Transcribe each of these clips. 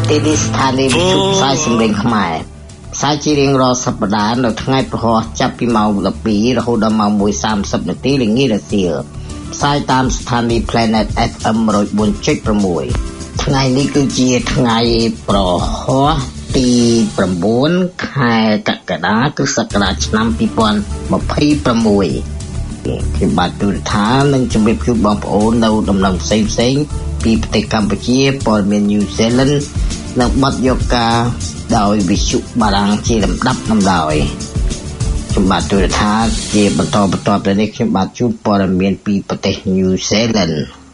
ទីនេះស្ថានីយ៍វិទ្យុផ្សាយសម្លេងខ្មែរផ្សាយជារៀងរាល់សប្តាហ៍នៅថ្ងៃព្រហស្បតិ៍ចាប់ពីម៉ោង 12 រហូតដល់ម៉ោង 1:30 នាទីល្ងាចរសៀលផ្សាយតាមស្ថានីយ៍ Planet FM 104.6 ថ្ងៃនេះគឺជាថ្ងៃព្រហស្បតិ៍ទី 9 ខែកក្កដាគ្រិស្តសករាជឆ្នាំ 2026 ខ្ញុំបាទទូរទស្សន៍នឹងជម្រាបជូនបងប្អូននៅដំណឹងផ្សេងៗពីប្រទេសកម្ពុជាព័ត៌មាន New Zealand និងបទយកការដោយវិទ្យុបារាំងជាលំដាប់ដំណើរខ្ញុំបាទទូរទស្សន៍ជាបន្តទៅនេះខ្ញុំបាទជូនព័ត៌មានពីប្រទេស New Zealand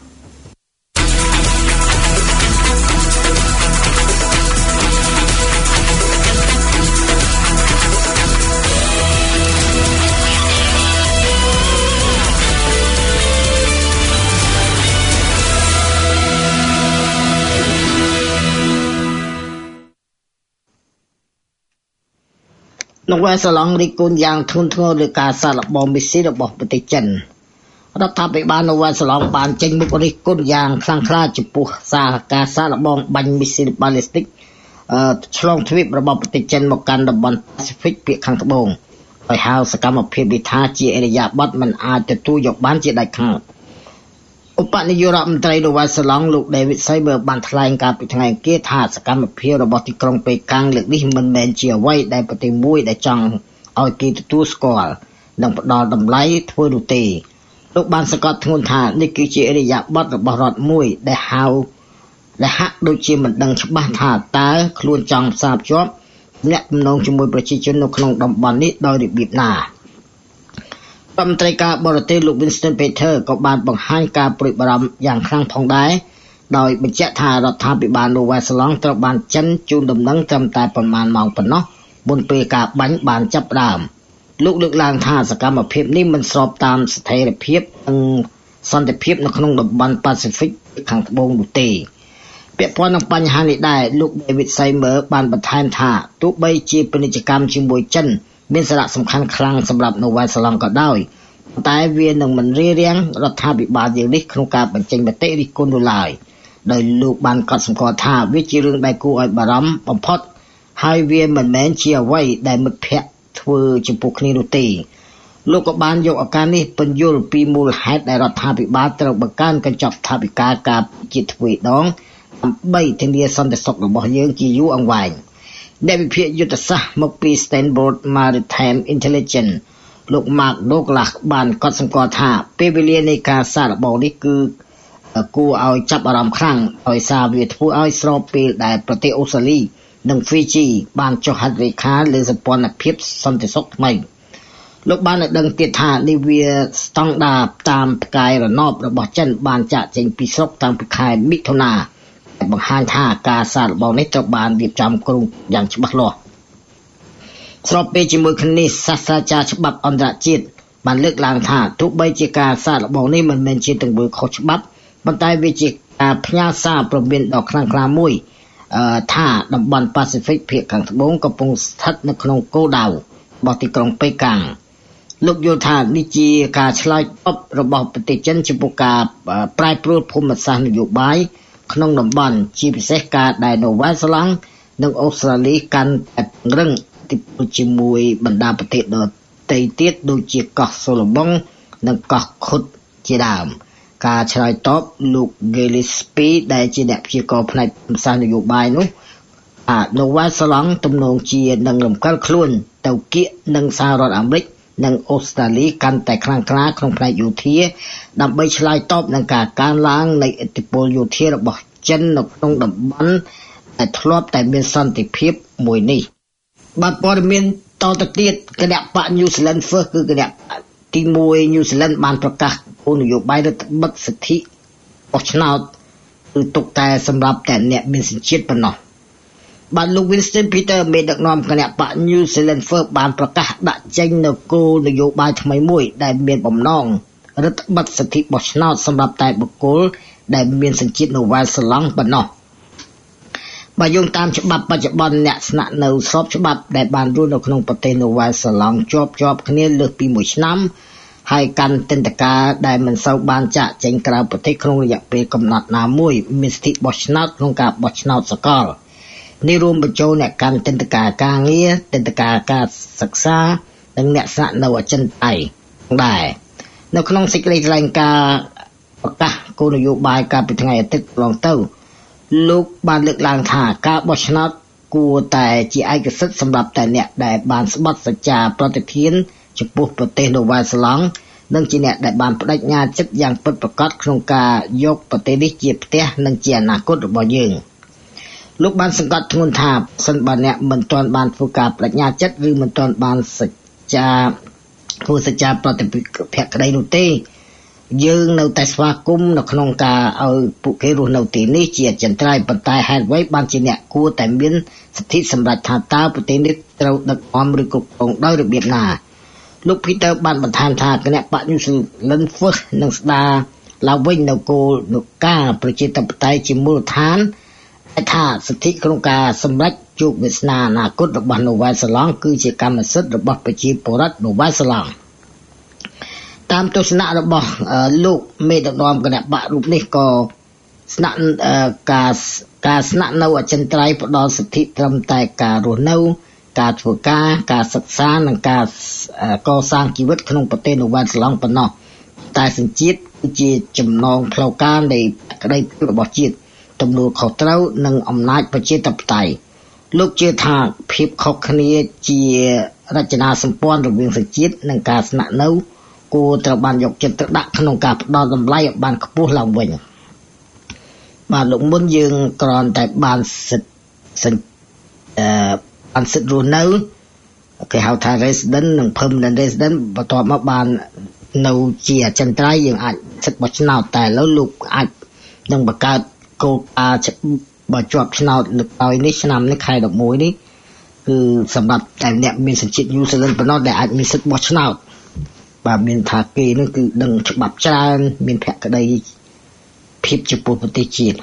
នៅវ៉ាសាឡង់រីកូនយ៉ាងធ្ងន់ធ្ងរលើការសាកល្បងមីស៊ីលរបស់ប្រទេសចិនរដ្ឋាភិបាលនៅវ៉ាសាឡង់បានចេញមុខរិះគន់យ៉ាងខ្លាំងក្លាចំពោះការសាកល្បងបាញ់មីស៊ីលបាល់ីស្ទិកឆ្លងទ្វីបរបស់ប្រទេសចិនមកកាន់តំបន់ប៉ាស៊ីហ្វិកភាគខាងត្បូងហើយហៅសកម្មភាពនេះថាជាអរិយាប័ត្រមិនអាចទទួលយកបានជាដាច់ខាតឧបនាយករដ្ឋមន្ត្រីនៅវ៉ាសាឡង់លោក David Saber បានថ្លែងការពីថ្ងៃអង្គារថាសកម្មភាពរបស់ទីក្រុងប៉េកាំងលើកនេះមិនមែនជាអ្វីដែលប្រទេសមួយដែលចង់ឲ្យគេទទួលស្គាល់និងផ្ដល់តម្លៃធ្វើនោះទេលោកបានសង្កត់ធ្ងន់ថានេះគឺជាអរិយាប័ត្ររបស់រដ្ឋមួយដែលហាក់ដូចជាមិនដឹងច្បាស់ថាតើខ្លួនចង់ផ្សារភ្ជាប់អ្នកទំនងជាមួយប្រជាជននៅក្នុងតំបន់នេះដោយរបៀបណារដ្ឋមន្ត្រីការបរទេសលោក Winston Peter ក៏បានបង្ហាញការព្រួយបារម្ភយ៉ាងខ្លាំងផងដែរដោយបញ្ជាក់ថារដ្ឋាភិបាលនូវែលសេឡង់ត្រូវបានចិនជូនដំណឹងត្រឹមតែប្រមាណម៉ោងប៉ុណ្ណោះមុនពេលការបាញ់បានចាប់ផ្ដើមលោកលើកឡើងថាសកម្មភាពនេះមិនស្របតាមស្ថិរភាពនិងសន្តិភាពនៅក្នុងតំបន់ប៉ាស៊ីហ្វិកខាងត្បូងនោះទេពាក់ព័ន្ធនឹងបញ្ហានេះដែរលោក David Saber បានបន្ថែមថាទោះបីជាពាណិជ្ជកម្មជាមួយចិនមានសារៈសំខាន់ខ្លាំងសម្រាប់នូវែលសេឡង់ក៏ដោយតែវានឹងមិនរារាំងរដ្ឋាភិបាលយើងនេះក្នុងការបញ្ចេញមតិរិះគន់នោះឡើយដោយលោកបានកត់សម្គាល់ថាវាជារឿងដែលគួរឲ្យបារម្ភបំផុតហើយវាមិនមែនជាអ្វីដែលមិត្តភ័ក្តិធ្វើចំពោះគ្នានោះទេលោកក៏បានយកឱកាសនេះពន្យល់ពីមូលហេតុដែលរដ្ឋាភិបាលត្រូវបង្កើនកញ្ចប់ថវិកាការជាទ្វេដងដើម្បីធានាសន្តិសុខរបស់យើងជាយូរអង្វែងអ្នកវិភាគយុទ្ធសាស្ត្រមកពី Stanford Maritime Intelligence លោក Mark Douglas បានកត់សម្គាល់ថាពេលវេលានៃការសាកល្បងនេះគឺគួរឲ្យចាប់អារម្មណ៍ខ្លាំងដោយសារវាធ្វើឲ្យស្របពេលដែលប្រទេសអូស្ត្រាលីនិង Fiji បានចុះហត្ថលេខាលើសម្ព័ន្ធភាពសន្តិសុខថ្មីលោកបានដឹងទៀតថានេះវាស្តង់ដារតាមផ្កាយរណបរបស់ចិនបានចាក់ចេញពីស្រុកតាំងពីខែមិថុនាបង្ហាញថាការសាកល្បងនេះត្រូវបានរៀបចំគ្រោងយ៉ាងច្បាស់លាស់ស្របពេលជាមួយគ្នាសាស្ត្រាចារ្យច្បាប់អន្តរជាតិបានលើកឡើងថាទោះបីជាការសាកល្បងនេះមិនមែនជាទង្វើខុសច្បាប់ប៉ុន្តែវាជាការផ្ញើសារព្រមានដ៏ខ្លាំងក្លាមួយថាតំបន់ប៉ាស៊ីហ្វិកភាគខាងត្បូងកំពុងស្ថិតនៅក្នុងគោលដៅរបស់ទីក្រុងប៉េកាំងលោកយល់ថានេះជាការឆ្លើយតបរបស់ប្រទេសចិនចំពោះការប្រែប្រួលភូមិសាស្ត្រនយោបាយក្នុងតំបន់ជាពិសេសការដែលនូវែលសេឡង់និងអូស្ត្រាលីកាន់តែពង្រឹងទីជាមួយបណ្ដាប្រទេសដទៃទៀតដូចជាកោះសូឡូម៉ុងនិងកោះខុតជាដើមការឆ្លើយតបលោក Gillespie ដែលជាអ្នកព្យាករណ៍ផ្នែកភាសានយោបាយនោះនូវែលសេឡង់ទំនងជានឹងរំកិលខ្លួនទៅគៀកនឹងសហរដ្ឋអាមេរិកនិងអូស្ត្រាលីកាន់តែខ្លាំងក្លាក្នុងផ្នែកយោធាដើម្បីឆ្លើយតបនឹងការកើនឡើងនៃឥទ្ធិពលយោធារបស់ចិននៅក្នុងតំបន់ដែលធ្លាប់តែមានសន្តិភាពមួយនេះបាទព័ត៌មានតទៅទៀតគណៈបក New Zealand First គឺគណៈទី1 New Zealand បានប្រកាសគោលនយោបាយរដ្ឋបិទសិទ្ធិបោះឆ្នោតគឺទុកតែសម្រាប់តែអ្នកមានសញ្ជាតិប៉ុណ្ណោះបាទលោក Winston Peter មេដឹកនាំគណៈបក New Zealand First បានប្រកាសដាក់ចេញនូវគោលនយោបាយថ្មីមួយដែលមានបំណងរដ្ឋបិទសិទ្ធិបោះឆ្នោតសម្រាប់តែបុគ្គលដែលមានសញ្ជាតិនូវែលសេឡង់ប៉ុណ្ណោះបើយោងតាមច្បាប់បច្ចុប្បន្នអ្នកស្នាក់នៅស្របច្បាប់ដែលបានរស់នៅក្នុងប្រទេសនូវែលសេឡង់ជាប់គ្នាលើសពី1ឆ្នាំហើយកាន់ទិដ្ឋាការដែលមិនសូវបានចាក់ចែងក្រៅប្រទេសក្នុងរយៈពេលកំណត់ណាមួយមានសិទ្ធិបោះឆ្នោតក្នុងការបោះឆ្នោតសកលនេះរួមបញ្ចូលអ្នកកាន់ទិដ្ឋាការការងារទិដ្ឋាការសិក្សានិងអ្នកស្នាក់នៅអចិន្ត្រៃយ៍ដែរនៅក្នុងសេចក្តីថ្លែងការណ៍ប្រកាសគោលនយោបាយកាលពីថ្ងៃអាទិត្យកន្លងទៅលោកបានលើកឡើងថាការបោះឆ្នោតគួរតែជាឯកសិទ្ធិសម្រាប់តែអ្នកដែលបានស្បត់សច្ចាប្រតិធានចំពោះប្រទេសនូវែលសេឡង់និងជាអ្នកដែលបានបដិញ្ញាចិត្តយ៉ាងពិតប្រាកដក្នុងការយកប្រទេសនេះជាផ្ទះនិងជាអនាគតរបស់យើងលោកបានសង្កត់ធ្ងន់ថាសិនបើអ្នកមិនទាន់បានធ្វើការបដិញ្ញាចិត្តឬមិនទាន់បានសច្ចាធ្វើសច្ចាប្រតិភក្តីនោះទេយើងនៅតែស្វាគមន៍នៅក្នុងការឲ្យពួកគេរស់នៅទីនេះជាអចិន្ត្រៃយ៍ប៉ុន្តែហេតុអ្វីបានជាអ្នកគួរតែមានសិទ្ធិសម្រេចថាតើប្រទេសនេះត្រូវដឹកនាំឬគ្រប់គ្រងដោយរបៀបណាលោក Peter បានបន្ថែមថាគណៈបក New Zealand First នឹងស្ដារឡើងវិញនៅគោលការណ៍ប្រជាធិបតេយ្យជាមូលដ្ឋានថាសិទ្ធិក្នុងការសម្រេចជោគវាសនាអនាគតរបស់នូវែលសេឡង់គឺជាកម្មសិទ្ធិរបស់ប្រជាពលរដ្ឋនូវែលសេឡង់តាមទស្សនៈរបស់លោកមេដឹកនាំគណៈបករូបនេះក៏ស្នាក់ការស្នាក់នៅអចិន្ត្រៃយ៍ផ្ដល់សិទ្ធិត្រឹមតែការរស់នៅការធ្វើការសិក្សានិងការកសាងជីវិតក្នុងប្រទេសនូវែលសេឡង់ប៉ុណ្ណោះតែសញ្ជាតិគឺជាចំណងផ្លូវការនៃក្តីរបស់ជាតិទំនួលខុសត្រូវនិងអំណាចប្រជាធិបតេយ្យលោកជឿថាភាពខុសគ្នាជារចនាសម្ព័ន្ធរវាងសញ្ជាតិនិងការស្នាក់នៅគួរត្រូវបានយកចិត្តទុកដាក់ក្នុងការផ្ដល់តម្លៃឲ្យបានខ្ពស់ឡើងវិញបាទលោកមុនយើងគ្រាន់តែបានសិទ្ធិរស់នៅគេហៅថា resident និង permanent resident បន្ទាប់មកបាននៅជាអចិន្ត្រៃយ៍យើងអាចសិទ្ធិបោះឆ្នោតតែឥឡូវលោកអាចនឹងបង្កើតគោលការណ៍បើជាប់ឆ្នោតលើកឲ្យនេះឆ្នាំនេះខែ11នេះគឺសម្រាប់តែអ្នកមានសញ្ជាតិ New Zealand ប៉ុណ្ណោះដែលអាចមានសិទ្ធិបោះឆ្នោតបាទមានថាគេនឹងគឺដឹងច្បាប់ច្រើនមានភក្តីភាពចំពោះប្រទេសជាតិ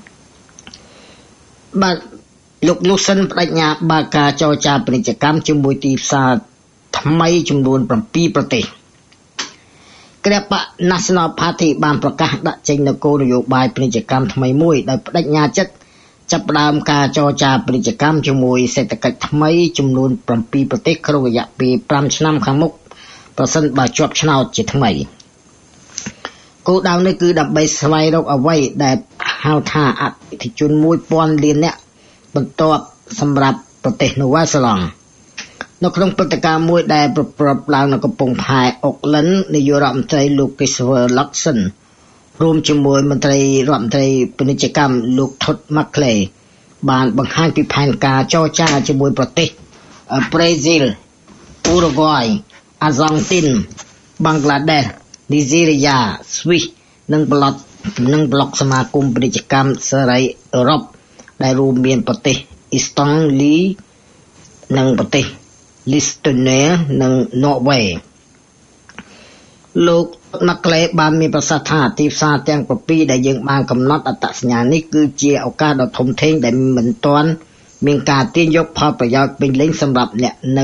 បាទលោក Lucen បដិញ្ញាបើកការចរចាពាណិជ្ជកម្មជាមួយទីផ្សារថ្មីចំនួន7ប្រទេសគណៈបក National Party បានប្រកាសដាក់ចេញនូវគោលនយោបាយពាណិជ្ជកម្មថ្មីមួយដោយបដិញ្ញាចិត្តចាប់ផ្ដើមការចរចាពាណិជ្ជកម្មជាមួយសេដ្ឋកិច្ចថ្មីចំនួន7ប្រទេសក្នុងរយៈពេល5ឆ្នាំខាងមុខប្រសិនបើជាប់ឆ្នោតជាថ្មីគោលដៅនេះគឺដើម្បីស្វែងរកអ្វីដែលហៅថាអតិថិជន 1000 លាននាក់បន្ទាប់សម្រាប់ប្រទេសនូវែលសេឡង់នៅក្នុងព្រឹត្តិការណ៍មួយដែលប្រព្រឹត្តឡើងនៅកំពង់ផែអុកឡិននាយករដ្ឋមន្ត្រីលោក Christopher Luxon រួមជាមួយមន្ត្រីរដ្ឋមន្ត្រីពាណិជ្ជកម្មលោក Todd Macleay បានបង្ហាញពីផែនការចរចាជាមួយប្រទេសប្រេស៊ីល អ៊ូរុហ្គាយ អាហ្សង់ទីន បង់ក្លាដេស នីហ្សេរីយ៉ា ស្វីសនិងប្លុកសមាគមពាណិជ្ជកម្មសេរីអឺរ៉ុបដែលរួមមានប្រទេសអ៊ីស្តង់លីនិងប្រទេសលីស្តូនេ និងន័រវេលោក Macleay បានមានប្រសាសន៍ថាទីផ្សារទាំង7ដែលយើងបានកំណត់អត្តសញ្ញាណនេះគឺជាឱកាសដ៏ធំធេងដែលមិនទាន់មានការទាញយកផលប្រយោជន៍ពេញលេញសម្រាប់អ្នកនៅ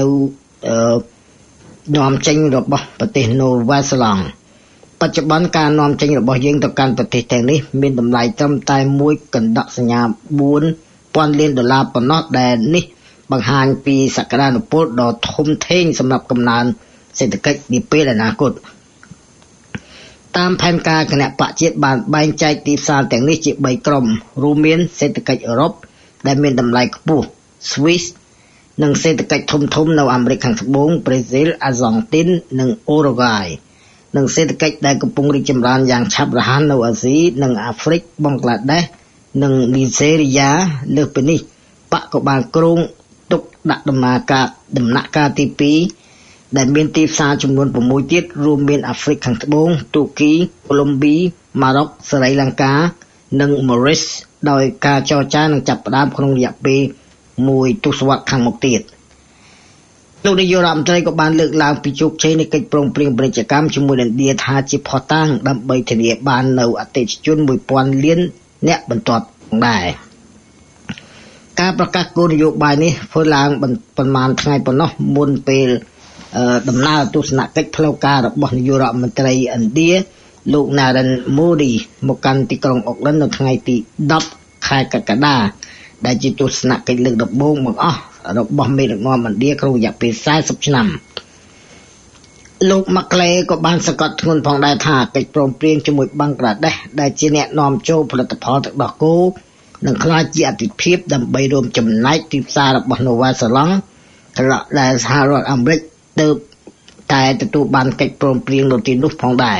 នាំចេញរបស់ប្រទេសនូវែលសេឡង់បច្ចុប្បន្នការនាំចេញរបស់យើងទៅកាន់ប្រទេសទាំងនេះមានតម្លៃត្រឹមតែ1កណ្ដកសញ្ញា$4,000 លានប៉ុណ្ណោះដែលនេះបង្ហាញពីសក្តានុពលដ៏ធំធេងសម្រាប់កំណើនសេដ្ឋកិច្ចនាពេលអនាគតតាមផែនការគណៈបកជាតិបានបែងចែកទីផ្សារទាំងនេះជា3ក្រុមរួមមានសេដ្ឋកិច្ចអឺរ៉ុបដែលមានតម្លៃខ្ពស់ Swiss និងសេដ្ឋកិច្ចធំនៅអាមេរិកខាងត្បូង Brazil អាហ្សង់ទីននិងអូរ៉ូហ្គាយនិងសេដ្ឋកិច្ចដែលកំពុងរីកចម្រើនយ៉ាងឆាប់រហ័សនៅអាស៊ីនិងអាហ្វ្រិកបង់ក្លាដេសនិងនីហ្សេរីយ៉ាលើសពីនេះបកក៏បានគ្រោងទុកដាក់ដំណាក់កាលទី2ដែលមានទីផ្សារចំនួន6ទៀតរួមមានអាហ្វ្រិកខាងត្បូងទូគីកូឡុំប៊ីម៉ារ៉ុកស្រីលង្កានិងម៉ូរីសដោយការចរចានឹងចាប់ផ្ដើមក្នុងរយៈពេល1ទសវត្សរ៍ខាងមុខទៀតលោកនាយករដ្ឋមន្ត្រីក៏បានលើកឡើងពីជោគជ័យនៃកិច្ចព្រមព្រៀងពាណិជ្ជកម្មជាមួយឥណ្ឌាថាជាភស្តុតាងដើម្បីធានាបាននៅអតិថិជន 1000 លានអ្នកបន្ទាប់ដែរការប្រកាសគោលនយោបាយនេះធ្វើឡើងប្រមាណថ្ងៃប៉ុណ្ណោះមុនពេលដំណើរទស្សនកិច្ចផ្លូវការរបស់នាយករដ្ឋមន្ត្រីឥណ្ឌាលោក Narendra Modi មកកាន់ទីក្រុងអូកឡិននៅថ្ងៃទី10 ខែកក្កដាដែលជាទស្សនកិច្ចលើកដំបូងបង្អស់របស់មេដឹកនាំឥណ្ឌាក្នុងរយៈពេល40ឆ្នាំលោកម៉ាក់ក្លេក៏បានសង្កត់ធ្ងន់ផងដែរថាកិច្ចព្រមព្រៀងជាមួយបង់ក្លាដេសដែលជាអ្នកនាំចូលផលិតផលទឹកដោះគោនឹងក្លាយជាអាទិភាពដើម្បីរួមចំណែកទីផ្សាររបស់នូវែលសេឡង់ដែលសហរដ្ឋអាមេរិកទៅតែទទួលបានកិច្ចព្រមព្រៀងនៅទីនោះផងដែរ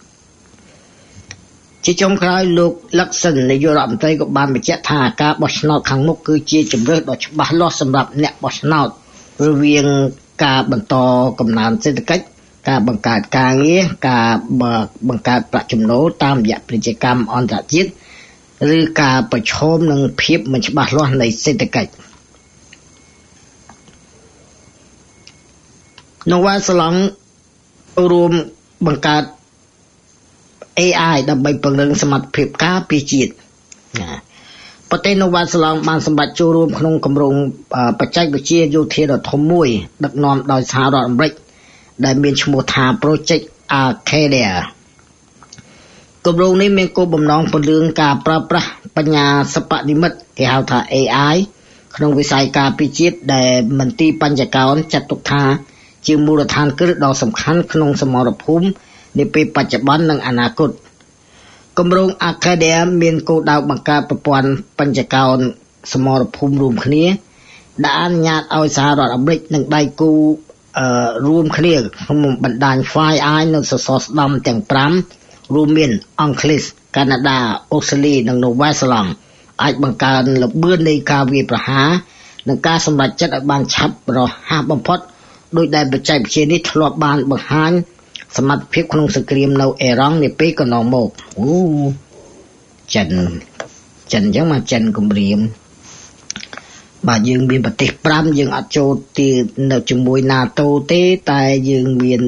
ជាចុងក្រោយលោកលក្ខសិននាយករដ្ឋមន្ត្រីក៏បានបញ្ជាក់ថាការបោះឆ្នោតខាងមុខគឺជាជម្រើសដ៏ច្បាស់លាស់សម្រាប់អ្នកបោះឆ្នោតរវាងការបន្តកំណើនសេដ្ឋកិច្ចការបង្កើតការងារការបង្កើតប្រាក់ចំណូលតាមរយៈពាណិជ្ជកម្មអន្តរជាតិឬការប្រឈមនឹងភាពមិនច្បាស់លាស់នៃសេដ្ឋកិច្ចនូវែលសេឡង់រួមបង្កើត AI ដើម្បីពង្រឹងសមត្ថភាពការពារជាតិប្រទេសនូវែលសេឡង់បានសម្រេចចូលរួមក្នុងគម្រោងបច្ចេកវិទ្យាយោធាដ៏ធំមួយដឹកនាំដោយសហរដ្ឋអាមេរិកដែលមានឈ្មោះថា Project Arcadia គម្រោងនេះមានគោលបំណងពង្រឹងការប្រើប្រាស់បញ្ញាសិប្បនិម្មិតគេហៅថា AI ក្នុងវិស័យការពារជាតិដែលមន្ទីរបញ្ញកោណចាត់ទុកថាជាមូលដ្ឋានគ្រឹះដ៏សំខាន់ក្នុងសមរភូមិនាពេលបច្ចុប្បន្ននិងអនាគតគម្រោង Arcadia មានគោលដៅបង្កើតប្រព័ន្ធបញ្ញកោណសមរភូមិរួមគ្នាដែលអនុញ្ញាតឲ្យសហរដ្ឋអាមេរិកនិងដៃគូរួមគ្នាក្នុងបណ្ដាញ FireEye នៅសសរស្តម្ភទាំង5រួមមានអង់គ្លេសកាណាដាអូស្ត្រាលីនិងនូវែលសេឡង់អាចបង្កើនល្បឿននៃការវាយប្រហារនិងការសម្រេចចិត្តឲ្យបានឆាប់រហ័សបំផុតដោយដែលបច្ចេកវិទ្យានេះធ្លាប់បានបង្ហាញសមត្ថភាពក្នុងសង្គ្រាមនៅអេរ៉ង់នាពេលកន្លងមកចិនអញ្ចឹងមកចិនគម្រាមបាទយើងមានប្រទេស5យើងអត់ចូលទៀតនៅជាមួយ NATO ទេតែយើងមាន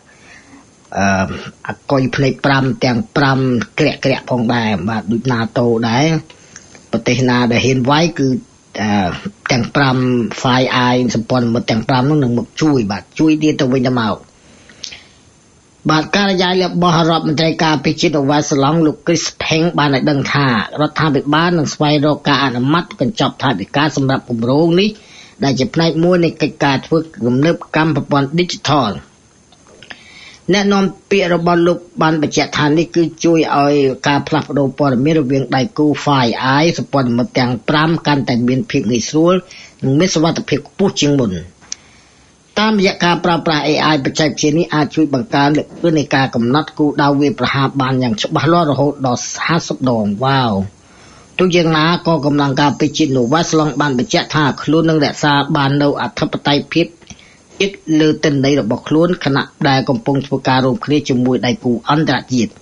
អកុយផ្លេច5ទាំង5ក្រាក់ផងដែរបាទដូច NATO ដែរប្រទេសណាដែលហ៊ានវាយគឺទាំង5 FireEye សម្ព័ន្ធមិត្តទាំង5នោះនឹងមកជួយបាទជួយទៀតទៅវិញទៅមកបាទការិយាល័យរបស់រដ្ឋមន្ត្រីការពារជាតិនូវែលសេឡង់លោក Chris Peng បានឲ្យដឹងថារដ្ឋាភិបាលនឹងស្វែងរកការអនុម័តកញ្ចប់ថវិកាសម្រាប់គម្រោងនេះដែលជាផ្នែកមួយនៃកិច្ចការធ្វើគំនិតកម្មប្រព័ន្ធ Digital អ្នកនាំពាក្យរបស់លោកបានបញ្ជាក់ថានេះគឺជួយឲ្យការផ្លាស់ប្ដូរព័ត៌មានរវាងដៃគូ FireEye សម្ព័ន្ធមិត្តទាំង5កាន់តែមានភាពងាយស្រួលនិងមានសុវត្ថិភាពខ្ពស់ជាងមុនតាមរយៈការប្រើប្រាស់ AI បច្ចេកវិទ្យានេះអាចជួយបង្កើនល្បឿននៃការកំណត់គោលដៅវាយប្រហារបានយ៉ាងច្បាស់លាស់រហូតដល់50ដងវ៉ាវទោះយ៉ាងណាក៏កម្លាំងការពារជាតិនូវែលសេឡង់បានបញ្ជាក់ថាខ្លួននឹងរក្សាបាននូវអធិបតេយ្យភាពជាតិលើទិន្នន័យរបស់ខ្លួនខណៈដែលកំពុងធ្វើការរួមគ្នាជាមួយដៃគូអន្តរជាតិ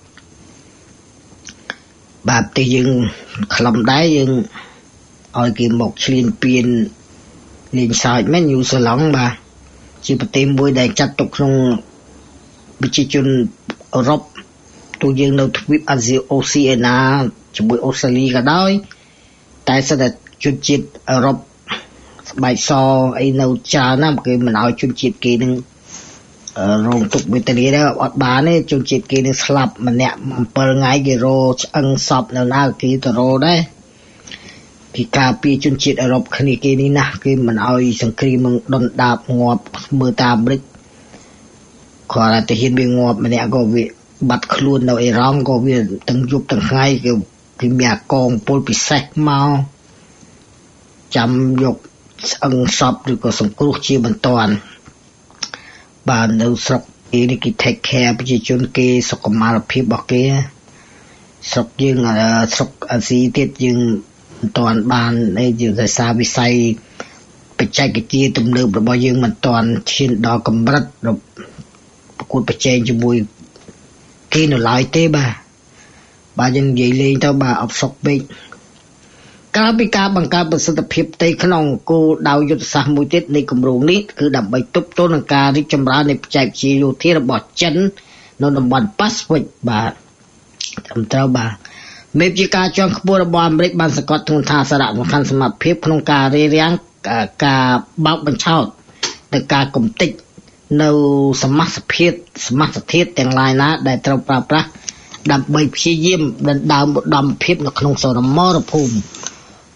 បាទប្រទេសយើងខ្លំដែរយើងឲ្យគេមកឈ្លានពានលេងសើចមែនយូសេឡង់បាទជាប្រទេសមួយដែលចាត់ទុកក្នុងប្រជាជនអឺរ៉ុបទូយើងនៅទ្វីបអាស៊ីអូស៊ីអេណាជាមួយអូស្ត្រាលីក៏ដោយតែស្ថិតជនជាតិអឺរ៉ុបស្បែកសអីនៅច្រើនណាស់គេមិនឲ្យជនជាតិគេនឹងរងទុក្ខវេទនាដែរអត់បានទេជនជាតិគេនឹងស្លាប់ម្នាក់7ថ្ងៃគេរកឆ្អឹងសពនៅណាគេទៅរកដែរគេការពារជនជាតិអឺរ៉ុបគ្នាគេនេះណាគេមិនឲ្យសង្គ្រាមនឹងដុនដាបងាប់មើលតាមអាមេរិកគាត់តែហ៊ានវាងាប់ម្នាក់ក៏វាបាត់ខ្លួននៅអេរ៉ង់ក៏វាទាំងយប់ទាំងថ្ងៃគេមានកងពលពិសេសមកចាំយកស្អឹងសពឬក៏សង្គ្រោះជាបន្ទាន់បាទនៅស្រុកគេនេះគេ take care ប្រជាជនគេសុខុមាលភាពរបស់គេស្រុកយើងស្រុកអាស៊ីទៀតយើងមិនទាន់បានយើងដោយសារវិស័យបច្ចេកវិទ្យាទំនើបរបស់យើងមិនទាន់ឈានដល់កម្រិតប្រកួតប្រជែងជាមួយគេនៅឡើយទេបាទយើងនិយាយលេងទៅបាទអបសុកពេកក្រៅពីការបង្កើតប្រសិទ្ធភាពផ្ទៃក្នុងគោលដៅយុទ្ធសាស្ត្រមួយទៀតនៃគម្រោងនេះគឺដើម្បីទប់ទល់នឹងការរីកចម្រើននៃបច្ចេកវិទ្យាយោធារបស់ចិននៅតំបន់ប៉ាស៊ីហ្វិកបាទត្រូវបាទមេព្យាការជាន់ខ្ពស់របស់អាមេរិកបានសង្កត់ធ្ងន់ថាសារៈសំខាន់សមត្ថភាពក្នុងការរារាំងការបោកបញ្ឆោតទៅការកំទេចនៅសមាសធាតុទាំងឡាយណាដែលត្រូវប្រើប្រាស់ដើម្បីព្យាយាមដណ្ដើមឧត្តមភាពនៅក្នុងសមរភូមិ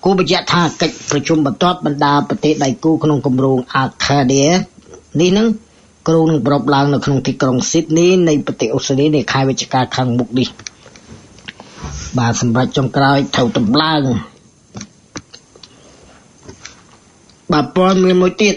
គូបញ្ជាក់ថាកិច្ចប្រជុំបន្ទាប់បណ្ដាប្រទេសដៃគូក្នុងគម្រោង Arcadia នេះនឹងគ្រោងនឹងប្រពឡើងនៅក្នុងទីក្រុង Sydney នៃប្រទេសអូស្ត្រាលីនាខែវិច្ឆិកាខាងមុខនេះបាទសម្រាប់ចុងក្រោយត្រូវតម្លើងបាទព័ត៌មានមួយទៀត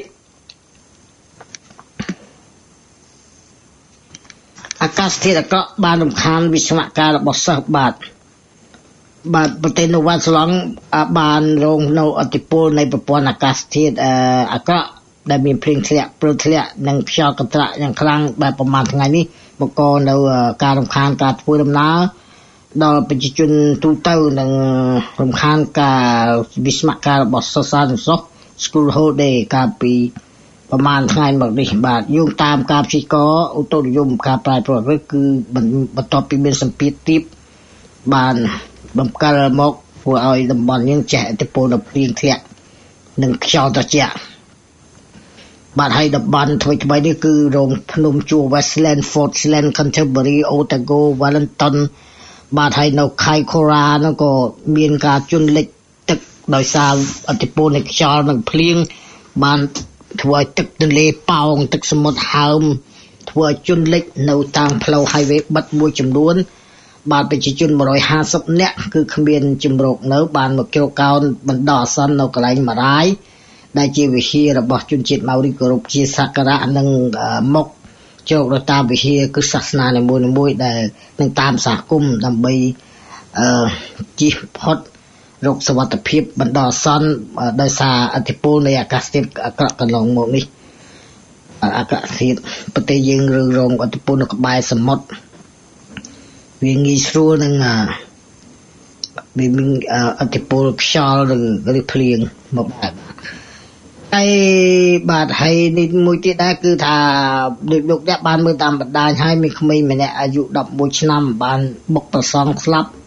អាកាសធាតុអាក្រក់បានរំខានវិស្វកររបស់សិស្សបាទប្រទេសនូវែលសេឡង់បានរងនៅឥទ្ធិពលនៃប្រព័ន្ធអាកាសធាតុអាក្រក់ដែលមានភ្លៀងធ្លាក់ព្រឹលធ្លាក់និងខ្យល់កន្ត្រាក់យ៉ាងខ្លាំងបែបប្រមាណថ្ងៃនេះបង្កនៅការរំខានការធ្វើដំណើរដល់ប្រជាជនទូទៅនិងរំខានការវិស្វកររបស់សិស្សានុសិស្ស School Holiday កាលពីប្រមាណថ្ងៃមកនេះបាទយោងតាមការព្យាករណ៍ឧតុនិយមការប្រែប្រួលគឺបន្ទាប់ពីមានសម្ពាធទាបបានបំកល់មកធ្វើឲ្យតំបន់នេះចេះឥទ្ធិពលដល់ភ្លៀងធ្លាក់និងខ្យល់ត្រជាក់បាទហើយតំបន់ថ្មីៗនេះគឺរងភ្នំជួរ Westland, Fortland, Canterbury, Otago, Wellington បាទហើយនៅ Kaikoura នោះក៏មានការជន់លិចទឹកដោយសារឥទ្ធិពលនៃខ្យល់និងភ្លៀងបានធ្វើឲ្យទឹកទន្លេប៉ោងទឹកសមុទ្រហើមធ្វើឲ្យជន់លិចនៅតាមផ្លូវ highway បិទមួយចំនួនបាទប្រជាជន150នាក់គឺគ្មានជំរកនៅបានមកជ្រកកោនបណ្ដោះអាសន្ននៅកន្លែងម៉ារាយដែលជាវិហាររបស់ជនជាតិម៉ៅរីគោរពជាសក្ការៈនិងមកជ្រកទៅតាមវិហារគឺសាសនានីមួយៗដែលនឹងតាមសហគមន៍ដើម្បីជិះផុតរកសុវត្ថិភាពបណ្ដោះអាសន្នដោយសារឥទ្ធិពលនៃអាកាសធាតុអាក្រក់កន្លងមកនេះអាកាសធាតុប្រទេសយើងរងឥទ្ធិពលនៅក្បែរសមុទ្រវាងាយស្រួលនឹងវាមានឥទ្ធិពលខ្យល់ឬភ្លៀងមកបាទហើយបាទហើយនេះមួយទៀតដែរគឺថាដូចលោកអ្នកបានមើលតាមបណ្ដាញហើយមានក្មេងម្នាក់អាយុ11ឆ្នាំបានបុកប្រសងស្លាប់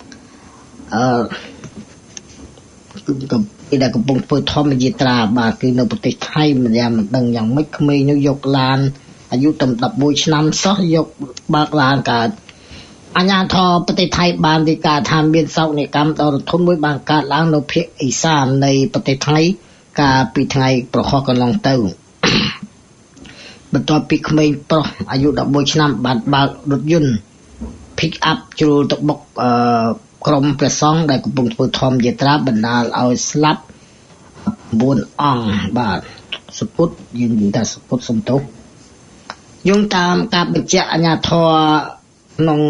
គឺដែលកំពុងធ្វើធម្មយាត្រាបាទគឺនៅប្រទេសថៃម្យ៉ាងមិនដឹងយ៉ាងម៉េចក្មេងនោះយកឡានអាយុតែ11ឆ្នាំសោះយកបើកឡានកើតអាជ្ញាធរប្រទេសថៃបានរាយការណ៍ថាមានសោកនាដកម្មដ៏រន្ធត់មួយបានកើតឡើងនៅភាគឦសាននៃប្រទេសថៃកាលពីថ្ងៃប្រហោះកន្លងទៅបន្ទាប់ពីក្មេងប្រុសអាយុ11ឆ្នាំបានបើករថយន្ត pick up ជ្រុលទៅបុកក្រុមព្រះសង្ឃដែលកំពុងធ្វើធម្មយាត្រាបណ្ដាលឲ្យស្លាប់9អង្គបាទសពុតយើងនិយាយថាសពុតសំទោសយោងតាមការបញ្ជាក់អាជ្ញាធរក្នុង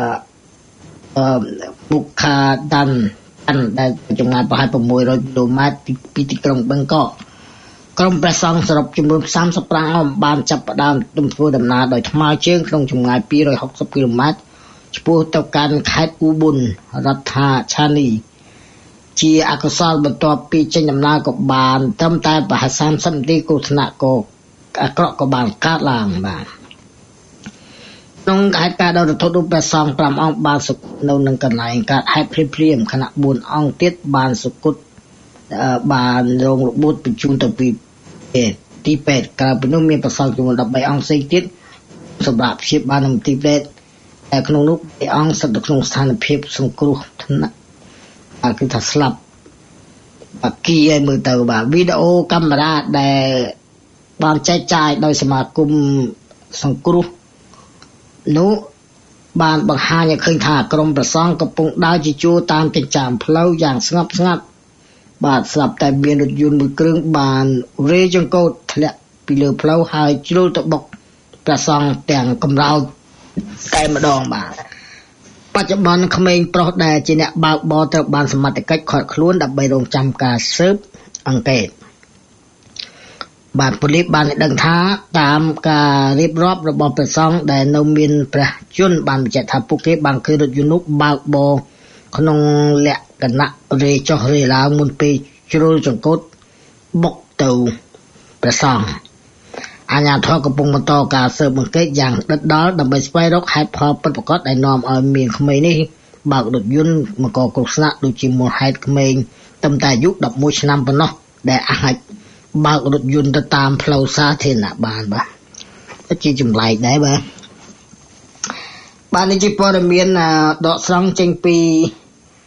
បុក្ខាដានដែលចម្ងាយប្រហែល600គីឡូម៉ែត្រពីទីក្រុងបឹងកកក្រុមព្រះសង្ឃសរុបចំនួន35អង្គបានចាប់ផ្ដើមធ្វើដំណើរដោយថ្មើរជើងក្នុងចម្ងាយ260គីឡូម៉ែត្រឆ្ពោះទៅកាន់ខេត្តអ៊ូប៊ុនរដ្ឋាឆានីជាអកុសលបន្ទាប់ពីចេញដំណើរក៏បានត្រឹមតែប្រហែល30នាទីគ្រោះថ្នាក់ក៏អាក្រក់ក៏បានកើតឡើងបាទក្នុងហេតុការណ៍ដ៏រន្ធត់នោះព្រះសង្ឃ5អង្គបានសុគតនៅនឹងកន្លែងកើតហេតុភ្លាមៗខណៈ4អង្គទៀតបានសុគតបានរងរបួសបញ្ជូនទៅទីពេទ្យក្រៅពីនោះមានព្រះសង្ឃចំនួន13អង្គផ្សេងទៀតសម្រាប់ព្យាបាលនៅទីពេទ្យតែក្នុងនោះ2អង្គស្ថិតនៅក្នុងស្ថានភាពសង្គ្រោះថ្នាក់គឺថាស្លាប់បាគីឲ្យមើលទៅបាទវីដេអូកាមេរ៉ាដែលបានចែកចាយដោយសមាគមសង្គ្រោះនោះបានបង្ហាញឲ្យឃើញថាក្រុមព្រះសង្ឃកំពុងដើរជិះជួរតាមចិញ្ចើមផ្លូវយ៉ាងស្ងប់ស្ងាត់បាទស្រាប់តែមានរថយន្តមួយគ្រឿងបានរេចង្កូតធ្លាក់ពីលើផ្លូវហើយជ្រុលទៅបុកព្រះសង្ឃទាំងកំរោចតែម្ដងបាទបច្ចុប្បន្នក្មេងប្រុសដែលជាអ្នកបើកបរត្រូវបានសមត្ថកិច្ចឃាត់ខ្លួនដើម្បីរងចាំការស៊ើបអង្កេតបាទប៉ូលីសបានដឹងថាតាមការរៀបរាប់របស់ព្រះសង្ឃដែលនៅមានព្រះជន្មបានបញ្ជាក់ថាពួកគេបានឃើញរថយន្តនោះបើកបរក្នុងលក្ខណៈរេចុះរេឡើងមុនពេលជ្រុលចង្កូតបុកទៅព្រះសង្ឃអាជ្ញាធរកំពុងបន្តការស៊ើបអង្កេតយ៉ាងដិតដល់ដើម្បីស្វែងរកហេតុផលពិតប្រាកដដែលនាំឲ្យមានក្មេងនេះបើករថយន្តមកកគ្រោះថ្នាក់ដូចជាមូលហេតុក្មេងត្រឹមតែអាយុ11ឆ្នាំប៉ុណ្ណោះដែលអាចបើករថយន្តទៅតាមផ្លូវសាធារណៈបានបាទជាចម្លែកដែរបាទនេះជាព័ត៌មានដកស្រង់ចេញពី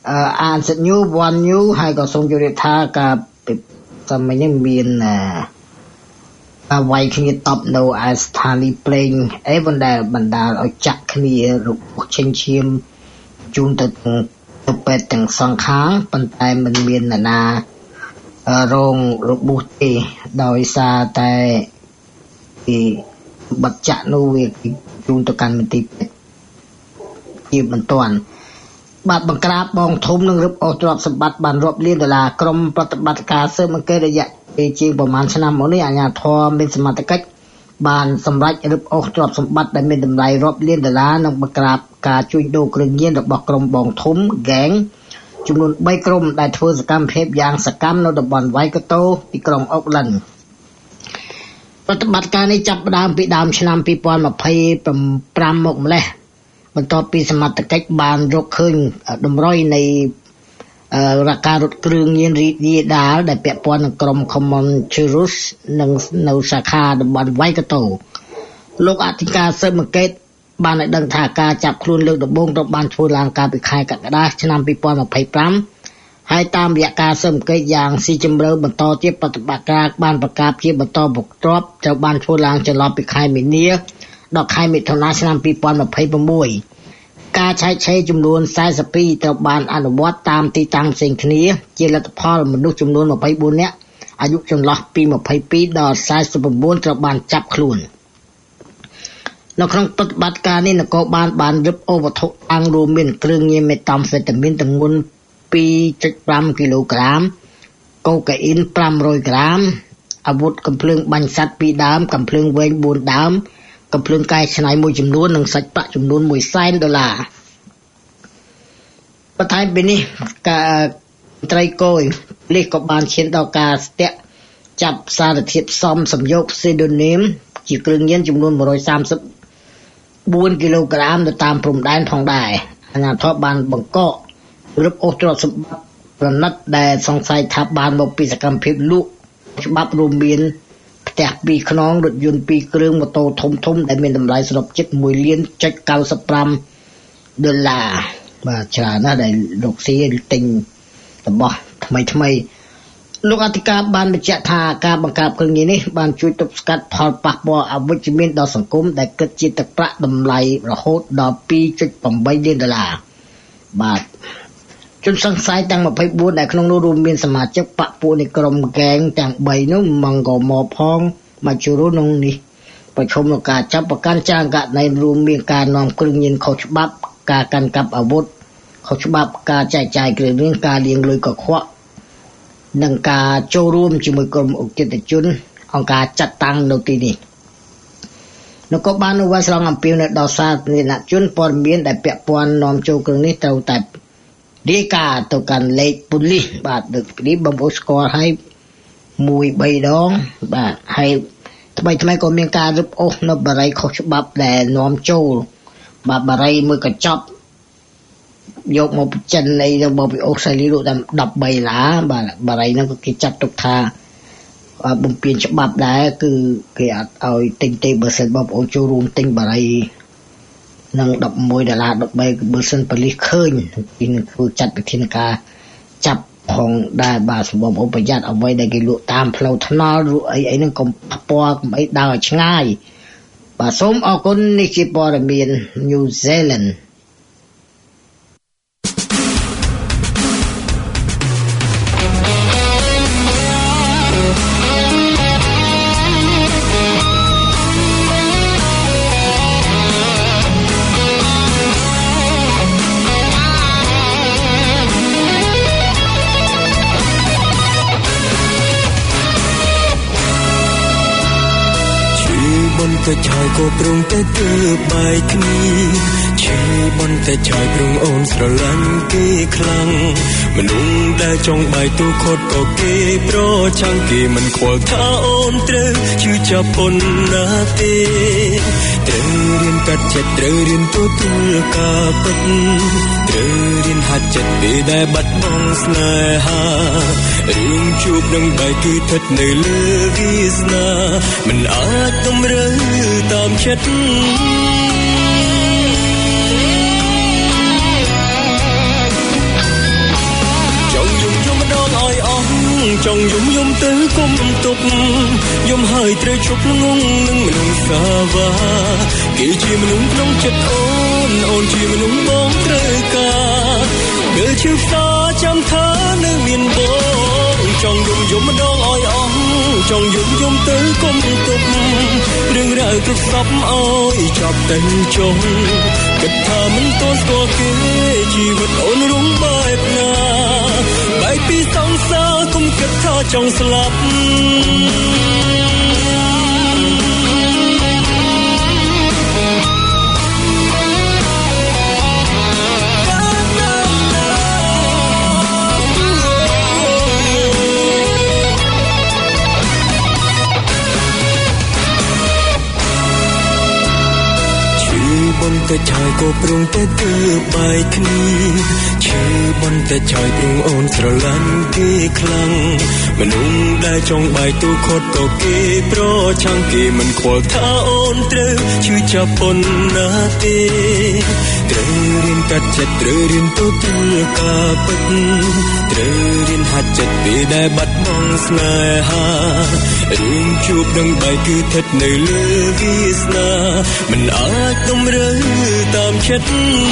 អានសិទ្ធិញូវ៉ាន់ញូហើយក៏សូមជម្រាបថាការសម័យនេះមានអ្វីគ្នាតបនៅឯស្ថានីយ៍ប្រេងអីបណ្ដាលឲ្យចាក់គ្នារបស់ឈិញឈាមជូនទៅពេទ្យទាំងសងខាងប៉ុន្តែមិនមានអ្នកណារងរបួសទេដោយសារតែពីបច្ចាក់នោះវាជូនទៅកាន់មន្ទីរពេទ្យជាបន្ទាន់បាទបង្ក្រាបបងធំនឹងរឹបអូសទ្រព្យសម្បត្តិបានរាប់លានដុល្លារក្រុមប្រតិបត្តិការស៊ើបអង្កេតរយៈពេលជាងប្រមាណឆ្នាំមកនេះអាជ្ញាធរមានសមត្ថកិច្ចបានសម្រេចរឹបអូសទ្រព្យសម្បត្តិដែលមានតម្លៃរាប់លានដុល្លារនិងបង្ក្រាបការជួញដូរគ្រឿងញៀនរបស់ក្រុមបងធំហ្គេងចំនួន3ក្រុមដែលធ្វើសកម្មភាពយ៉ាងសកម្មនៅតំបន់វ៉ៃកូតូទីក្រុងអូកឡែនប្រតិបត្តិការនេះចាប់ផ្ដើមពីដើមឆ្នាំ2025មកម្លេះបន្ទាប់ពីសមត្ថកិច្ចបានរកឃើញតម្រុយនៃការរត់គ្រឿងញៀនរីករាលដាលដែលពាក់ព័ន្ធនឹងក្រុម Common Chirus និងនៅសាខាតំបន់វ៉ៃកូតូលោកអធិការស៊ើបអង្កេតបានឲ្យដឹងថាការចាប់ខ្លួនលើកដំបូងត្រូវបានធ្វើឡើងកាលពីខែកក្កដាឆ្នាំ2025ហើយតាមរយៈការស៊ើបអង្កេតយ៉ាងស៊ីជម្រៅបន្តទៀតប្រតិបត្តិការបានប្រកាសជាបន្តបុកទ្របត្រូវបានធ្វើឡើងចន្លោះពីខែមីនាដល់ខែមិថុនាឆ្នាំ2026ការឆែកឆេរចំនួន42ត្រូវបានអនុវត្តតាមទីតាំងផ្សេងគ្នាជាលទ្ធផលមនុស្សចំនួន24នាក់អាយុចន្លោះពី22ដល់49ត្រូវបានចាប់ខ្លួននៅក្នុងប្រតិបត្តិការនេះនគរបាលបានរឹបអូសវត្ថុអង្គរួមមានគ្រឿងញៀនមេតាំហ្វេតាមីនទម្ងន់ 2.5 គីឡូក្រាមកូកាអ៊ីន500ក្រាមអាវុធកំភ្លើងបាញ់សត្វ2ដើមកំភ្លើងវែង4ដើមកំភ្លើងកែច្នៃមួយចំនួននិងសាច់ប្រាក់ចំនួន$100,000បន្ថែមពីនេះការត្រីគយលិះក៏បានឈានដល់ការស្ទាក់ចាប់សារធាតុផ្សំសំយោគសេដូនីមជាគ្រឿងញៀនចំនួន134គីឡូក្រាមទៅតាមព្រំដែនផងដែរអាជ្ញាធរបានបង្កករឹបអូសទ្រព្យសម្បត្តិប្រណិតដែលសង្ស័យថាបានមកពីសកម្មភាពលក់ច្បាប់រួមមានផ្ទះ2ខ្នងរថយន្ត2គ្រឿងម៉ូតូធំដែលមានតម្លៃសរុបជិត$1.95បាទច្រើនណាស់ដែលលោកស៊ីទិញរបស់ថ្មីលោកអធិការបានបញ្ជាក់ថាការបង្ក្រាបគ្រឿងញៀននេះបានជួយទប់ស្កាត់ផលប៉ះពាល់អវិជ្ជមានដល់សង្គមដែលគិតជាទឹកប្រាក់តម្លៃរហូតដល់$2.8 លានបាទជនសង្ស័យទាំង24ដែលក្នុងនោះរួមមានសមាជិកបកពួកនៃក្រុមហ្គេងទាំង3នោះម៉ង់ហ្គោម៉ូផងមកជួរនោះនេះប្រឈមនឹងការចាប់ប្រកាន់ចាងករណីរួមមានការនាំគ្រឿងញៀនខុសច្បាប់ការកាន់កាប់អាវុធខុសច្បាប់ការចែកចាយគ្រឿងញៀនការលាងលុយកខ្វក់និងការចូលរួមជាមួយក្រុមអុកចិនជនអង្គការចាត់តាំងនៅទីនេះនគរបាលនៅវ៉ាស្រង់អំពាវនាវដល់សាធារណជនព័ត៌មានដែលពាក់ព័ន្ធនាំចូលគ្រឿងនេះត្រូវតែរាយការណ៍ទៅកាន់លេខប៉ូលីសបាទលើកនេះបងប្អូនស្គាល់ឲ្យ1-3 ដងបាទហើយថ្មីក៏មានការរឹបអូសនៅបារីខុសច្បាប់ដែលនាំចូលបាទបារីមួយកញ្ចប់យកមកបញ្ចិននៃរបស់ពីអូស្ត្រាលីលោកតាម$13បាទបារីហ្នឹងក៏គេចាត់ទុកថាបំពានច្បាប់ដែរគឺគេអត់ឲ្យទិញទេបើសិនបងប្អូនចូលរួមទិញបារីនឹង$11 13បើសិនប៉ូលីសឃើញគេនឹងធ្វើចាត់វិធានការចាប់ផងដែរបាទបងប្អូនប្រយ័ត្នអ្វីដែលគេលក់តាមផ្លូវថ្នល់ឬអីហ្នឹងកុំប៉ះពាល់កុំអីដើរឲ្យឆ្ងាយបាទសូមអរគុណនេះជាព័ត៌មាន New Zealand តែឆាយក៏ព្រមតែគឺបាយគ្នាឈឺបនតែឆាយព្រមអូនស្រឡាញ់គេខ្លាំងមនុស្សដែលចង់បាយទូខត់ក៏គេប្រចាំងគេមិនខ្វល់ថាអូនត្រូវជឿចាប់ប៉ុណ្ណាទេត្រូវរៀនកាត់ចិត្តត្រូវរៀនទទួលការពិតត្រូវរៀនហាត់ចិត្តពេលដែលបាត់បង់ស្នេហារឿងជួបនឹងបាយគឺស្ថិតនៅលើវាសនាមិនអាចតម្រូវតាមចិត្តចង់យំទៅគុំទុកយំហើយត្រូវជប់ងងនឹងមនុស្សសាវ៉ាគេជាមនុស្សក្នុងចិត្តអូនជាមនុស្សបងត្រូវការពេលឈឺផ្សាចាំថានៅមានបងចង់យំម្ដងឲ្យអស់ចង់យំទៅគុំទុករឿងរ៉ាវគ្រប់សពឲ្យចប់ទៅចុងគិតថាមិនទាន់ស្គាល់គេជីវិតអូនរងបែបណាបែកពីសង្សារគុំគិតថាចង់ស្លាប់បន្តិចហើយក៏ព្រមតែទើបបែកគ្នាឈឺបន្តិចហើយព្រមអូនស្រឡាញ់គេខ្លាំងមនុស្សដែលចង់បែកទូខុតក៏គេប្រឆាំងគេមិនខ្វល់ថាអូនត្រូវឈឺចាប់ប៉ុណ្ណាទេត្រូវរៀនកាត់ចិត្តត្រូវរៀនទទួលការពិតត្រូវរៀនហាត់ចិត្តពេលដែលបាត់បង់ស្នេហារឿងជួបនឹងបែកគឺស្ថិតនៅលើវាសនាមិនអាចតម្រូវតាមចិត្ត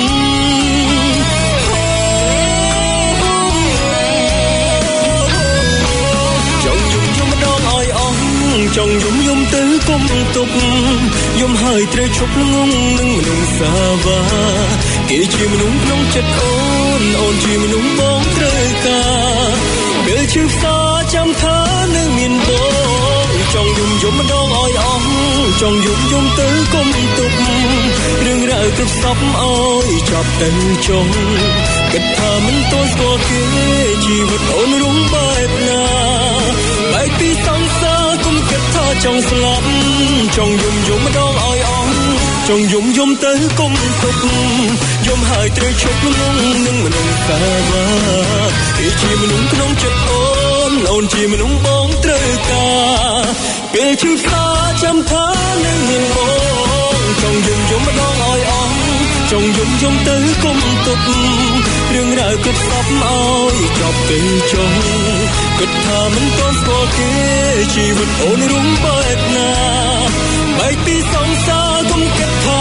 ចង់យំម្ដងឲ្យអស់ចង់យំទៅគុំទុកយំហើយត្រូវជប់ងងនឹងមនុស្សសាវ៉ាគេជាមនុស្សក្នុងចិត្តអូនជាមនុស្សបងត្រូវការពេលឈឺផ្សាចាំថានៅមានបងចង់យំម្ដងឲ្យអស់ចង់យំទៅគុំទុករឿងរ៉ាវគ្រប់សពឲ្យចប់ទៅចុងគិតថាមិនទាន់ស្គាល់គេជីវិតអូនរងបែបណាបែកពីសង្សារគុំគិតថាចង់ស្លាប់ចង់យំម្ដងឲ្យអស់ចង់យំទៅគុំទុកយំហើយត្រូវជប់ងងនឹងមនុស្សសាវ៉ាគេជាមនុស្សក្នុងចិត្តអូនជាមនុស្សបងត្រូវការពេលឈឺផ្សាចាំថានឹងមានបងចង់យំម្ដងឲ្យអស់ចង់យំទៅគុំទុករឿងរ៉ាវគ្រប់សពឲ្យចប់ទៅចុងគិតថាមិនទាន់ស្គាល់គេជីវិតអូនរងបែបណាបែកពីសង្សារគុំគិតថា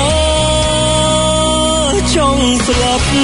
ចង់ស្លាប់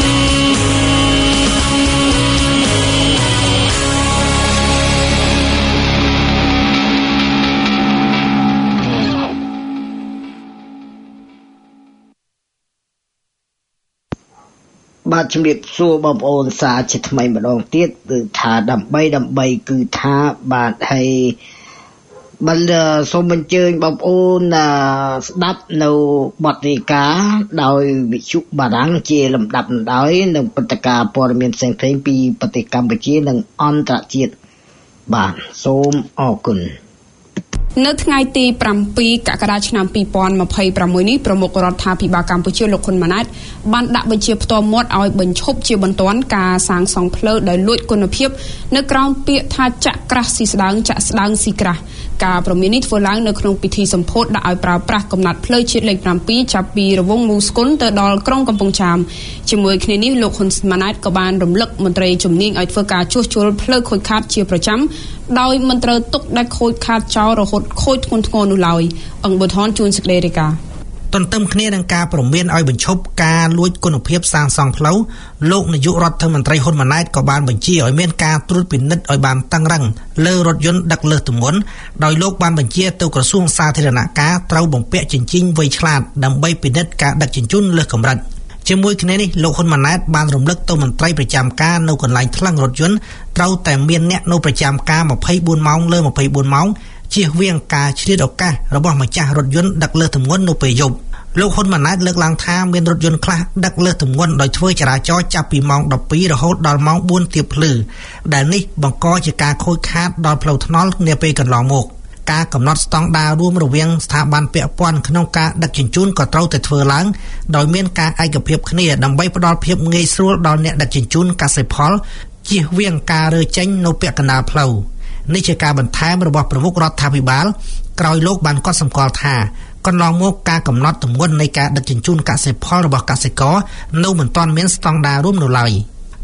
បាទជំរាបសួរបងប្អូនសាជាថ្មីម្ដងទៀតគឺថាដើម្បីគឺថាបាទហើយបើសូមអញ្ជើញបងប្អូនស្ដាប់នៅបទរាយការណ៍ដោយវិទ្យុបារាំងជាលំដាប់ដោយនឹងព្រឹត្តិការណ៍ព័ត៌មានផ្សេងៗពីប្រទេសកម្ពុជានិងអន្តរជាតិបាទសូមអរគុណនៅថ្ងៃទី7កក្កដាឆ្នាំ2026នេះប្រមុខរដ្ឋាភិបាលកម្ពុជាលោកហ៊ុនម៉ាណែតបានដាក់បញ្ជាផ្ទាល់មាត់ឲ្យបញ្ឈប់ជាបន្ទាន់ការសាងសង់ផ្លូវដោយលួចគុណភាពនៅក្រោមពាក្យថាចាក់ក្រាស់ស៊ីស្ដើងចាក់ស្ដើងស៊ីក្រាស់ការប្រមាននេះធ្វើឡើងនៅក្នុងពិធីសម្ពោធដាក់ឲ្យប្រើប្រាស់កំណត់ផ្លូវជាតិលេខ7ចាប់ពីរវងមូស្គុនទៅដល់ក្រុងកំពង់ចាមជាមួយគ្នានេះលោកហ៊ុនម៉ាណែតក៏បានរំលឹកមន្ត្រីជំនាញឲ្យធ្វើការជួសជុលផ្លូវខូចខាតជាប្រចាំដោយមិនត្រូវទុកដែលខូចខាតចោលរហូតខូចធ្ងន់ធ្ងរនោះឡើយអង្គបុថនជួនសេចក្តីរាយការណ៍ទន្ទឹមគ្នានឹងការព្រមានឲ្យបញ្ឈប់ការលួចគុណភាពសាងសង់ផ្លូវលោកនាយករដ្ឋមន្ត្រីហ៊ុនម៉ាណែតក៏បានបញ្ជាឲ្យមានការត្រួតពិនិត្យឲ្យបានតឹងរ៉ឹងលើរថយន្តដឹកលើសទម្ងន់ដោយលោកបានបញ្ជាទៅក្រសួងសាធារណការត្រូវបំពាក់ជញ្ជីងវៃឆ្លាតដើម្បីពិនិត្យការដឹកជញ្ជូនលើសកម្រិតជាមួយគ្នានេះលោកហ៊ុនម៉ាណែតបានរំលឹកទៅមន្ត្រីប្រចាំការនៅកន្លែងថ្លឹងរថយន្តត្រូវតែមានអ្នកនៅប្រចាំការ24ម៉ោងលើ24ម៉ោងជៀសវាងការឆ្លៀតឱកាសរបស់ម្ចាស់រថយន្តដឹកលើសទម្ងន់នៅពេលយប់លោកហ៊ុនម៉ាណែតលើកឡើងថាមានរថយន្តខ្លះដឹកលើសទម្ងន់ដោយធ្វើចរាចរណ៍ចាប់ពីម៉ោង12រហូតដល់ម៉ោង4ទៀបភ្លឺដែលនេះបង្កជាការខូចខាតដល់ផ្លូវថ្នល់នាពេលកន្លងមកការកំណត់ស្តង់ដាររួមរវាងស្ថាប័នពាក់ព័ន្ធក្នុងការដឹកជញ្ជូនក៏ត្រូវតែធ្វើឡើងដោយមានការឯកភាពគ្នាដើម្បីផ្ដល់ភាពងាយស្រួលដល់អ្នកដឹកជញ្ជូនកសិផលជៀសវាងការរើចេញនៅពាក់កណ្ដាលផ្លូវនេះជាការបន្ថែមរបស់ប្រមុខរដ្ឋាភិបាលក្រោយលោកបានកត់សម្គាល់ថាកន្លងមកការកំណត់ទម្ងន់នៃការដឹកជញ្ជូនកសិផលរបស់កសិករនៅមិនទាន់មានស្តង់ដាររួមនៅឡើយ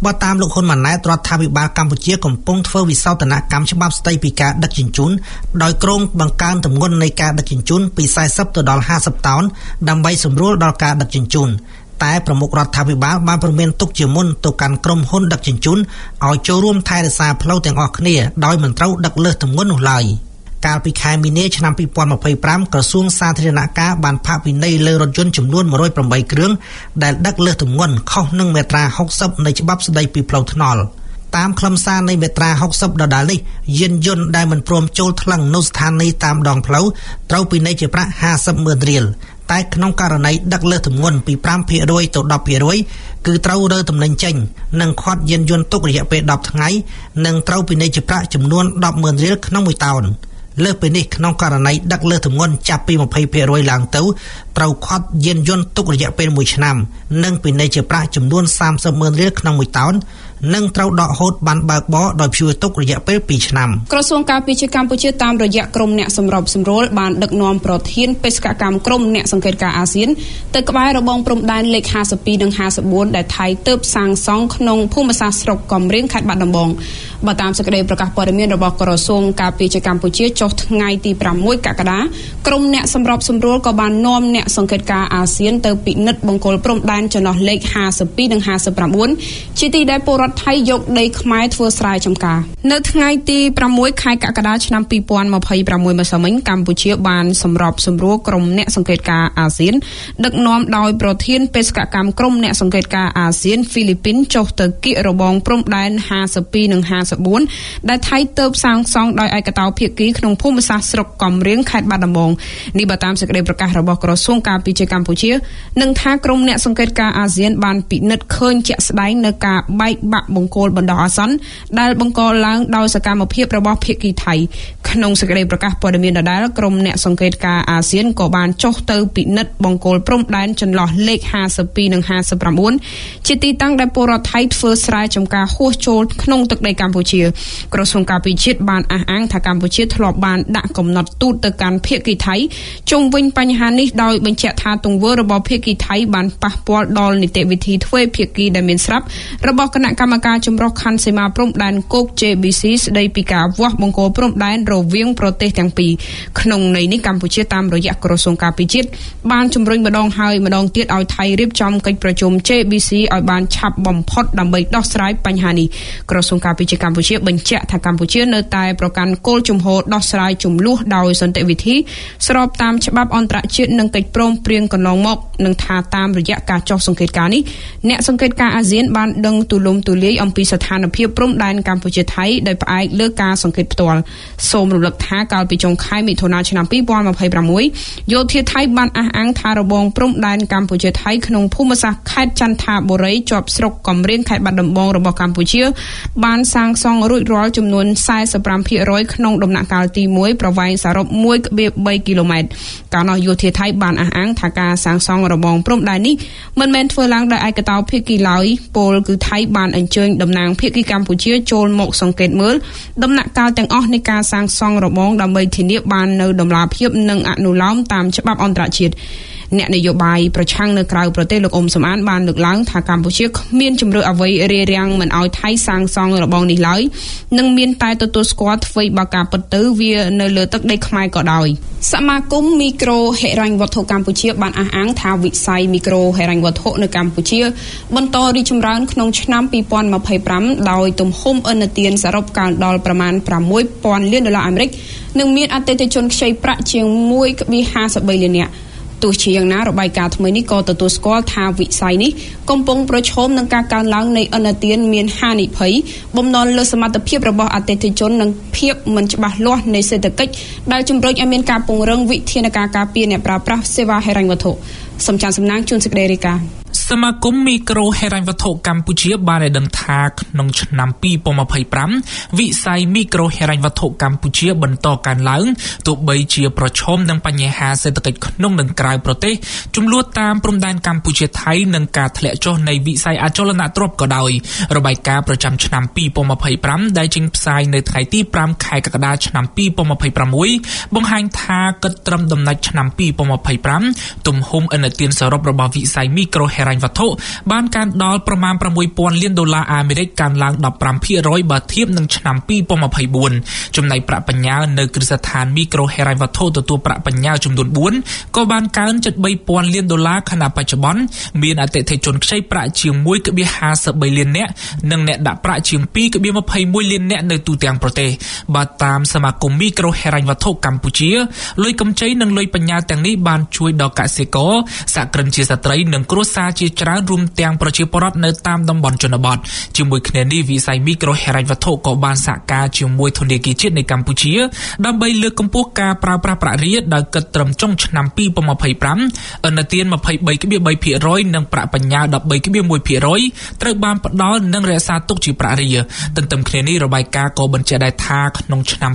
បើតាមលោកហ៊ុនម៉ាណែតរដ្ឋាភិបាលកម្ពុជាកំពុងធ្វើវិសោធនកម្មច្បាប់ស្តីពីការដឹកជញ្ជូនដោយគ្រោងបង្កើនទម្ងន់នៃការដឹកជញ្ជូនពី40ទៅដល់50តោនដើម្បីសម្រួលដល់ការដឹកជញ្ជូនតែប្រមុខរដ្ឋាភិបាលបានព្រមានទុកជាមុនទៅកាន់ក្រុមហ៊ុនដឹកជញ្ជូនឲ្យចូលរួមថែរក្សាផ្លូវទាំងអស់គ្នាដោយមិនត្រូវដឹកលើសទម្ងន់នោះឡើយកាលពីខែមីនាឆ្នាំ2025ក្រសួងសាធារណការបានផាកពិន័យលើរថយន្តចំនួន108គ្រឿងដែលដឹកលើសទម្ងន់ខុសនឹងមាត្រា60នៃច្បាប់ស្តីពីផ្លូវថ្នល់តាមខ្លឹមសារនៃមាត្រា60ដដែលនេះយានយន្តដែលមិនព្រមចូលថ្លឹងនៅស្ថានីយ៍តាមដងផ្លូវត្រូវពិន័យជាប្រាក់ 50,000 រៀលតែក្នុងករណីដឹកលើសទម្ងន់ពី 5% ទៅ 10% គឺត្រូវរើទំនិញចេញនិងឃាត់យានយន្តទុករយៈពេល10ថ្ងៃនិងត្រូវពិន័យជាប្រាក់ចំនួន 10,000 រៀលក្នុងមួយតោនលើសពីនេះក្នុងករណីដឹកលើសទម្ងន់ចាប់ពី 20% ឡើងទៅត្រូវឃាត់យានយន្តទុករយៈពេល1ឆ្នាំនិងពិន័យជាប្រាក់ចំនួន 30,000 រៀលក្នុងមួយតោននិងត្រូវដកហូតបានបើកបរដោយព្យួរទុករយៈពេល2ឆ្នាំក្រសួងការពារជាតិកម្ពុជាតាមរយៈក្រុមអ្នកសម្របសម្រួលបានដឹកនាំប្រធានបេសកកម្មក្រុមអ្នកសង្កេតការណ៍អាស៊ានទៅក្បែររបងព្រំដែនលេខ52និង54ដែលថៃទើបសាងសង់ក្នុងភូមិសាស្ត្រស្រុកកំរៀងខេត្តបាត់ដំបងបើតាមសេចក្តីប្រកាសព័ត៌មានរបស់ក្រសួងការពារជាតិកម្ពុជាចុះថ្ងៃទី6កក្កដាក្រុមអ្នកសម្របសម្រួលក៏បាននាំអ្នកសង្កេតការណ៍អាស៊ានទៅពិនិត្យបង្គោលព្រំដែនចន្លោះលេខ52និង59ជាទីដែលពលរដ្ឋថៃយកដីខ្មែរធ្វើស្រែចម្ការនៅថ្ងៃទី6ខែកក្កដាឆ្នាំ2026ម្សិលមិញកម្ពុជាបានសម្របសម្រួលក្រុមអ្នកសង្កេតការណ៍អាស៊ានដឹកនាំដោយប្រធានបេសកកម្មក្រុមអ្នកសង្កេតការណ៍អាស៊ានហ្វីលីពីនចុះទៅគៀករបងព្រំដែន52និង54ដែលថៃទើបសាងសង់ដោយឯកតោភាគីក្នុងភូមិសាស្ត្រស្រុកកំរៀងខេត្តបាត់ដំបងនេះបើតាមសេចក្តីប្រកាសរបស់ក្រសួងការពារជាតិកម្ពុជានឹងថាក្រុមអ្នកសង្កេតការណ៍អាស៊ានបានពិនិត្យឃើញជាក់ស្ដែងនៅការបែកបាក់បង្គោលបណ្ដោះអាសន្នដែលបង្កឡើងដោយសកម្មភាពរបស់ភាគីថៃក្នុងសេចក្តីប្រកាសព័ត៌មានដដែលក្រុមអ្នកសង្កេតការណ៍អាស៊ានក៏បានចុះទៅពិនិត្យបង្គោលព្រំដែនចន្លោះលេខ52និង59ជាទីតាំងដែលពលរដ្ឋថៃធ្វើស្រែចម្ការហួសចូលក្នុងទឹកដីកម្ពុជាក្រសួងការពារជាតិបានអះអាងថាកម្ពុជាធ្លាប់បានដាក់កំណត់ទូតទៅកាន់ភាគីថៃជុំវិញបញ្ហានេះដោយបញ្ជាក់ថាទង្វើរបស់ភាគីថៃបានប៉ះពាល់ដល់នីតិវិធីទ្វេភាគីដែលមានស្រាប់របស់គណៈកម្មការចម្រុះខណ្ឌសីមាព្រំដែនគោក JBC ស្ដីពីការវាស់បង្គោលព្រំដែនរវាងប្រទេសទាំងពីរក្នុងន័យនេះកម្ពុជាតាមរយៈក្រសួងការពារជាតិបានជំរុញម្ដងហើយម្ដងទៀតឲ្យថៃរៀបចំកិច្ចប្រជុំ JBC ឲ្យបានឆាប់បំផុតដើម្បីដោះស្រាយបញ្ហានេះក្រសួងការពារជាតិកម្ពុជាបញ្ជាក់ថាកម្ពុជានៅតែប្រកាន់គោលជំហរដោះស្រាយជម្លោះដោយសន្តិវិធីស្របតាមច្បាប់អន្តរជាតិនិងកិច្ចព្រមព្រៀងកន្លងមកនឹងថាតាមរយៈការចុះសង្កេតការណ៍នេះអ្នកសង្កេតការណ៍អាស៊ានបានដឹងទូលំទូលាយអំពីស្ថានភាពព្រំដែនកម្ពុជាថៃដោយផ្អែកលើការសង្កេតផ្ទាល់សូមរំលឹកថាកាលពីចុងខែមិថុនាឆ្នាំ2026យោធាថៃបានអះអាងថារបងព្រំដែនកម្ពុជាថៃក្នុងភូមិសាស្ត្រខេត្តចន្ទបុរីជាប់ស្រុកកំរៀងខេត្តបាត់ដំបងរបស់កម្ពុជាបានសាងសង់រួចរាល់ចំនួន 45% ក្នុងដំណាក់កាលទី1ប្រវែងសរុប 1.3 គីឡូម៉ែត្រកាលនោះយោធាថៃបានអះអាងថាការសាងសង់របងព្រំដែននេះមិនមែនធ្វើឡើងដោយឯកតោភាគីឡើយពលគឺថៃបានអញ្ជើញតំណាងភាគីកម្ពុជាចូលមកសង្កេតមើលដំណាក់កាលទាំងអស់នៃការសាងសង់របងដើម្បីធានាបាននូវដំណាភាពនិងអនុលោមតាមច្បាប់អន្តរជាតិអ្នកនយោបាយប្រឆាំងនៅក្រៅប្រទេសលោកអ៊ុំសំអានបានលើកឡើងថាកម្ពុជាគ្មានជំរឿអ្វីរារាំងមិនឲ្យថៃសាងសង់របងនេះឡើយនិងមានតែទទួលស្គាល់ធ្វើបើការពិតទៅវានៅលើទឹកដីខ្មែរក៏ដោយសមាគមមីក្រូហិរញ្ញវត្ថុកម្ពុជាបានអះអាងថាវិស័យមីក្រូហិរញ្ញវត្ថុនៅកម្ពុជាបន្តរីកចម្រើនក្នុងឆ្នាំ2025ដោយទំហំឥណទានសរុបកើនដល់ប្រមាណ $6,000 លាននិងមានអតិថិជនខ្ចីប្រាក់ជាង 1.53 លាននាក់ទោះជាយ៉ាងណារបាយការណ៍ថ្មីនេះក៏ទទួលស្គាល់ថាវិស័យនេះកំពុងប្រឈមនឹងការកើនឡើងនៃឥណទានមានហានិភ័យបំណុលលើសមត្ថភាពរបស់អតិថិជននិងភាពមិនច្បាស់លាស់នៃសេដ្ឋកិច្ចដែលជំរុញឲ្យមានការពង្រឹងវិធានការការពារអ្នកប្រើប្រាស់សេវាហិរញ្ញវត្ថុសំចានសំណាងជួនសេចក្តីរាយការណ៍សមាគមមីក្រូហិរញ្ញវត្ថុកម្ពុជាបានឲ្យដឹងថាក្នុងឆ្នាំ2025វិស័យមីក្រូហិរញ្ញវត្ថុកម្ពុជាបន្តកើនឡើងទោះបីជាប្រឈមនឹងបញ្ហាសេដ្ឋកិច្ចក្នុងនិងក្រៅប្រទេសចំនួនតាមព្រំដែនកម្ពុជាថៃនិងការធ្លាក់ចុះនៃវិស័យអចលនទ្រព្យក៏ដោយរបាយការណ៍ប្រចាំឆ្នាំ2025ដែលចេញផ្សាយនៅថ្ងៃទី5ខែកក្កដាឆ្នាំ2026បង្ហាញថាគិតត្រឹមដំណាច់ឆ្នាំ2025ទំហំឥណទានសរុបរបស់វិស័យមីក្រូហិរញ្ញញ្ញវត្ថុបានកើនដល់ប្រមាណ $6,000 លានអាមេរិកកើនឡើង 15% បើធៀបនឹងឆ្នាំ 2024 ចំណែកប្រាក់បញ្ញើនៅគ្រឹះស្ថានមីក្រូហិរញ្ញវត្ថុទទួលប្រាក់បញ្ញើចំនួន 4 ក៏បានកើន $3,000 លាន ខណៈបច្ចុប្បន្នមានអតិថិជនខ្ចីប្រាក់ជាង 1.53 លាននាក់និងអ្នកដាក់ប្រាក់ជាង 2.21 លាននាក់នៅទូទាំងប្រទេសបើតាមសមាគមមីក្រូហិរញ្ញវត្ថុកម្ពុជាលុយកម្ចីនិងលុយបញ្ញើទាំងនេះបានជួយដល់កសិករសហគ្រិនជាស្ត្រីនិងគ្រួសារជាច្រើនរួមទាំងប្រជាពលរដ្ឋនៅតាមតំបន់ជនបទជាមួយគ្នានេះវិស័យមីក្រូហិរញ្ញវត្ថុក៏បានសហការជាមួយធនាគារជាតិនៃកម្ពុជាដើម្បីលើកកម្ពស់ការប្រើប្រាស់ប្រាក់រាដោយគិតត្រឹមចុងឆ្នាំ 2025 ឥណទាន 23.3% និងប្រាក់បញ្ញើ 13.1% ត្រូវបានផ្ដល់និងរក្សាទុកជាប្រាក់រាទន្ទឹមគ្នានេះរបាយការណ៍ក៏បញ្ជាក់ដែរថាក្នុងឆ្នាំ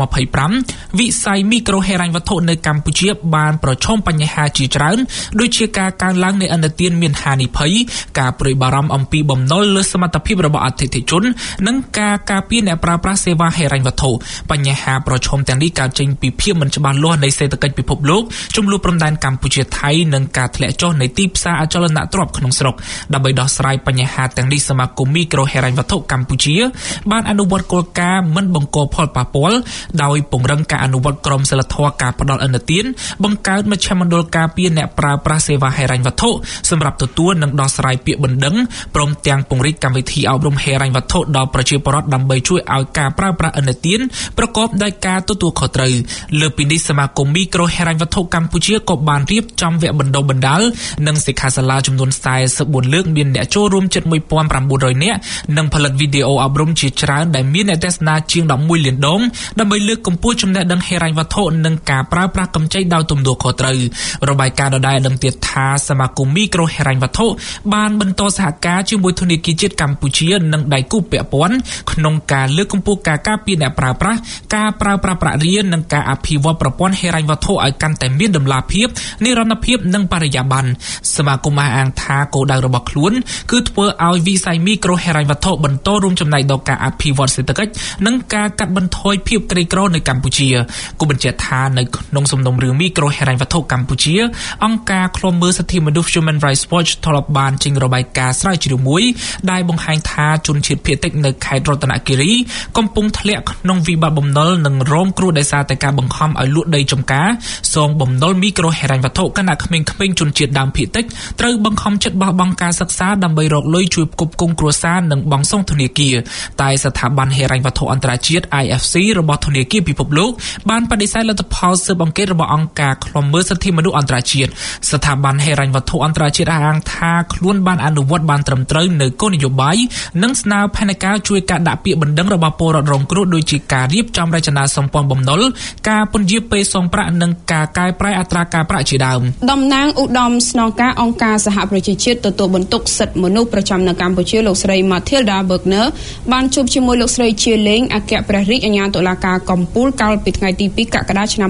2025 វិស័យមីក្រូហិរញ្ញវត្ថុនៅកម្ពុជាបានប្រឈមបញ្ហាជាច្រើនដូចជាការកើនឡើងនៃឥណទានមានហានិភ័យការព្រួយបារម្ភអំពីបំណុលលើសមត្ថភាពរបស់អតិថិជននិងការការពារអ្នកប្រើប្រាស់សេវាហិរញ្ញវត្ថុបញ្ហាប្រឈមទាំងនេះកើតចេញពីភាពមិនច្បាស់លាស់នៃសេដ្ឋកិច្ចពិភពលោកជម្លោះព្រំដែនកម្ពុជាថៃនិងការធ្លាក់ចុះនៃទីផ្សារអចលនទ្រព្យក្នុងស្រុកដើម្បីដោះស្រាយបញ្ហាទាំងនេះសមាគមមីក្រូហិរញ្ញវត្ថុកម្ពុជាបានអនុវត្តគោលការណ៍មិនបង្កផលប៉ះពាល់ដោយពង្រឹងការអនុវត្តក្រមសីលធម៌ការផ្ដល់ឥណទានបង្កើតមជ្ឈមណ្ឌលការពារអ្នកប្រើប្រាស់សេវាហិរញ្ញវត្ថុសម្រាប់ទទួលនិងដោះស្រាយពាក្យបណ្ដឹងព្រមទាំងពង្រីកកម្មវិធីអប់រំហិរញ្ញវត្ថុដល់ប្រជាពលរដ្ឋដើម្បីជួយឲ្យការប្រើប្រាស់ឥណទានប្រកបដោយការទទួលខុសត្រូវលើពីនេះសមាគមមីក្រូហិរញ្ញវត្ថុកម្ពុជាក៏បានរៀបចំវគ្គបណ្ដុះបណ្ដាលនិងសិក្ខាសាលាចំនួន44លើកមានអ្នកចូលរួមជិត 1,900 នាក់និងផលិតវីដេអូអប់រំជាច្រើនដែលមានអ្នកទស្សនាជាង 11 លានដងដើម្បីលើកកម្ពស់ចំណេះដឹងហិរញ្ញវត្ថុនិងការប្រើប្រាស់កម្ចីដោយទំនួលខុសត្រូវរបាយការណ៍ដដែលដឹងទៀតថាសមាគមមីក្រូហិរញ្ញវត្ថុបានបន្តសហការជាមួយធនាគារជាតិកម្ពុជានិងដៃគូពាក់ព័ន្ធក្នុងការលើកកម្ពស់ការការពារអ្នកប្រើប្រាស់ការប្រើប្រាស់ប្រាក់រៀលនិងការអភិវឌ្ឍប្រព័ន្ធហិរញ្ញវត្ថុឲ្យកាន់តែមានតម្លាភាពនិរន្តរភាពនិងបរិយាបន្នសមាគមអះអាងថាគោលដៅរបស់ខ្លួនគឺធ្វើឲ្យវិស័យមីក្រូហិរញ្ញវត្ថុបន្តរួមចំណែកដល់ការអភិវឌ្ឍសេដ្ឋកិច្ចនិងការកាត់បន្ថយភាពក្រីក្រនៅកម្ពុជាគូបញ្ជាក់ថានៅក្នុងសំណុំរឿងមីក្រូហិរញ្ញវត្ថុកម្ពុជាអង្គការឃ្លាំមើលសិទ្ធិមនុស្ស Human Rights Watch ធ្លាប់បានចេញរបាយការណ៍ស្រាវជ្រាវមួយដែលបង្ហាញថាជនជាតិភាគតិចនៅខេត្តរតនគិរីកំពុងធ្លាក់ក្នុងវិបត្តិបំណុលនិងរងគ្រោះដោយសារតែការបង្ខំឲ្យលក់ដីចម្ការសងបំណុលមីក្រូហិរញ្ញវត្ថុខណៈក្មេងៗជនជាតិដើមភាគតិចត្រូវបង្ខំចិត្តបោះបង់ការសិក្សាដើម្បីរកលុយជួយផ្គត់ផ្គង់គ្រួសារនិងបង់សងធនាគារតែស្ថាប័នហិរញ្ញវត្ថុអន្តរជាតិ IFC របស់ធនាគារពិភពលោកបានបដិសេធលទ្ធផលស៊ើបអង្កេតរបស់អង្គការឃ្លាំមើលសិទ្ធិមនុស្សអន្តរជាតិស្ថាប័នហិរញ្ញវត្ថុអន្តរជាតិអះអាងថាខ្លួនបានអនុវត្តបានត្រឹមត្រូវនៅគោលនយោបាយនិងស្នើផែនការជួយការដាក់ពាក្យបណ្ដឹងរបស់ពលរដ្ឋរងគ្រោះដូចជាការរៀបចំរចនាសម្ព័ន្ធបំណុលការពន្យាពេលសងប្រាក់និងការកែប្រែអត្រាការប្រាក់ជាដើមតំណាងឧត្តមស្នងការអង្គការសហប្រជាជាតិទទួលបន្ទុកសិទ្ធិមនុស្សប្រចាំនៅកម្ពុជាលោកស្រី Mathilda Bergner បានជួបជាមួយលោកស្រីជាលេងអគ្គព្រះរាជអាជ្ញាតុលាការកំពូលកាលពីថ្ងៃទី 2 កក្កដាឆ្នាំ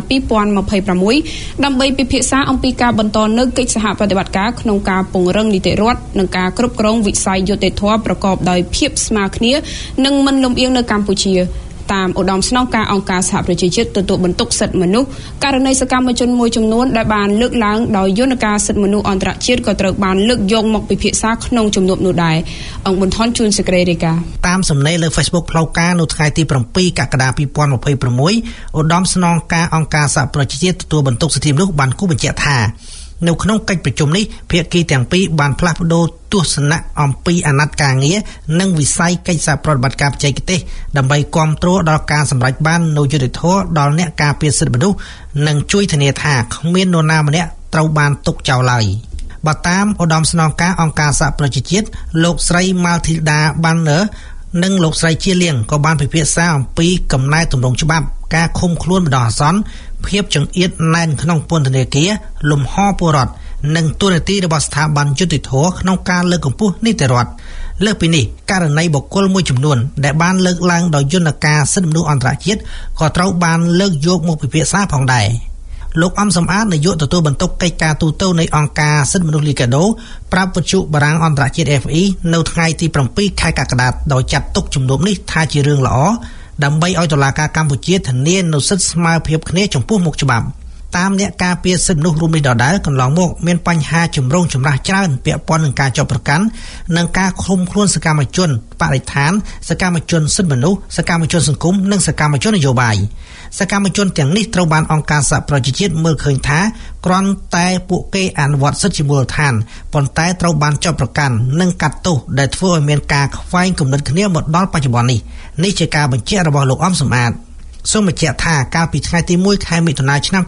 2026 ដើម្បីពិភាក្សាអំពីការបន្តនៅកិច្ចសហប្រតិបត្តិការក្នុងការពង្រឹងនីតិរដ្ឋនិងការគ្រប់គ្រងវិស័យយុត្តិធម៌ប្រកបដោយភាពស្មើគ្នានិងមិនលំអៀងនៅកម្ពុជាតាមឧត្តមស្នងការអង្គការសហប្រជាជាតិទទួលបន្ទុកសិទ្ធិមនុស្សករណីសកម្មជនមួយចំនួនដែលបានលើកឡើងដោយយន្តការសិទ្ធិមនុស្សអន្តរជាតិក៏ត្រូវបានលើកយកមកពិភាក្សាក្នុងជំនួបនោះដែរអង្គបន្ថនជួនសេចក្តីរាយការណ៍តាមសំណេរលើ Facebook ផ្លូវការនៅថ្ងៃទី 7 កក្កដា 2026 ឧត្តមស្នងការអង្គការសហប្រជាជាតិទទួលបន្ទុកសិទ្ធិមនុស្សបានគូបញ្ជាក់ថានៅក្នុងកិច្ចប្រជុំនេះភាគីទាំងពីរបានផ្លាស់ប្ដូរទស្សនៈអំពីអាណត្តិការងារនិងវិស័យកិច្ចសហប្រតិបត្តិការបច្ចេកទេសដើម្បីគាំទ្រដល់ការសម្រេចបាននូវយុត្តិធម៌ដល់អ្នកការពារសិទ្ធិមនុស្សនិងជួយធានាថាគ្មាននរណាម្នាក់ត្រូវបានទុកចោលឡើយបើតាមឧត្តមស្នងការអង្គការសហប្រជាជាតិលោកស្រី Mathilda Bergner និងលោកស្រីជាលៀងក៏បានពិភាក្សាអំពីកំណែទម្រង់ច្បាប់ការឃុំខ្លួនបណ្ដោះអាសន្នភាពចង្អៀតណែនក្នុងពន្ធនាគារលំហពលរដ្ឋនិងទូនាទីរបស់ស្ថាប័នយុតិធធក្នុងការលើកកម្ពស់នីតិរដ្ឋលើសពីនេះករណីបុគ្គលមួយចំនួនដែលបានលើកឡើងដោយយន្តការសិទ្ធិមនុស្សអន្តរជាតិក៏ត្រូវបានលើកយកមកពិភាក្សាផងដែរលោកអំសំអាតនាយកទទួលបន្ទុកកិច្ចការទូតនៃអង្គការសិទ្ធិមនុស្សលីកាដូប្រាប់វិទ្យុបារាំងអន្តរជាតិ FE នៅថ្ងៃទី 7 ខែកក្កដាដោយចាត់ទុកជំនុំនេះថាជារឿងល្អដើម្បីឲ្យតុលាការកម្ពុជាធានានូវសិទ្ធិស្មើភាពគ្នាចំពោះមុខច្បាប់តាមអ្នកការពារសិទ្ធិមនុស្សរួមនេះដដែលកន្លងមកមានបញ្ហាជំរងចម្រាស់ច្រើនពាក់ព័ន្ធនឹងការចាប់ប្រកាន់និងការឃុំខ្លួនសកម្មជនបរិស្ថានសកម្មជនសិទ្ធិមនុស្សសកម្មជនសង្គមនិងសកម្មជននយោបាយសកម្មជនទាំងនេះត្រូវបានអង្គការសហប្រជាជាតិមើលឃើញថាគ្រាន់តែពួកគេអនុវត្តសិទ្ធិជាមូលដ្ឋានប៉ុន្តែត្រូវបានចាប់ប្រកាន់និងកាត់ទោសដែលធ្វើឲ្យមានការខ្វែងគំនិតគ្នាមកដល់បច្ចុប្បន្ននេះជាការបញ្ជាក់របស់លោកអំសំអាតសូមបញ្ជាក់ថាកាលពីថ្ងៃទី1ខែមិថុនាឆ្នាំ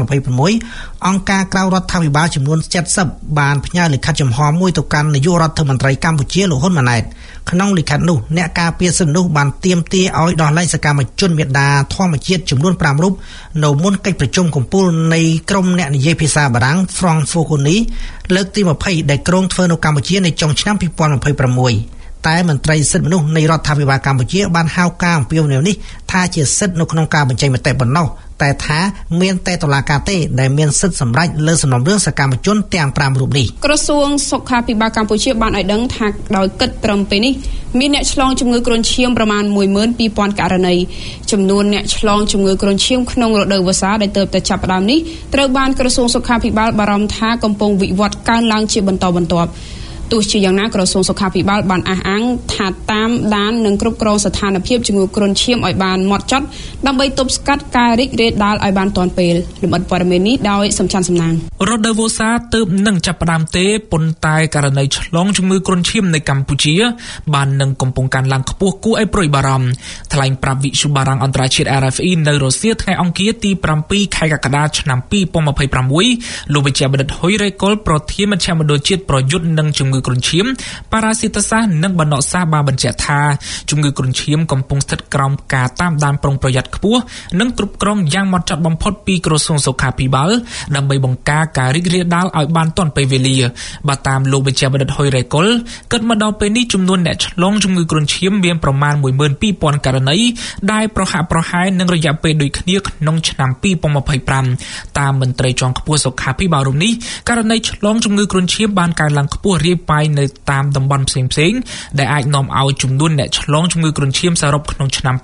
2026អង្គការក្រៅរដ្ឋាភិបាលចំនួន70បានផ្ញើលិខិតចំហមួយទៅកាន់នាយករដ្ឋមន្ត្រីកម្ពុជាលោកហ៊ុនម៉ាណែតក្នុងលិខិតនោះអ្នកការពារសិទ្ធិមនុស្សបានទាមទារឲ្យដោះលែងសកម្មជនមេដាធម្មជាតិចំនួន5រូបនៅមុនកិច្ចប្រជុំកំពូលនៃក្រុមអ្នកនិយាយភាសាបារាំង Francophonie លើកទី20ដែលក្រុងធ្វើនៅកម្ពុជានៅចុងឆ្នាំ2026តែមន្ត្រីសិទ្ធិមនុស្សនៃរដ្ឋាភិបាលកម្ពុជាបានហៅការអំពាវនាវនេះថាជាសិទ្ធិនៅក្នុងការបញ្ចេញមតិប៉ុណ្ណោះតែថាមានតែតុលាការទេដែលមានសិទ្ធិសម្រេចលើសំណុំរឿងសកម្មជនទាំង5រូបនេះក្រសួងសុខាភិបាលកម្ពុជាបានឲ្យដឹងថាដោយគិតត្រឹមពេលនេះមានអ្នកឆ្លងជំងឺគ្រុនឈាមប្រមាណ 12,000 ករណីចំនួនអ្នកឆ្លងជំងឺគ្រុនឈាមក្នុងរដូវវស្សាដែលទើបតែចាប់ផ្ដើមនេះត្រូវបានក្រសួងសុខាភិបាលបារម្ភថាកំពុងវិវត្តកើនឡើងជាបន្តបន្ទាប់ទោះជាយ៉ាងណាក្រសួងសុខាភិបាលបានអះអាងថាតាមដាននិងគ្រប់គ្រងស្ថានភាពជំងឺគ្រុនឈាមឲ្យបានហ្មត់ចត់ដើម្បីទប់ស្កាត់ការរីករាលដាលឲ្យបានទាន់ពេលលម្អិតព័ត៌មាននេះដោយសំច័ន្ទសំណាងរដូវវស្សាទើបនឹងចាប់ផ្ដើមទេប៉ុន្តែករណីឆ្លងជំងឺគ្រុនឈាមនៅកម្ពុជាបាននឹងកំពុងកើនឡើងខ្ពស់គួរឲ្យព្រួយបារម្ភថ្លែងប្រាប់វិទ្យុបារាំងអន្តរជាតិ RFE នៅរុស្ស៊ីថ្ងៃអង្គារទី7ខែកក្កដាឆ្នាំ2026លោកវិជ្ជបណ្ឌិតហ៊ុយរ៉េកុលប្រធានមជ្ឈមណ្ឌលជាតិប្រយុទ្ធនឹងជំងឺគ្រុនឈាមប៉ារ៉ាស៊ីតសាសនិងបណ្ដុះសាសបានបញ្ជាក់ថាជំងឺគ្រុនឈាមកំពុងស្ថិតក្រោមការតាមដានប្រុងប្រយ័ត្នខ្ពស់និងគ្រប់គ្រងយ៉ាងហ្មត់ចត់បំផុតពីក្រសួងសុខាភិបាលដើម្បីបង្ការការរីករាលដាលឲ្យបានទាន់ពេលវេលាបើតាមលោកវិជ្ជបណ្ឌិតហ៊ុយរ៉េកុលគិតមកដល់ពេលនេះចំនួនអ្នកឆ្លងជំងឺគ្រុនឈាមមានប្រមាណ 12,000 ករណីដែលប្រហាក់ប្រហែលនឹងរយៈពេលដូចគ្នាក្នុងឆ្នាំ2025តាមមន្ត្រីជាន់ខ្ពស់សុខាភិបាលរូបនេះករណីឆ្លងជំងឺគ្រុនឈាមបានកើនឡើងខ្ពស់រាយប៉ាយនៅតាមតំបន់ផ្សេងៗដែលអាចនាំឲ្យចំនួនអ្នកឆ្លងជំងឺគ្រុនឈាមសរុបក្នុងឆ្នាំ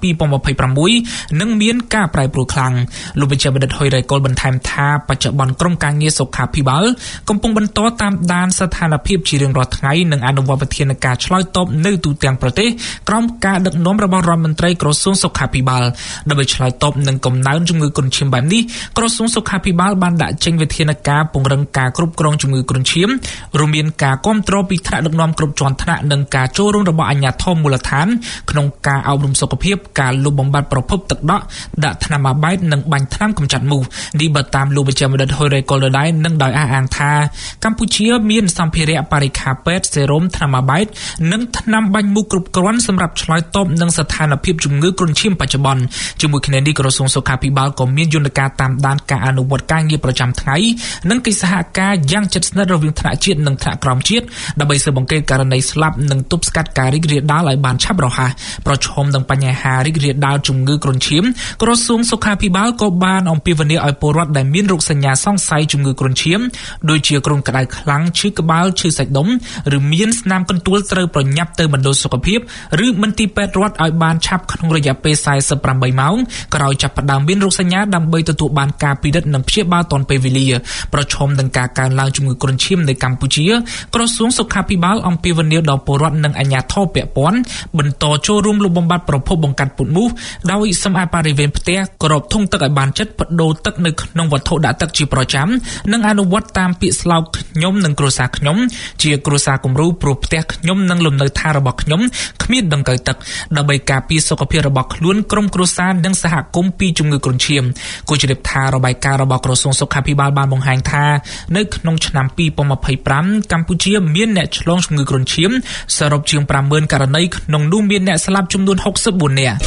2026នឹងមានការប្រែប្រួលខ្លាំងលោកវិជ្ជបណ្ឌិតហ៊ុយរ៉េកុលបន្ថែមថាបច្ចុប្បន្នក្រុមការងារសុខាភិបាលកំពុងបន្តតាមដានស្ថានភាពជារៀងរាល់ថ្ងៃនិងអនុវត្តវិធានការឆ្លើយតបនៅទូទាំងប្រទេសក្រោមការដឹកនាំរបស់រដ្ឋមន្ត្រីក្រសួងសុខាភិបាលដើម្បីឆ្លើយតបនឹងកំណើនជំងឺគ្រុនឈាមបែបនេះក្រសួងសុខាភិបាលបានដាក់ចេញវិធានការពង្រឹងការគ្រប់គ្រងជំងឺគ្រុនឈាមរួមមានការគាំទ្រពីថ្នាក់ដឹកនាំគ្រប់ជាន់ថ្នាក់និងការចូលរួមរបស់អាជ្ញាធរមូលដ្ឋានក្នុងការអប់រំសុខភាពការលុបបំបាត់ប្រភពទឹកដក់ដាក់ថ្នាំអាបែតនិងបាញ់ថ្នាំកម្ចាត់មូសនេះបើតាមលោកវិជ្ជបណ្ឌិតហ៊ុយរ៉េកុលដែរនឹងដោយអះអាងថាកម្ពុជាមានសម្ភារៈបរិក្ខារពេទ្យសេរ៉ូមថ្នាំអាបែតនិងថ្នាំបាញ់មូសគ្រប់គ្រាន់សម្រាប់ឆ្លើយតបនឹងស្ថានភាពជំងឺគ្រុនឈាមបច្ចុប្បន្នជាមួយគ្នានេះក្រសួងសុខាភិបាលក៏មានយន្តការតាមដានការអនុវត្តការងារប្រចាំថ្ងៃនិងកិច្ចសហការយ៉ាងជិតស្និទ្ធរវាងថ្នាក់ជាតិនិងថ្នាក់ក្រោមជាតិដើម្បីស៊ើបអង្កេតករណីស្លាប់និងទប់ស្កាត់ការរីករាលដាលឲ្យបានឆាប់រហ័សប្រឈមនឹងបញ្ហារីករាលដាលជំងឺគ្រុនឈាមក្រសួងសុខាភិបាលក៏បានអំពាវនាវឲ្យពលរដ្ឋដែលមានរោគសញ្ញាសង្ស័យជំងឺគ្រុនឈាមដូចជាគ្រុនក្តៅខ្លាំងឈឺក្បាលឈឺសាច់ដុំឬមានស្នាមកន្ទួលត្រូវប្រញាប់ទៅមណ្ឌលសុខភាពឬមន្ទីរពេទ្យរដ្ឋឲ្យបានឆាប់ក្នុងរយៈពេល48ម៉ោងក្រោយចាប់ផ្ដើមមានរោគសញ្ញាដើម្បីទទួលបានការពិនិត្យនិងព្យាបាលទាន់ពេលវេលាប្រឈមនឹងការកើនឡើងជំងឺគ្រុនឈាមនៅកម្ពុជាក្រសួងសុខាភិបាលអំពាវនាវដល់ពលរដ្ឋនិងអាជ្ញាធរពាក់ព័ន្ធបន្តចូលរួមលុបបំបាត់ប្រភពបង្កាត់ពុតមូសដោយសម្អាតបរិវេណផ្ទះគ្របធុងទឹកឲ្យបានជិតបដូរទឹកនៅក្នុងវត្ថុដាក់ទឹកជាប្រចាំនិងអនុវត្តតាមពាក្យស្លោកខ្ញុំនិងគ្រួសារខ្ញុំជាគ្រួសារគំរូព្រោះផ្ទះខ្ញុំនិងលំនៅឋានរបស់ខ្ញុំគ្មានដង្កូវទឹកដើម្បីការពារសុខភាពរបស់ខ្លួនក្រុមគ្រួសារនិងសហគមន៍ពីជំងឺគ្រុនឈាមគូជ្រាបថារបាយការណ៍របស់ក្រសួងសុខាភិបាលបានបង្ហាញថានៅក្នុងឆ្នាំ2025កម្ពុជាមានអ្នកឆ្លងជំងឺគ្រុនឈាមសរុបជាង 50,000 ករណីក្នុងនោះមានអ្នកស្លាប់ចំនួន64នាក់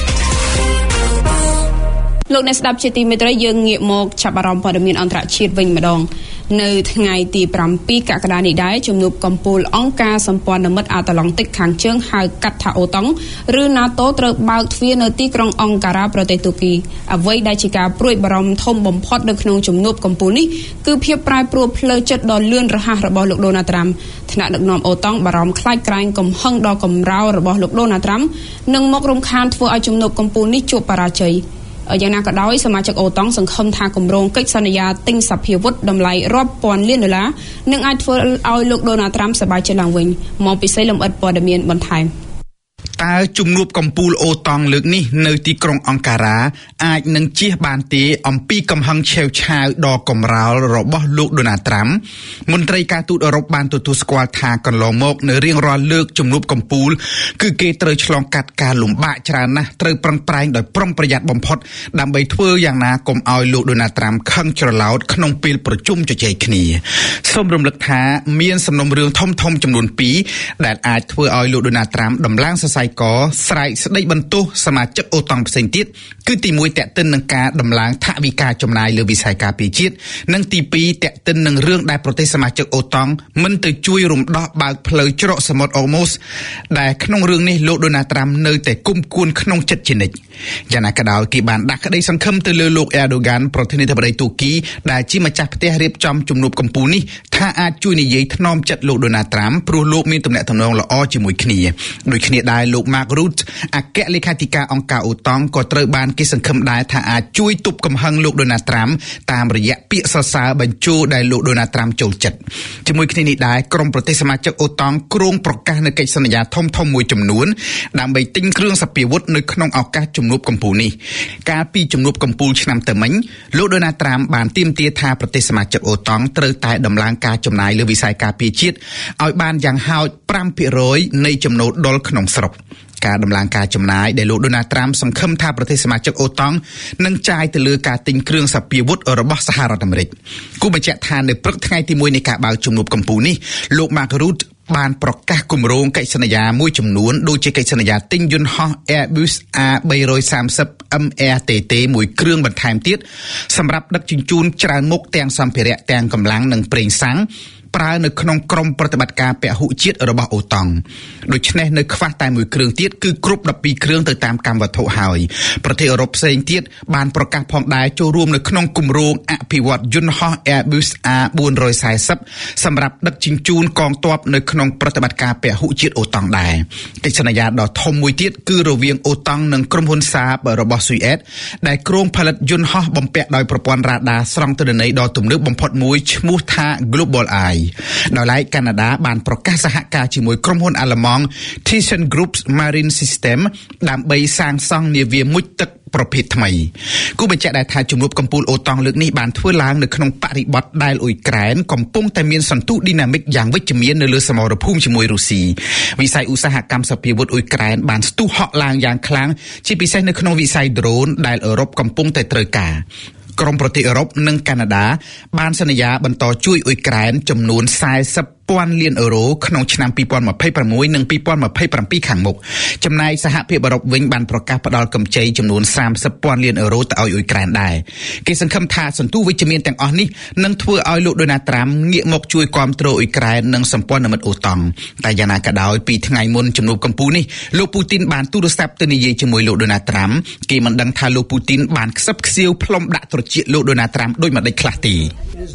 លោកអ្នកស្ដាប់ជាទីមេត្រីយើងងាកមកចាប់អារម្មណ៍ព័ត៌មានអន្តរជាតិវិញម្ដងនៅថ្ងៃទី7កក្កដានេះដែរជំនួបកំពូលអង្គការសម្ព័ន្ធមិត្តអាត្លង់តិកខាងជើងហៅកាត់ថាអូតុងឬ NATO ត្រូវបើកទ្វារនៅទីក្រុងអង្ការ៉ាប្រទេសទូគីអ្វីដែលជាការព្រួយបារម្ភធំបំផុតនៅក្នុងជំនួបកំពូលនេះគឺភាពប្រែប្រួលផ្លូវចិត្តដ៏លឿនរហ័សរបស់លោកដូណាល់ត្រាំថ្នាក់ដឹកនាំអូតុងបារម្ភខ្លាចក្រែងកំហឹងដ៏កម្រោលរបស់លោកដូណាល់ត្រាំនឹងមករំខានធ្វើឲ្យជំនួបកំពូលនេះជួបបរាជ័យយ៉ាងណាក៏ដោយសមាជិកអូតង់សង្ឃឹមថាគម្រោងកិច្ចសន្យាទិញសព្វាវុធតម្លៃរាប់ពាន់លានដុល្លារនឹងអាចធ្វើឲ្យលោកដូណាល់ត្រាំសប្បាយចិត្តឡើងវិញមកពិសេសលំអិតព័ត៌មានបន្ថែមតើជំនួបកំពូលអូតង់លើកនេះនៅទីក្រុងអង្ការ៉ាអាចនឹងជៀសបានទេអំពីកំហឹងឆេវឆាវដ៏កម្រោលរបស់លោកដូណាល់ត្រាំមន្ត្រីការទូតអឺរ៉ុបបានទទួលស្គាល់ថាកន្លងមកនៅរៀងរាល់លើកជំនួបកំពូលគឺគេត្រូវឆ្លងកាត់ការលំបាកច្រើនណាស់ត្រូវប្រឹងប្រែងដោយប្រុងប្រយ័ត្នបំផុតដើម្បីធ្វើយ៉ាងណាកុំឲ្យលោកដូណាល់ត្រាំខឹងច្រឡោតក្នុងពេលប្រជុំជជែកគ្នាសូមរំលឹកថាមានសំណុំរឿងធំៗចំនួន2ដែលអាចធ្វើឲ្យលោកដូណាល់ត្រាំដំឡើងសរសៃកស្រែកស្ដីបន្ទោសសមាជិកអូតង់ផ្សេងទៀតគឺទី1តាក់ទិននឹងការដំឡើងថវិកាចំណាយលើវិស័យការពារជាតិនិងទី2តាក់ទិននឹងរឿងដែលប្រទេសសមាជិកអូតង់មិនទៅជួយរំដោះបើកផ្លូវច្រកសមុទ្រអូម៉ូសដែលក្នុងរឿងនេះលោកដូណាល់ត្រាំនៅតែគុំគួនក្នុងចិត្តជានិច្ចយ៉ាងណាក៏ដោយគេបានដាក់ក្តីសង្ឃឹមទៅលើលោកអេដូហ្គានប្រធានាធិបតីទូគីដែលជាម្ចាស់ផ្ទះរៀបចំជំនួបកំពូលនេះថាអាចជួយនិយាយថ្នមចិត្តលោកដូណាល់ត្រាំព្រោះលោកមានទំនាក់ទំនងល្អជាមួយគ្នាដូចគ្នាដែរលោក Mark Rutte អគ្គលេខាធិការអង្គការអូតង់ក៏ត្រូវបានគេសង្ឃឹមដែរថាអាចជួយទប់កំហឹងលោកដូណាល់ត្រាំតាមរយៈពាក្យសរសើរបញ្ជូលដែលលោកដូណាល់ត្រាំចូលចិត្តជាមួយគ្នានេះដែរក្រុមប្រទេសសមាជិកអូតង់គ្រោងប្រកាសនូវកិច្ចសន្យាធំៗមួយចំនួនដើម្បីទិញគ្រឿងសព្វាវុធនៅក្នុងឱកាសជំនួបកំពូលនេះកាលពីជំនួបកំពូលឆ្នាំទៅមិញលោកដូណាល់ត្រាំបានទាមទារថាប្រទេសសមាជិកអូតង់ត្រូវតែដំឡើងការចំណាយលើវិស័យការពារជាតិឲ្យបានយ៉ាងហោច 5% នៃចំណូលដុលក្នុងស្រុកការដំឡើងការចំណាយដែលលោកដូណាល់ត្រាំសង្ឃឹមថាប្រទេសសមាជិកអូតង់នឹងចាយទៅលើការទិញគ្រឿងសព្វាវុធរបស់សហរដ្ឋអាមេរិកគូបញ្ជាក់ថានៅព្រឹកថ្ងៃទី1នៃការបើកជំនួបកំពូលនេះលោក Mark Rutte បានប្រកាសគម្រោងកិច្ចសន្យាមួយចំនួនដូចជាកិច្ចសន្យាទិញយន្តហោះ Airbus A330 MRTT មួយគ្រឿងបន្ថែមទៀតសម្រាប់ដឹកជញ្ជូនច្រើនមុខទាំងសម្ភារៈទាំងកម្លាំងនិងប្រេងសាំងប្រើនៅក្នុងក្រុមប្រតិបត្តិការពហុជាតិរបស់អូតង់ដូច្នេះនៅខ្វះតែមួយគ្រឿងទៀតគឺគ្រប់12គ្រឿងទៅតាមកម្មវត្ថុហើយប្រទេសអឺរ៉ុបផ្សេងទៀតបានប្រកាសផងដែរចូលរួមនៅក្នុងគម្រោងអភិវឌ្ឍយន្តហោះ Airbus A440 សម្រាប់ដឹកជញ្ជូនកងទ័ពនៅក្នុងប្រតិបត្តិការពហុជាតិអូតង់ដែរកិច្ចសន្យាដ៏ធំមួយទៀតគឺរវាងអូតង់និងក្រុមហ៊ុនសាបរបស់ស៊ុយអែតដែលគ្រោងផលិតយន្តហោះបំពាក់ដោយប្រព័ន្ធរ៉ាដាស្រង់ទិន្នន័យដ៏ទំនើបបំផុតមួយឈ្មោះថា Global Eye ដោយឡែកកាណាដាបានប្រកាសសហការជាមួយក្រុមហ៊ុនអាល្លឺម៉ង់ ThyssenKrupp Marine System ដើម្បីសាងសង់នាវាមុជទឹកប្រភេទថ្មីគូបញ្ជាក់ដែរថាជំនួបកំពូលអូតង់លើកនេះបានធ្វើឡើងនៅក្នុងបរិបទដែលអ៊ុយក្រែនកំពុងតែមានសន្ទុះឌីណាមិកយ៉ាងវិជ្ជមាននៅលើសមរភូមិជាមួយរុស្ស៊ីវិស័យឧស្សាហកម្មសព្វាវុធអ៊ុយក្រែនបានស្ទុះហក់ឡើងយ៉ាងខ្លាំងជាពិសេសនៅក្នុងវិស័យដ្រូនដែលអឺរ៉ុបកំពុងតែត្រូវការក្រុមប្រទេសអឺរ៉ុបនិងកាណាដាបានសន្យាបន្តជួយអ៊ុយក្រែនចំនួន40,000 លានអឺរ៉ូក្នុងឆ្នាំ2026និង2027ខាងមុខចំណែកសហភាពអឺរ៉ុបវិញបានប្រកាសផ្តល់កម្ចីចំនួន30,000 លានអឺរ៉ូទៅឲ្យអ៊ុយក្រែនដែរគេសង្ឃឹមថាសន្ទុះវិជ្ជមានទាំងអស់នេះនឹងធ្វើឲ្យលោកដូណាល់ត្រាំងាកមកជួយគាំទ្រអ៊ុយក្រែននិងសម្ព័ន្ធមិត្តអូតង់តែយ៉ាងណាក៏ដោយពីថ្ងៃមុនជំនួបកំពូលនេះលោកពូទីនបានទូរស័ព្ទទៅនិយាយជាមួយលោកដូណាល់ត្រាំគេមិនដឹងថាលោកពូទីនបានខ្សឹបខ្សៀវផ្លុំដាក់ត្រចៀកលោកដូណាល់ត្រាំដោយមិនដេចខ្លះទេ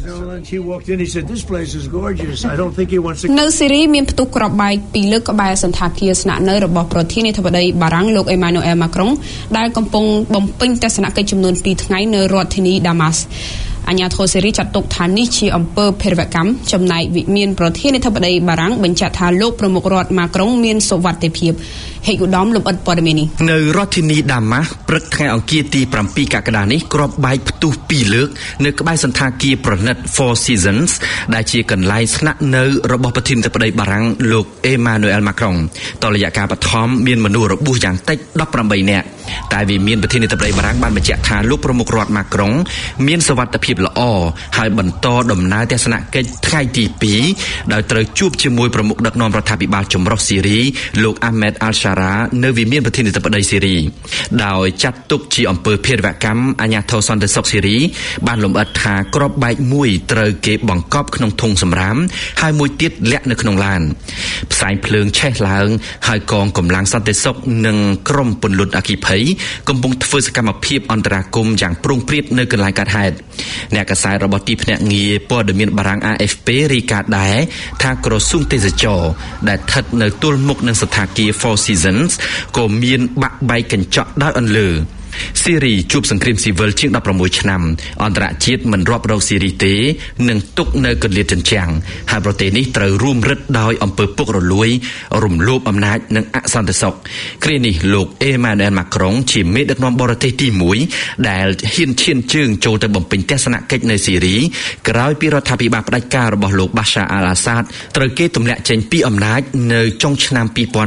នៅសេរីមានផ្ទុះគ្រាប់បែកពីលើក្បែរសន្តាគារស្នាក់នៅរបស់ប្រធានាធិបតីបារាំងលោកអេម៉ានូអែលម៉ាក្រុងដែលកំពុងបំពេញទស្សនកិច្ចចំនួន2ថ្ងៃនៅរដ្ឋធានីដាម៉ាស់អាជ្ញាធរសេរីចាត់ទុកថានេះជាអំពើភេរវកម្មចំណែកវិមានប្រធានាធិបតីបារាំងបញ្ជាក់ថាលោកប្រមុខរដ្ឋម៉ាក្រុងមានសុវត្ថិភាពហេកឧត្តមលំអិតព័ត៌មាននេះនៅរដ្ឋធានីដាម៉ាស់ព្រឹកថ្ងៃអង្គារទី7កក្កដានេះគ្រាប់បែកផ្ទុះ2លើកនៅក្បែរសន្តាគារប្រណិត Four Seasons ដែលជាកន្លែងស្នាក់នៅរបស់ប្រធានាធិបតីបារាំងលោកអេម៉ានូអែលម៉ាក្រុងតរយៈកាលបឋមមានមនុស្សរបួសយ៉ាងតិច18នាក់តែវិមានប្រធានាធិបតីបារាំងបានបញ្ជាក់ថាលោកប្រមុខរដ្ឋម៉ាក្រុងមានសុវត្ថិភាពល្អហើយបន្តដំណើរទស្សនកិច្ចថ្ងៃទី2ដោយត្រូវជួបជាមួយប្រមុខដឹកនាំរដ្ឋាភិបាលចម្រុះសេរីលោកអាហ្មេតអាល់សារ៉ានៅវិមានប្រធានាធិបតីសេរីដោយចាត់ទុកជាអំពើភេរវកម្មអាជ្ញាធរសន្តិសុខសេរីបានលំអិតថាគ្រាប់បែកមួយត្រូវគេបង្កប់ក្នុងធុងសម្រាមហើយមួយទៀតលាក់នៅក្នុងឡានផ្សែងភ្លើងឆេះឡើងហើយកងកម្លាំងសន្តិសុខនិងក្រុមពន្លត់អគ្គិភ័យកំពុងធ្វើសកម្មភាពអន្តរាគមន៍យ៉ាងប្រុងប្រៀបនៅកន្លែងកើតហេតុអ្នកកាសែតរបស់ទីភ្នាក់ងារព័ត៌មានបារាំង AFP រាយការណ៍ដែរថាក្រសួងទេសចរដែលស្ថិតនៅទល់មុខនឹងសន្តាគារ Four Seasons ក៏មានបាក់បែកកញ្ចក់ដោយអន្លើសេរីជួបសង្គ្រាមស៊ីវិលជាង16ឆ្នាំអន្តរជាតិមិនរាប់រកសេរីទេនឹងទុកនៅកន្លៀតចិញ្ចាំងហើយប្រទេសនេះត្រូវរួមរឹតដោយអំពើពុករលួយរំលោភអំណាចនិងអសន្តិសុខគ្រានេះលោកអេម៉ានូអែលម៉ាក្រុងជាមេដឹកនាំបរទេសទី1ដែលហ៊ានឈានជើងចូលទៅបំពេញទស្សនកិច្ចនៅសេរីក្រោយពីរដ្ឋាភិបាលផ្ដាច់ការរបស់លោកបាសាអាល់អាសាដត្រូវគេទម្លាក់ចេញពីអំណាចនៅចុងឆ្នាំ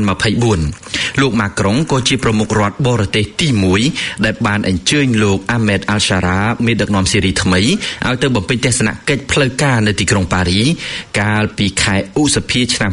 2024លោកម៉ាក្រុងក៏ជាប្រមុខរដ្ឋបរទេសទី1ដែលបានអញ្ជើញលោកអាមេតអាល់សារ៉ាមេដឹកនាំសេរីថ្មីឲ្យទៅបំពេញទស្សនកិច្ចផ្លូវការនៅទីក្រុងប៉ារីកាលពីខែឧសភាឆ្នាំ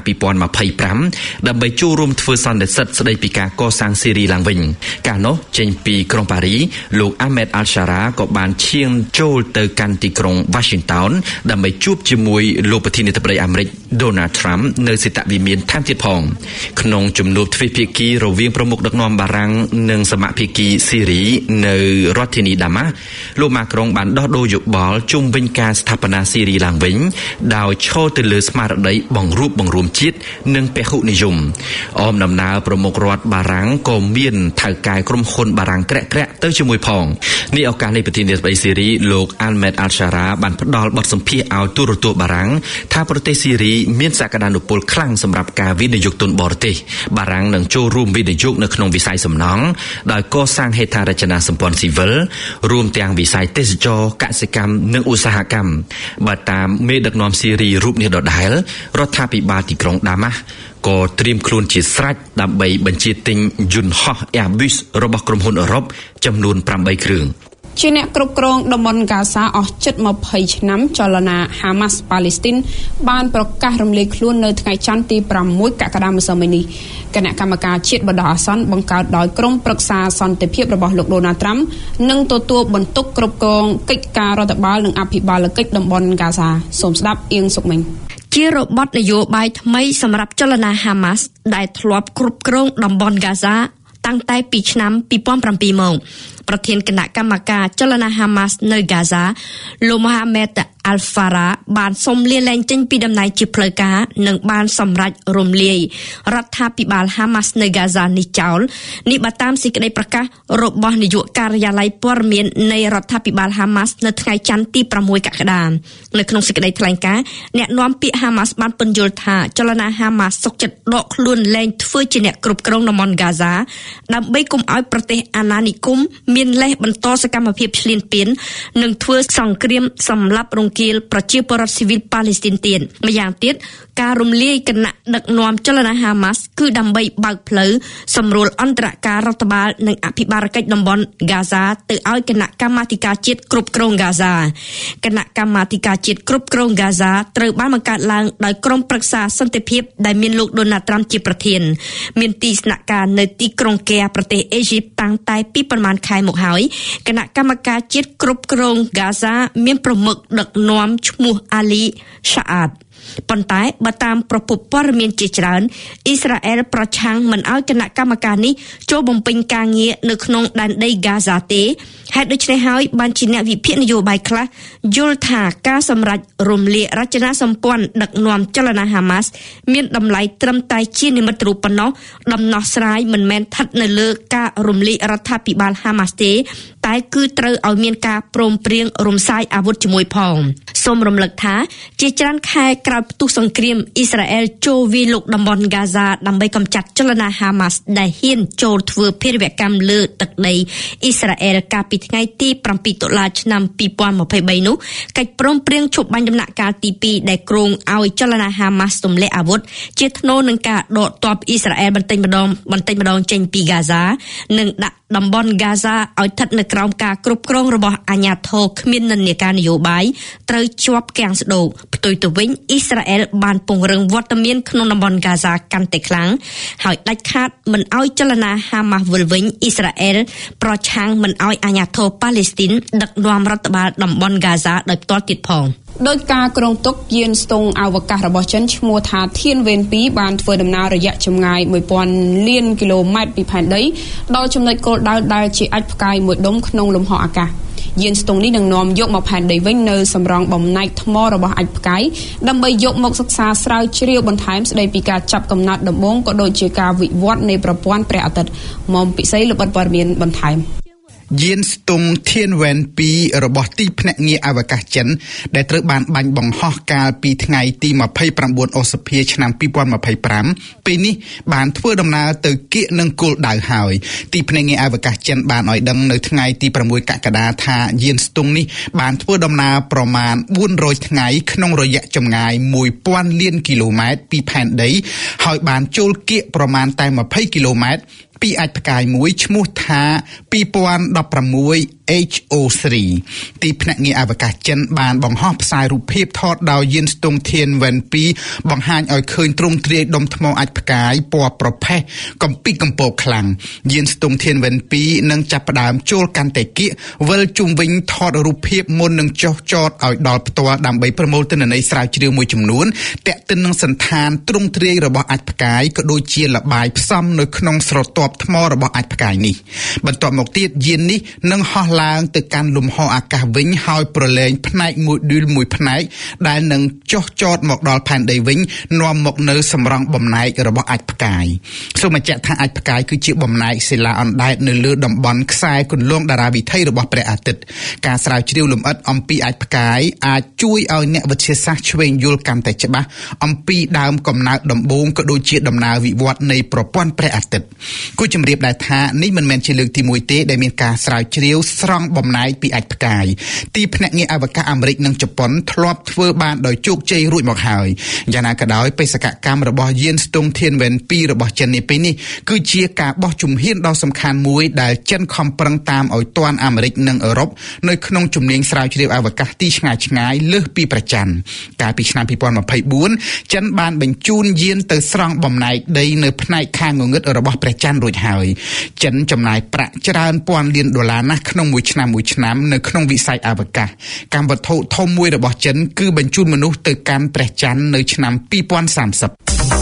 2025ដើម្បីចូលរួមធ្វើសន្និសីទស្ដីពីការកសាងសេរីឡើងវិញកាលនោះចេញពីក្រុងប៉ារីលោកអាមេតអាល់សារ៉ាក៏បានឈានចូលទៅកាន់ទីក្រុង Washington ដើម្បីជួបជាមួយលោកប្រធានាធិបតីអាមេរិក Donald Trump នៅសេតវិមានថែមទៀតផងក្នុងជំនួបទ្វេភាគីរវាងប្រមុខដឹកនាំបារាំងនិងសមាភាគីសេរីនៅរដ្ឋធានីដាម៉ាស់លោកម៉ាក្រុងបានដោះដូរយោបល់ជុំវិញការស្ថាបនាសេរីឡើងវិញដោយឈរទៅលើស្មារតីបង្រួបបង្រួមជាតិនិងពហុនិយមអមដំណើរប្រមុខរដ្ឋបារាំងក៏មានថៅកែក្រុមហ៊ុនបារាំងក្រាក់ទៅជាមួយផងនេះឱកាសនេះប្រធានាធិបតីសេរីលោកអាល់មេតអាល់សារ៉ាបានផ្ដល់បទសម្ភាសន៍ឲ្យទូរទស្សន៍បារាំងថាប្រទេសសេរីមានសក្តានុពលខ្លាំងសម្រាប់ការវិនិយោគទុនបរទេសបារាំងនឹងចូលរួមវិនិយោគនៅក្នុងវិស័យសំណង់ដោយកសាងហេដ្ឋារចនាសម្ព័ន្ធស៊ីវិលរួមទាំងវិស័យទេសចរណ៍កសិកម្មនិងឧស្សាហកម្មបើតាមមេដឹកនាំសេរីរូបនេះដដែលរដ្ឋាភិបាលទីក្រុងដាម៉ាស់ក៏ត្រៀមខ្លួនជាស្រេចដើម្បីបញ្ជាទិញយន្តហោះ Airbus របស់ក្រុមហ៊ុនអឺរ៉ុបចំនួន8គ្រឿងជាអ្នកគ្រប់គ្រងតំបន់ហ្គាហ្សាអស់ជិត20ឆ្នាំចលនាហាម៉ាស់ប៉ាឡេស្ទីនបានប្រកាសរំលាយខ្លួននៅថ្ងៃច័ន្ទទី6កក្កដាម្សិលមិញនេះគណៈកម្មការជាតិបណ្ដោះអាសន្នបង្កើតដោយក្រុមប្រឹក្សាសន្តិភាពរបស់លោកដូណាល់ត្រាំនឹងទទួលបន្ទុកគ្រប់គ្រងកិច្ចការរដ្ឋបាលនិងអភិបាលកិច្ចតំបន់ហ្គាហ្សាសូមស្ដាប់អៀងសុកមិញជារបបនយោបាយថ្មីសម្រាប់ចលនាហាម៉ាស់ដែលធ្លាប់គ្រប់គ្រងតំបន់ហ្គាហ្សាតាំងតែពីឆ្នាំ2007មកប្រធានគណៈកម្មការចលនាហាម៉ាស់នៅហ្គាហ្សាលោកម៉ូហាម៉េតអាល់ហ្វារ៉ាបានសុំលាលែងចេញពីតំណែងជាផ្លូវការនិងបានសម្រេចរំលាយរដ្ឋាភិបាលហាម៉ាស់នៅហ្គាហ្សានេះចោលនេះបើតាមសេចក្តីប្រកាសរបស់នាយកការិយាល័យព័ត៌មាននៃរដ្ឋាភិបាលហាម៉ាស់នៅថ្ងៃច័ន្ទទី6កក្កដានៅក្នុងសេចក្តីថ្លែងការណ៍អ្នកនាំពាក្យហាម៉ាស់បានពន្យល់ថាចលនាហាម៉ាស់សុខចិត្តដកខ្លួនលែងធ្វើជាអ្នកគ្រប់គ្រងតំបន់ហ្គាហ្សាដើម្បីកុំឲ្យប្រទេសអាណានិគមមានលេសបន្តសកម្មភាពឈ្លានពាននិងធ្វើសង្គ្រាមសម្លាប់រង្គាលប្រជាពលរដ្ឋស៊ីវិលប៉ាឡេស្ទីនទៀតម្យ៉ាងទៀតការរំលាយគណៈដឹកនាំចលនាហាម៉ាស់គឺដើម្បីបើកផ្លូវសម្រួលអន្តរការរដ្ឋបាលនិងអភិបាលកិច្ចតំបន់ហ្គាហ្សាទៅឲ្យគណៈកម្មាធិការជាតិគ្រប់គ្រងហ្គាហ្សាគណៈកម្មាធិការជាតិគ្រប់គ្រងហ្គាហ្សាត្រូវបានបង្កើតឡើងដោយក្រុមប្រឹក្សាសន្តិភាពដែលមានលោកដូណាល់ត្រាំជាប្រធានមានទីស្នាក់ការនៅទីក្រុងកែប្រទេសអេស៊ីបតាំងតែពីប្រមាណខែមកហើយគណៈកម្មការជាតិគ្រប់គ្រងហ្គាហ្សាមានប្រមុខដឹកនាំឈ្មោះអាលីសាអាតប៉ុន្តែបើតាមប្រភពព័ត៌មានជាច្រើនអ៊ីស្រាអែលប្រឆាំងមិនឲ្យគណៈកម្មការនេះចូលបំពេញការងារនៅក្នុងដែនដីហ្គាហ្សាទេហេតុដូច្នេះហើយបានជាអ្នកវិភាគនយោបាយខ្លះយល់ថាការសម្រេចរំលាយរចនាសម្ព័ន្ធដឹកនាំចលនាហាម៉ាស់មានតម្លៃត្រឹមតែជានិមិត្តរូបប៉ុណ្ណោះដំណោះស្រាយមិនមែនស្ថិតនៅលើការរំលាយរដ្ឋាភិបាលហាម៉ាស់ទេតែគឺត្រូវឲ្យមានការព្រមព្រៀងរំសាយអាវុធជាមួយផងសូមរំលឹកថាជាច្រើនខែក្រោយផ្ទុះសង្គ្រាមអ៊ីស្រាអែលចូលវាយលុកតំបន់ហ្គាហ្សាដើម្បីកម្ចាត់ចលនាហាម៉ាស់ដែលហ៊ានចូលធ្វើភារវកម្មលើទឹកដីអ៊ីស្រាអែលកាលពីថ្ងៃទី7តុលាឆ្នាំ2023នោះកិច្ចព្រមព្រៀងឈប់បាញ់ដំណាក់កាលទី2ដែលគ្រោងឲ្យចលនាហាម៉ាស់ទម្លាក់អាវុធជាថ្នូរនឹងការដកទ័ពអ៊ីស្រាអែលបន្តិចម្ដងចេញពីហ្គាហ្សានិងដាក់តំបន់ហ្គាហ្សាឲ្យស្ថិតនៅក្រោមការគ្រប់គ្រងរបស់អាជ្ញាធរគ្មាននិន្នាការនយោបាយត្រូវជាប់គាំងស្ដូកផ្ទុយទៅវិញអ៊ីស្រាអែលបានពង្រឹងវត្តមានក្នុងតំបន់ហ្គាហ្សាកាន់តែខ្លាំងហើយដាច់ខាតមិនឲ្យចលនាហាម៉ាស់វិលវិញអ៊ីស្រាអែលប្រឆាំងមិនឲ្យអាជ្ញាធរប៉ាឡេស្ទីនដឹកនាំរដ្ឋបាលតំបន់ហ្គាហ្សាដោយផ្ទាល់ទៀតផងដោយការគ្រងទុកយានស្ទង់អវកាសរបស់ចិនឈ្មោះថាធានវេន2បានធ្វើដំណើររយៈចម្ងាយ 1000 លានគីឡូម៉ែត្រពីផែនដីដល់ចំណុចគោលដៅដែលជាអាចផ្កាយមួយដុំក្នុងលំហអាកាសយានស្ទង់នេះនឹងនាំយកមកផែនដីវិញនៅសម្រងបំណែកថ្មរបស់អាចផ្កាយដើម្បីយកមកសិក្សាស្រាវជ្រាវបន្ថែមស្ដីពីការចាប់កំណត់ដំបូងក៏ដូចជាការវិវត្តនៃប្រព័ន្ធព្រះអាទិត្យមុំពិសីលបិទព័ត៌មានបន្ថែមយានស្ទង់ធានវ៉ែន2របស់ទីភ្នាក់ងារអវកាសចិនដែលត្រូវបានបាញ់បង្ហោះកាលពីថ្ងៃទី29ឧសភាឆ្នាំ2025ពេលនេះបានធ្វើដំណើរទៅគៀកនឹងគោលដៅហើយទីភ្នាក់ងារអវកាសចិនបានឲ្យដឹងនៅថ្ងៃទី6កក្កដាថាយានស្ទង់នេះបានធ្វើដំណើរប្រមាណ400ថ្ងៃក្នុងរយៈចម្ងាយ1000លានគីឡូម៉ែត្រពីផែនដីហើយបានចូលគៀកប្រមាណតែ20គីឡូម៉ែត្រពីអាចផ្កាយមួយឈ្មោះថា2016 HO3 ទីភ្នាក់ងារអវកាសចិនបានបង្ហោះផ្សាយរូបភាពថតដោយយានស្ទង់ធានវ៉ែន2បង្ហាញឲ្យឃើញទ្រង់ទ្រាយដុំថ្មអាចផ្កាយពណ៌ប្រផេះកំពីកំពកខ្លាំងយានស្ទង់ធានវ៉ែន2នឹងចាប់ផ្ដើមចូលកាន់តែគៀកវិលជុំវិញថតរូបភាពមុននឹងចុះចតឲ្យដល់ផ្ទាល់ដើម្បីប្រមូលទិន្នន័យស្រាវជ្រាវមួយចំនួនទាក់ទិននឹងសន្តានទ្រង់ទ្រាយរបស់អាចផ្កាយក៏ដូចជាលបាយផ្សំនៅក្នុងស្រទាប់ថ្មរបស់អាចផ្កាយនេះបន្ទាប់មកទៀតយាននេះនឹងហោះឡើងទៅកាន់លំហអាកាសវិញហើយប្រឡែងផ្នែកមួយឌឺលមួយផ្នែកដែលនឹងចុះចតមកដល់ផែនដីវិញនាំមកនៅសម្រង់បំណែករបស់អាចផ្កាយសូមបញ្ជាក់ថាអាចផ្កាយគឺជាបំណែកសិលាអណ្ដែតនៅលើតំបន់ខ្សែគន្លងតារាវិថីរបស់ព្រះអាទិត្យការស្រាវជ្រាវលម្អិតអំពីអាចផ្កាយអាចជួយឲ្យអ្នកវិទ្យាសាស្ត្រឆ្វេងយល់កាន់តែច្បាស់អំពីដើមកំណើតដំបូងក៏ដូចជាដំណើរវិវត្តនៃប្រព័ន្ធព្រះអាទិត្យគូជម្រាបដែរថានេះមិនមែនជាលើកទី1ទេដែលមានការស្រាវជ្រាវស្រង់បំណែកពីអាចផ្កាយទីភ្នាក់ងារអវកាសអាមេរិកនិងជប៉ុនធ្លាប់ធ្វើបានដោយជោគជ័យរួចមកហើយយ៉ាងណាក៏ដោយបេសកកម្មរបស់យានស្ទង់ធានវ៉ែន2របស់ចិននេះពេលនេះគឺជាការបោះជំហានដ៏សំខាន់មួយដែលចិនខំប្រឹងតាមឲ្យទាន់អាមេរិកនិងអឺរ៉ុបនៅក្នុងជំនាញស្រាវជ្រាវអវកាសទីឆ្ងាយលើសពីព្រះច័ន្ទកាលពីឆ្នាំ2024ចិនបានបញ្ជូនយានទៅស្រង់បំណែកដីនៅផ្នែកខាងងងឹតរបស់ព្រះច័ន្ទរួចហើយចិនចំណាយប្រាក់ច្រើនពាន់លានដុល្លារណាស់ក្នុងមួយឆ្នាំនៅក្នុងវិស័យអវកាសកម្មវត្ថុធំមួយរបស់ចិនគឺបញ្ជូនមនុស្សទៅកាន់ព្រះច័ន្ទនៅឆ្នាំ2030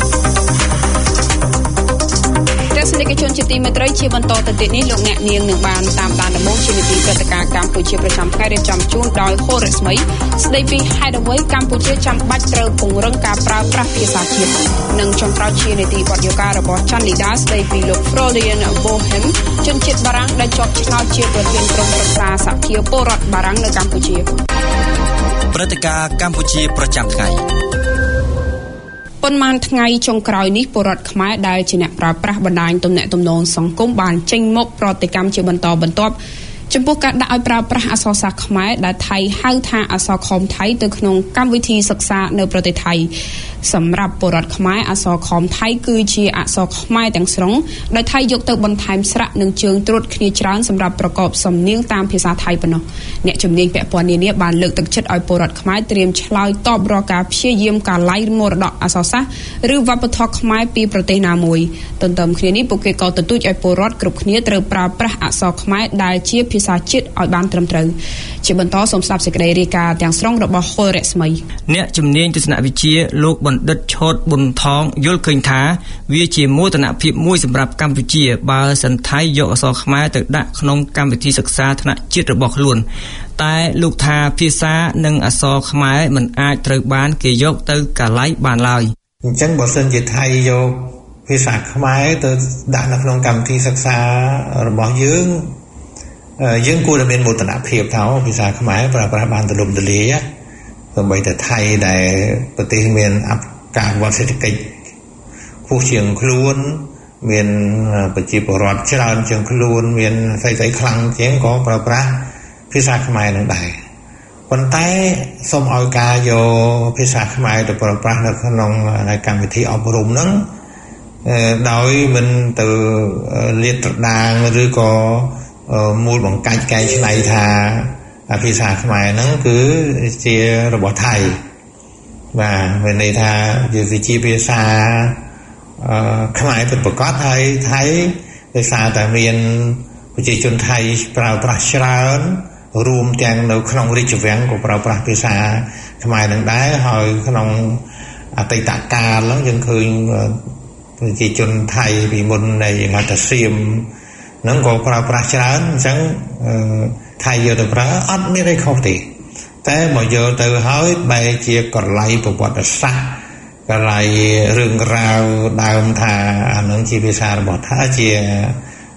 ទស្សនិកជនជាទីមេត្រីជាបន្តទៅទៀតនេះលោកអ្នកនាងនឹងបានតាមដានដំណើរជានីតិព្រឹត្តិការណ៍កម្ពុជាប្រចាំថ្ងៃរៀបចំជូនដោយហូររស្មីស្ដីពីហេតុអ្វីកម្ពុជាចាំបាច់ត្រូវពង្រឹងការប្រើប្រាស់ភាសាជាតិនិងចុងក្រោយជានីតិបទយការបស់ចាន់លីដាស្ដីពីលោក Florian Bohem ជនជាតិបារាំងដែលជាប់ឆ្នោតជាប្រធានក្រុមប្រឹក្សាសភាពលរដ្ឋបារាំងនៅកម្ពុជាព្រឹត្តិការណ៍កម្ពុជាប្រចាំថ្ងៃប៉ុន្មានថ្ងៃចុងក្រោយនេះពលរដ្ឋខ្មែរដែលជាអ្នកប្រើប្រាស់បណ្ដាញទំនាក់ទំនងសង្គមបានចេញមកប្រតិកម្មជាបន្តបន្ទាប់ចំពោះការដាក់ឲ្យប្រើប្រាស់អក្សរសាស្ត្រខ្មែរដែលថៃហៅថាអក្សរខមថៃទៅក្នុងកម្មវិធីសិក្សានៅប្រទេសថៃសម្រាប់ពលរដ្ឋខ្មែរអក្សរខមថៃគឺជាអក្សរខ្មែរទាំងស្រុងដោយថៃយកទៅបន្ថែមស្រៈនិងជើងត្រួតគ្នាច្រើនសម្រាប់ប្រកបសំនៀងតាមភាសាថៃប៉ុណ្ណោះអ្នកជំនាញពាក់ព័ន្ធនានាបានលើកទឹកចិត្តឲ្យពលរដ្ឋខ្មែរត្រៀមឆ្លើយតបរាល់ការព្យាយាមការឡាយមរតកអក្សរសាស្ត្រឬវប្បធម៌ខ្មែរពីប្រទេសណាមួយទន្ទឹមគ្នានេះពួកគេក៏ទទូចឲ្យពលរដ្ឋគ្រប់គ្នាត្រូវប្រើប្រាស់អក្សរខ្មែរដែលជាភាសាជាតិឲ្យបានត្រឹមត្រូវជាបន្តសូមស្ដាប់សេចក្តីរាយការណ៍ទាំងស្រុងរបស់ហុលរស្មីអ្នកជំនាញទស្សនវិជ្ជាលោកបណ្ឌិតឆោតប៊ុនថងយល់ឃើញថាវាជាមោទនភាពមួយសម្រាប់កម្ពុជាបើសិនថៃយកអក្សរខ្មែរទៅដាក់ក្នុងកម្មវិធីសិក្សាថ្នាក់ជាតិរបស់ខ្លួនតែលោកថាភាសានិងអក្សរខ្មែរមិនអាចត្រូវបានគេយកទៅកាឡៃបានឡើយអញ្ចឹងបើសិនជាថៃយកភាសាខ្មែរទៅដាក់នៅក្នុងកម្មវិធីសិក្សារបស់យើងគួរតែមានមោទនភាពថាភាសាខ្មែរប្រើប្រាស់បានទូលំទូលាយសូម្បីតែថៃដែលប្រទេសមានការវត្តសេដ្ឋកិច្ចខ្ពស់ជាងខ្លួនមានប្រជាពលរដ្ឋច្រើនជាងខ្លួនមានស្អីខ្លាំងជាងក៏ប្រើប្រាស់ភាសាខ្មែរនឹងដែរប៉ុន្តែសូមឲ្យការយកភាសាខ្មែរទៅប្រើប្រាស់នៅក្នុងកម្មវិធីអប់រំហ្នឹងដោយមិនទៅលាតត្រដាងឬក៏មូលបង្កាច់កែច្នៃថាភាសាខ្មែរហ្នឹងគឺជារបស់ថៃបាទមានន័យថាវាជាភាសាខ្មែរពិតប្រាកដហើយថៃភាសាតែមានប្រជាជនថៃប្រើប្រាស់ច្រើនរួមទាំងនៅក្នុងរាជវាំងក៏ប្រើប្រាស់ភាសាខ្មែរនឹងដែរហើយក្នុងអតីតកាលហ្នឹងយើងឃើញប្រជាជនថៃពីមុននៃមកតាសៀមហ្នឹងក៏ប្រើប្រាស់ច្រើនអញ្ចឹងថៃយកទៅប្រើអត់មានអីខុសទេតែមកយកទៅហើយបែរជាកលៃប្រវត្តិសាស្ត្រកលៃរឿងរ៉ាវដើមថាអានឹងជាភាសារបស់ថាជា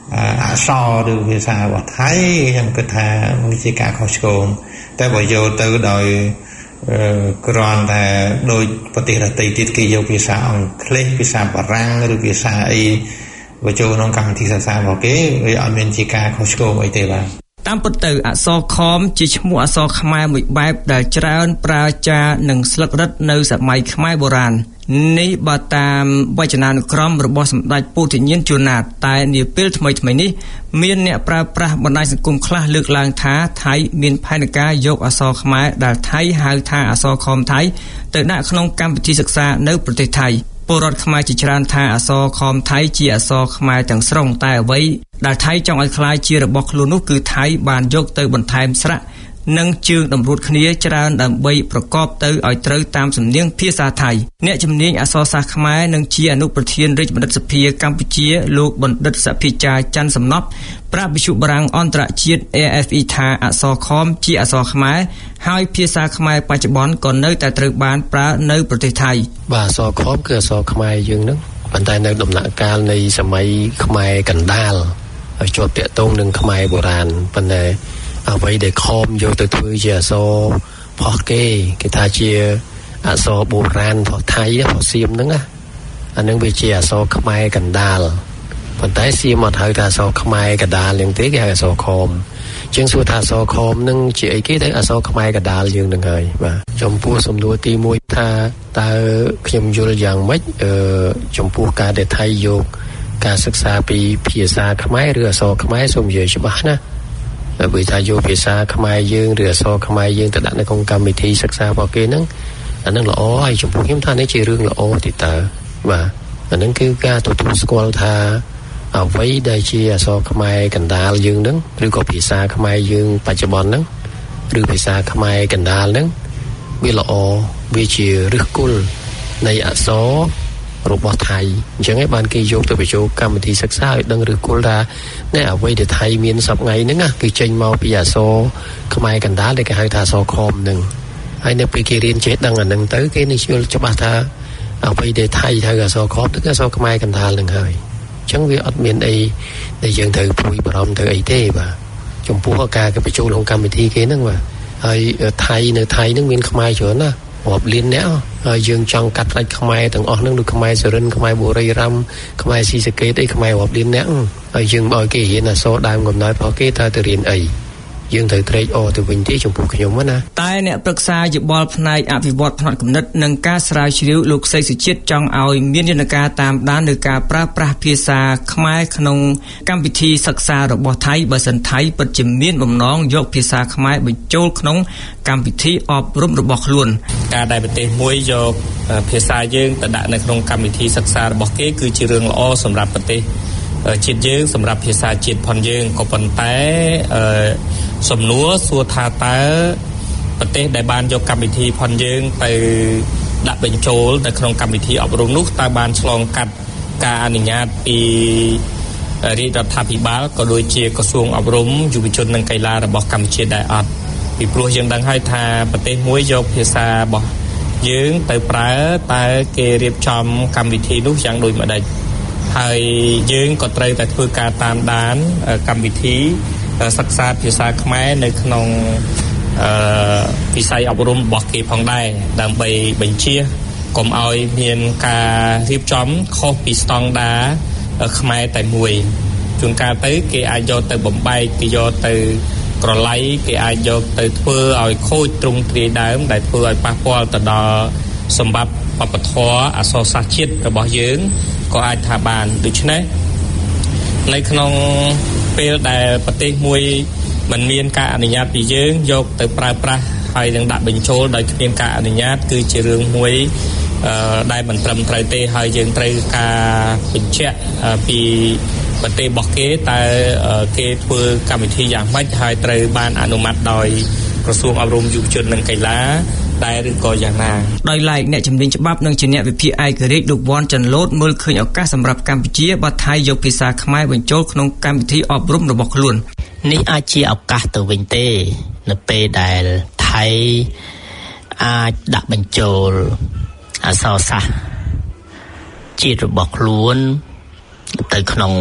អក្សរឬភាសារបស់ថៃខ្ញុំគិតថាវាជាការខុសឆ្គងតែបើយកទៅដោយគ្រាន់តែដោយប្រទេសដទៃទៀតគេយកភាសាអង់គ្លេសភាសាបារាំងឬភាសាអីបញ្ចូលក្នុងកម្មវិធីសិក្សារបស់គេវាអត់មានជាការខុសឆ្គងអីទេបាទតាមពិតទៅអក្សរខមជាឈ្មោះអក្សរខ្មែរមួយបែបដែលច្រើនប្រើចារនិងស្លឹករឹតនៅសម័យខ្មែរបុរាណនេះបើតាមវចនានុក្រមរបស់សម្ដេចពោធិញ្ញាណជួនណាតតែនាពេលថ្មីៗនេះមានអ្នកប្រើប្រាស់បណ្ដាញសង្គមខ្លះលើកឡើងថាថៃមានផែនការយកអក្សរខ្មែរដែលថៃហៅថាអក្សរខមថៃទៅដាក់ក្នុងកម្មវិធីសិក្សានៅប្រទេសថៃពលរដ្ឋខ្មែរជាច្រើនថាអក្សរខមថៃជាអក្សរខ្មែរទាំងស្រុងតែអ្វីដែលថៃចង់ឲ្យក្លាយជារបស់ខ្លួននោះគឺថៃបានយកទៅបន្ថែមស្រៈនិងជើងតម្រួតគ្នាច្រើនដើម្បីប្រកបទៅឲ្យត្រូវតាមសំនៀងភាសាថៃអ្នកជំនាញអក្សរសាស្ត្រខ្មែរនិងជាអនុប្រធានរាជបណ្ឌិតសភាកម្ពុជាលោកបណ្ឌិតសភាចារច័ន្ទសំណប់ប្រាប់វិទ្យុបារាំងអន្តរជាតិ AFE ថាអក្សរខមជាអក្សរខ្មែរហើយភាសាខ្មែរបច្ចុប្បន្នក៏នៅតែត្រូវបានប្រើនៅប្រទេសថៃបាទអក្សរខមគឺអក្សរខ្មែរយើងហ្នឹងប៉ុន្តែនៅដំណាក់កាលនៃសម័យខ្មែរកណ្ដាលឲ្យជាប់តាក់ទងនឹងខ្មែរបុរាណប៉ុន្តែអ្វីដែលខមយកទៅធ្វើជាអក្សរផុសគេថាជាអក្សរបុរាណផុសថៃផុសសៀមហ្នឹងណាអានឹងវាជាអក្សរខ្មែរកណ្ដាលប៉ុន្តែសៀមអត់ហៅថាអក្សរខ្មែរកណ្ដាលយ៉ាងទេគេហៅអក្សរខមជាងសួរថាអក្សរខមនឹងជាអីគេទៅអក្សរខ្មែរកណ្ដាលយើងនឹងហើយបាទចំពោះសំណួរទី1ថាតើខ្ញុំយល់យ៉ាងម៉េចចំពោះការដែលថៃយកការសិក្សាពីភាសាខ្មែរឬអក្សរខ្មែរសូមនិយាយច្បាស់ណាបើថាយកភាសាខ្មែរយើងឬអក្សរខ្មែរយើងទៅដាក់នៅក្នុងកម្មវិធីសិក្សារបស់គេហ្នឹងអានឹងល្អហើយចំពោះខ្ញុំថានេះជារឿងល្អទីតើបាទអានឹងគឺការទទួលស្គាល់ថាអ្វីដែលជាអក្សរខ្មែរកណ្ដាលយើងហ្នឹងឬក៏ភាសាខ្មែរយើងបច្ចុប្បន្នហ្នឹងឬភាសាខ្មែរកណ្ដាលហ្នឹងវាល្អវាជាឫសគល់នៃអក្សររបស់ថៃអញ្ចឹងឯងបានគេយកទៅបញ្ចូលកម្មវិធីសិក្សាឲ្យដឹងឫសគល់ថានេះអ្វីដែលថៃមានសប្តាហ៍ហ្នឹងណាគឺចេញមកពីអក្សរខ្មែរកណ្ដាលដែលគេហៅថាអក្សរខមហ្នឹងហើយនៅពេលគេរៀនចេះដឹងអាហ្នឹងទៅគេនឹងយល់ច្បាស់ថាអ្វីដែលថៃហៅអក្សរខមគឺអក្សរខ្មែរកណ្ដាលហ្នឹងហើយអញ្ចឹងវាអត់មានអីដែលយើងត្រូវព្រួយបារម្ភទៅអីទេបាទចំពោះការគេបញ្ចូលក្នុងកម្មវិធីគេហ្នឹងបាទហើយថៃនៅថៃហ្នឹងមានខ្មែរច្រើនណារាប់លានអ្នកហើយយើងចង់កាត់ផ្ដាច់ខ្មែរទាំងអស់ហ្នឹងដូចខ្មែរសុរិនខ្មែរបុរីរ៉ាំខ្មែរស៊ីសាកេតអីខ្មែររាប់លានអ្នកហើយយើងបើឲ្យគេរៀនអក្សរដើមកំណើតរបស់គេតើទៅរៀនអីយើងត្រូវត្រេកអរទៅវិញទេចំពោះខ្ញុំណាតែអ្នកប្រឹក្សាយោបល់ផ្នែកអភិវឌ្ឍផ្នែកគំនិតនិងការស្រាវជ្រាវលោកសីសុជាតិចង់ឲ្យមានយន្តការតាមដានលើការប្រើប្រាស់ភាសាខ្មែរក្នុងកម្មវិធីសិក្សារបស់ថៃបើសិនថៃពិតជាមានបំណងយកភាសាខ្មែរបញ្ចូលក្នុងកម្មវិធីអប់រំរបស់ខ្លួនការដែលប្រទេសមួយយកភាសាយើងទៅដាក់នៅក្នុងកម្មវិធីសិក្សារបស់គេគឺជារឿងល្អសម្រាប់ប្រទេសជាតិយើងសម្រាប់ភាសាជាតិផងយើងក៏ប៉ុន្តែសំណួរសួរថាតើប្រទេសដែលបានយកកម្មវិធីផងយើងទៅដាក់បញ្ចូលនៅក្នុងកម្មវិធីអប់រំនោះតើបានឆ្លងកាត់ការអនុញ្ញាតពីរាជរដ្ឋាភិបាលក៏ដូចជាក្រសួងអប់រំយុវជននិងកីឡារបស់កម្ពុជាដែរអត់ពីព្រោះយើងដឹងហើយថាប្រទេសមួយយកភាសារបស់យើងទៅប្រើតើគេរៀបចំកម្មវិធីនោះយ៉ាងដូចម្ដេចហើយយើងក៏ត្រូវតែធ្វើការតាមដានកម្មវិធីសិក្សាភាសាខ្មែរនៅក្នុងវិស័យអប់រំរបស់គេផងដែរដើម្បីបញ្ជាកុំឲ្យមានការរៀបចំខុសពីស្តង់ដារខ្មែរតែមួយជួនកាលទៅគេអាចយកទៅបំបែកគេយកទៅក្រឡៃគេអាចយកទៅធ្វើឲ្យខូចទ្រង់ទ្រាយដើមដែលធ្វើឲ្យប៉ះពាល់ទៅដល់សម្បត្តិវប្បធម៌អក្សរសាស្ត្រជាតិរបស់យើងក៏អាចថាបានដូច្នេះនៅក្នុងពេលដែលប្រទេសមួយមិនមានការអនុញ្ញាតពីយើងយកទៅប្រើប្រាស់ហើយនឹងដាក់បញ្ចូលដោយគ្មានការអនុញ្ញាតគឺជារឿងមួយដែលមិនត្រឹមត្រូវទេហើយយើងត្រូវការបញ្ជាក់ពីប្រទេសរបស់គេតើគេធ្វើកម្មវិធីយ៉ាងម៉េចហើយត្រូវបានអនុម័តដោយក្រសួងអប់រំយុវជននិងកីឡាដែរឬក៏យ៉ាងណាដោយឡែកអ្នកជំនាញច្បាប់និងជាអ្នកវិភាគឯករាជ្យលោកវ៉ាន់ចាន់ឡូតមើលឃើញឱកាសសម្រាប់កម្ពុជាបើថៃយកភាសាខ្មែរបញ្ចូលក្នុងកម្មវិធីអប់រំរបស់ខ្លួននេះអាចជាឱកាសទៅវិញទេនៅពេលដែលថៃអាចដាក់បញ្ចូលអក្សរសាស្ត្រជាតិរបស់ខ្លួនទៅក្នុង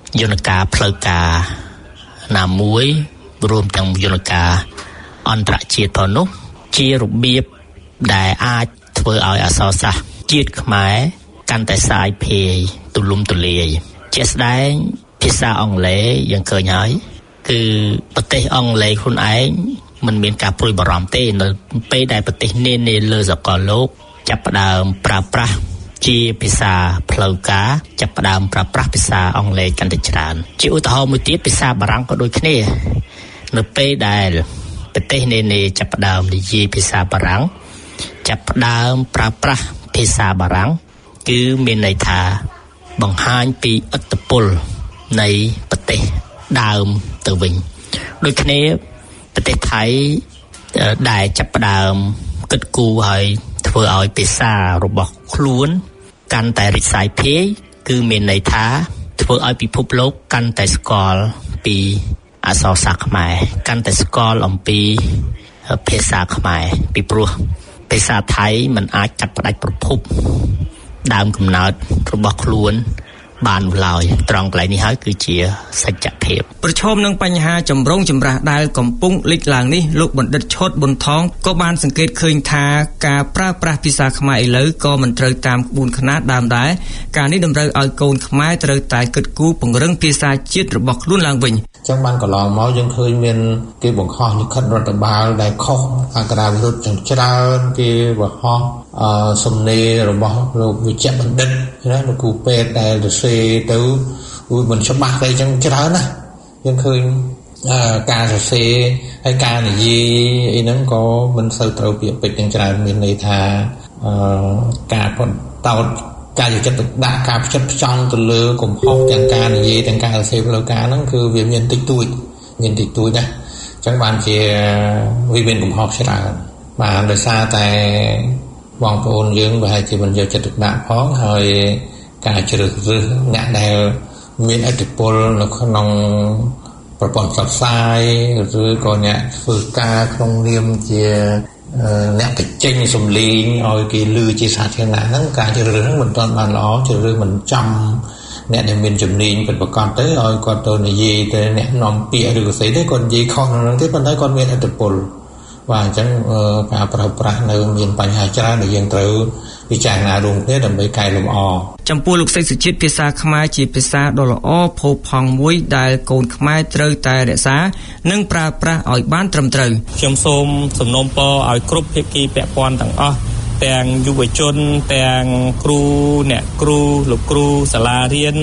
យន្តការផ្លូវការណាមួយរួមទាំងយន្តការអន្តរជាតិផងនោះជារបៀបដែលអាចធ្វើឲ្យអក្សរសាស្ត្រជាតិខ្មែរកាន់តែសាយភាយទូលំទូលាយជាក់ស្ដែងភាសាអង់គ្លេសយើងឃើញហើយគឺប្រទេសអង់គ្លេសខ្លួនឯងមិនមានការព្រួយបារម្ភទេនៅពេលដែលប្រទេសនានាលើសកលលោកចាប់ផ្ដើមប្រើប្រាស់ជាភាសាផ្លូវការចាប់ផ្ដើមប្រើប្រាស់ភាសាអង់គ្លេសកាន់តែច្រើនជាឧទាហរណ៍មួយទៀតភាសាបារាំងក៏ដូចគ្នានៅពេលដែលប្រទេសនានាចាប់ផ្ដើមនិយាយភាសាបារាំងចាប់ផ្ដើមប្រើប្រាស់ភាសាបារាំងគឺមានន័យថាបង្ហាញពីឥទ្ធិពលនៃប្រទេសដើមទៅវិញដូចគ្នាប្រទេសថៃដែលចាប់ផ្ដើមគិតគូរហើយធ្វើឲ្យភាសារបស់ខ្លួនកាន់តែរីកសាយភាយគឺមានន័យថាធ្វើឲ្យពិភពលោកកាន់តែស្គាល់ពីអក្សរសាស្ត្រខ្មែរកាន់តែស្គាល់អំពីភាសាខ្មែរពីព្រោះភាសាថៃมันអាចកាត់ផ្ដាច់ប្រភពដើមកំណើតរបស់ខ្លួនបានឡើយត្រង់កន្លែងនេះហើយគឺជាសច្ចភាពប្រឈមនឹងបញ្ហាចម្រូងចម្រាសដែលកំពុងលេចឡើងនេះលោកបណ្ឌិតឈុតប៊ុនថងក៏បានសង្កេតឃើញថាការប្រើប្រាស់ភាសាខ្មែរឥឡូវក៏មិនត្រូវតាមក្បួនខ្នាតដើមដែរការនេះតម្រូវឲ្យកូនខ្មែរត្រូវតែគិតគូរពង្រឹងភាសាជាតិរបស់ខ្លួនឡើងវិញចឹងបានកន្លងមកយើងឃើញមានគេបង្ខំលិខិតរដ្ឋបាលដែលខុសអក្ខរាវិរុទ្ធចឹងច្រើនគេបង្ខំសំណេររបស់លោកវិជ្ជបណ្ឌិតណាលោកគ្រូពេទ្យដែលទៅសេទៅមិនច្បាស់ទេចឹងច្រើនណាយើងឃើញការសរសេរហើយការនិយាយអីហ្នឹងក៏មិនសូវត្រូវពាក្យពេចន៍ទាំងច្រើនមានន័យថាការតោតការយកចិត្តទុកដាក់ការផ្ចិតផ្ចង់ទៅលើកំហុសទាំងការនិយាយទាំងការសរសេរផ្លូវការហ្នឹងគឺវាមានតិចតួចណាអញ្ចឹងបានជាវាមានកំហុសច្រើនបានដោយសារតែបងប្អូនយើងប្រហែលជាមិនយកចិត្តទុកដាក់ផងហើយការជ្រើសរើសអ្នកដែលមានឥទ្ធិពលនៅក្នុងប្រព័ន្ធផ្សព្វផ្សាយឬក៏អ្នកធ្វើការក្នុងនាមជាអ្នកបញ្ចេញសម្លេងឲ្យគេឮជាសាធារណៈហ្នឹងការជ្រើសរើសហ្នឹងមិនទាន់បានល្អជ្រើសរើសមិនចំអ្នកដែលមានជំនាញពិតប្រាកដទៅឲ្យគាត់ទៅនិយាយទៅអ្នកនាំពាក្យឬក៏ស្អីទេគាត់និយាយខុសហ្នឹងទេប៉ុន្តែគាត់មានឥទ្ធិពលបាទអញ្ចឹងការប្រើប្រាស់នៅមានបញ្ហាច្រើនដែលយើងត្រូវពិចារណារួមគ្នាដើម្បីកែលម្អចំពោះលោកសេចសុជាតិភាសាខ្មែរជាភាសាដ៏ល្អផូរផង់មួយដែលកូនខ្មែរត្រូវតែរក្សានិងប្រើប្រាស់ឲ្យបានត្រឹមត្រូវខ្ញុំសូមសំណូមពរឲ្យគ្រប់ភាគីពាក់ព័ន្ធទាំងអស់ទាំងយុវជនទាំងគ្រូអ្នកគ្រូលោកគ្រូសាលារៀន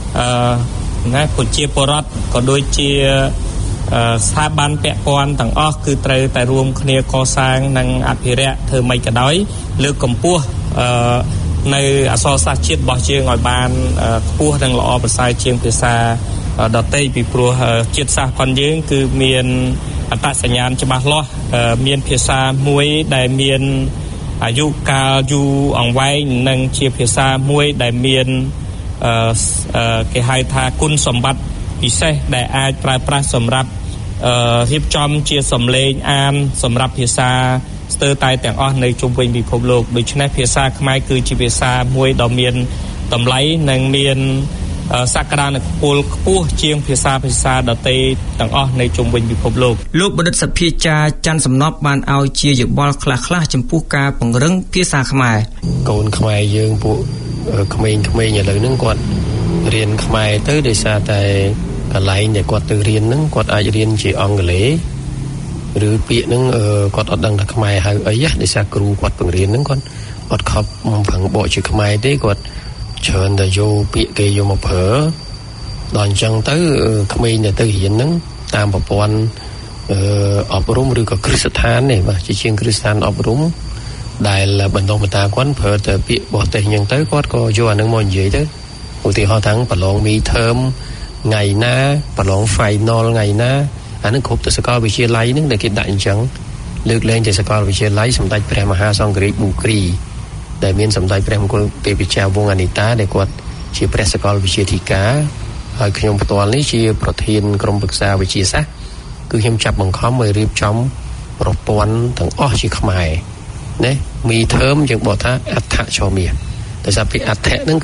ប្រជាពលរដ្ឋក៏ដូចជាស្ថាប័នពាក់ព័ន្ធទាំងអស់គឺត្រូវតែរួមគ្នាកសាងនិងអភិរក្សធ្វើម៉េចក៏ដោយលើកកម្ពស់នៅអក្សរសាស្ត្រជាតិរបស់យើងឲ្យបានខ្ពស់និងល្អប្រសើរជាងភាសាដទៃពីព្រោះជាតិសាសន៍របស់យើងគឺមានអត្តសញ្ញាណច្បាស់លាស់មានភាសាមួយដែលមានអាយុកាលយូរអង្វែងនិងជាភាសាមួយដែលមានគេហៅថាគុណសម្បត្តិពិសេសដែលអាចប្រើប្រាស់សម្រាប់រៀបចំជាសំឡេងអានសម្រាប់ភាសាស្ទើរតែទាំងអស់នៅជុំវិញពិភពលោកដូច្នេះភាសាខ្មែរគឺជាភាសាមួយដ៏មានតម្លៃនិងមានសក្តានុពលខ្ពស់ជាងភាសាដទៃទាំងអស់នៅជុំវិញពិភពលោកលោកបណ្ឌិតសភាចារច័ន្ទសំណប់បានឲ្យជាយោបល់ខ្លះៗចំពោះការពង្រឹងភាសាខ្មែរកូនខ្មែរយើងពួកក្មេងៗឥឡូវហ្នឹងគាត់រៀនខ្មែរទៅដោយសារតែកន្លែងដែលគាត់ទៅរៀនហ្នឹងគាត់អាចរៀនជាអង់គ្លេសឬពាក្យហ្នឹងគាត់អត់ដឹងថាខ្មែរហៅអីដោយសារគ្រូគាត់បង្រៀនហ្នឹងគាត់អត់ខប់ប្រឹងបកជាខ្មែរទេគាត់ច្រើនតែយកពាក្យគេយកមកប្រើដល់អញ្ចឹងទៅក្មេងដែលទៅរៀនហ្នឹងតាមប្រព័ន្ធអប់រំឬក៏គ្រឹះស្ថាននេះបាទជាងគ្រឹះស្ថានអប់រំដែលបន្តបន្តគាត់ប្រើតែពាក្យបរទេសអញ្ចឹងទៅគាត់ក៏យកអាហ្នឹងមកនិយាយទៅឧទាហរណ៍ថាប្រឡង midterm ថ្ងៃណាប្រឡង final ថ្ងៃណាអានឹងគ្រប់ទៅសាកលវិទ្យាល័យហ្នឹងដែលគេដាក់អញ្ចឹងលើកលែងតែសាកលវិទ្យាល័យសម្ដេចព្រះមហាសង្ឃរាជប៊ូគ្រីដែលមានសម្ដេចព្រះមង្គលទេពជាវង្សអនិតាដែលគាត់ជាព្រះសាកលវិទ្យាធិការហើយខ្ញុំផ្ទាល់នេះជាប្រធានក្រុមប្រឹក្សាវិទ្យាសាស្ត្រគឺខ្ញុំចាប់បង្ខំឲ្យរៀបចំប្រព័ន្ធទាំងអស់ជាខ្មែរណា midterm យើងបកថាអដ្ឋចមាដោយសារពាក្យអដ្ឋហ្នឹងគឺ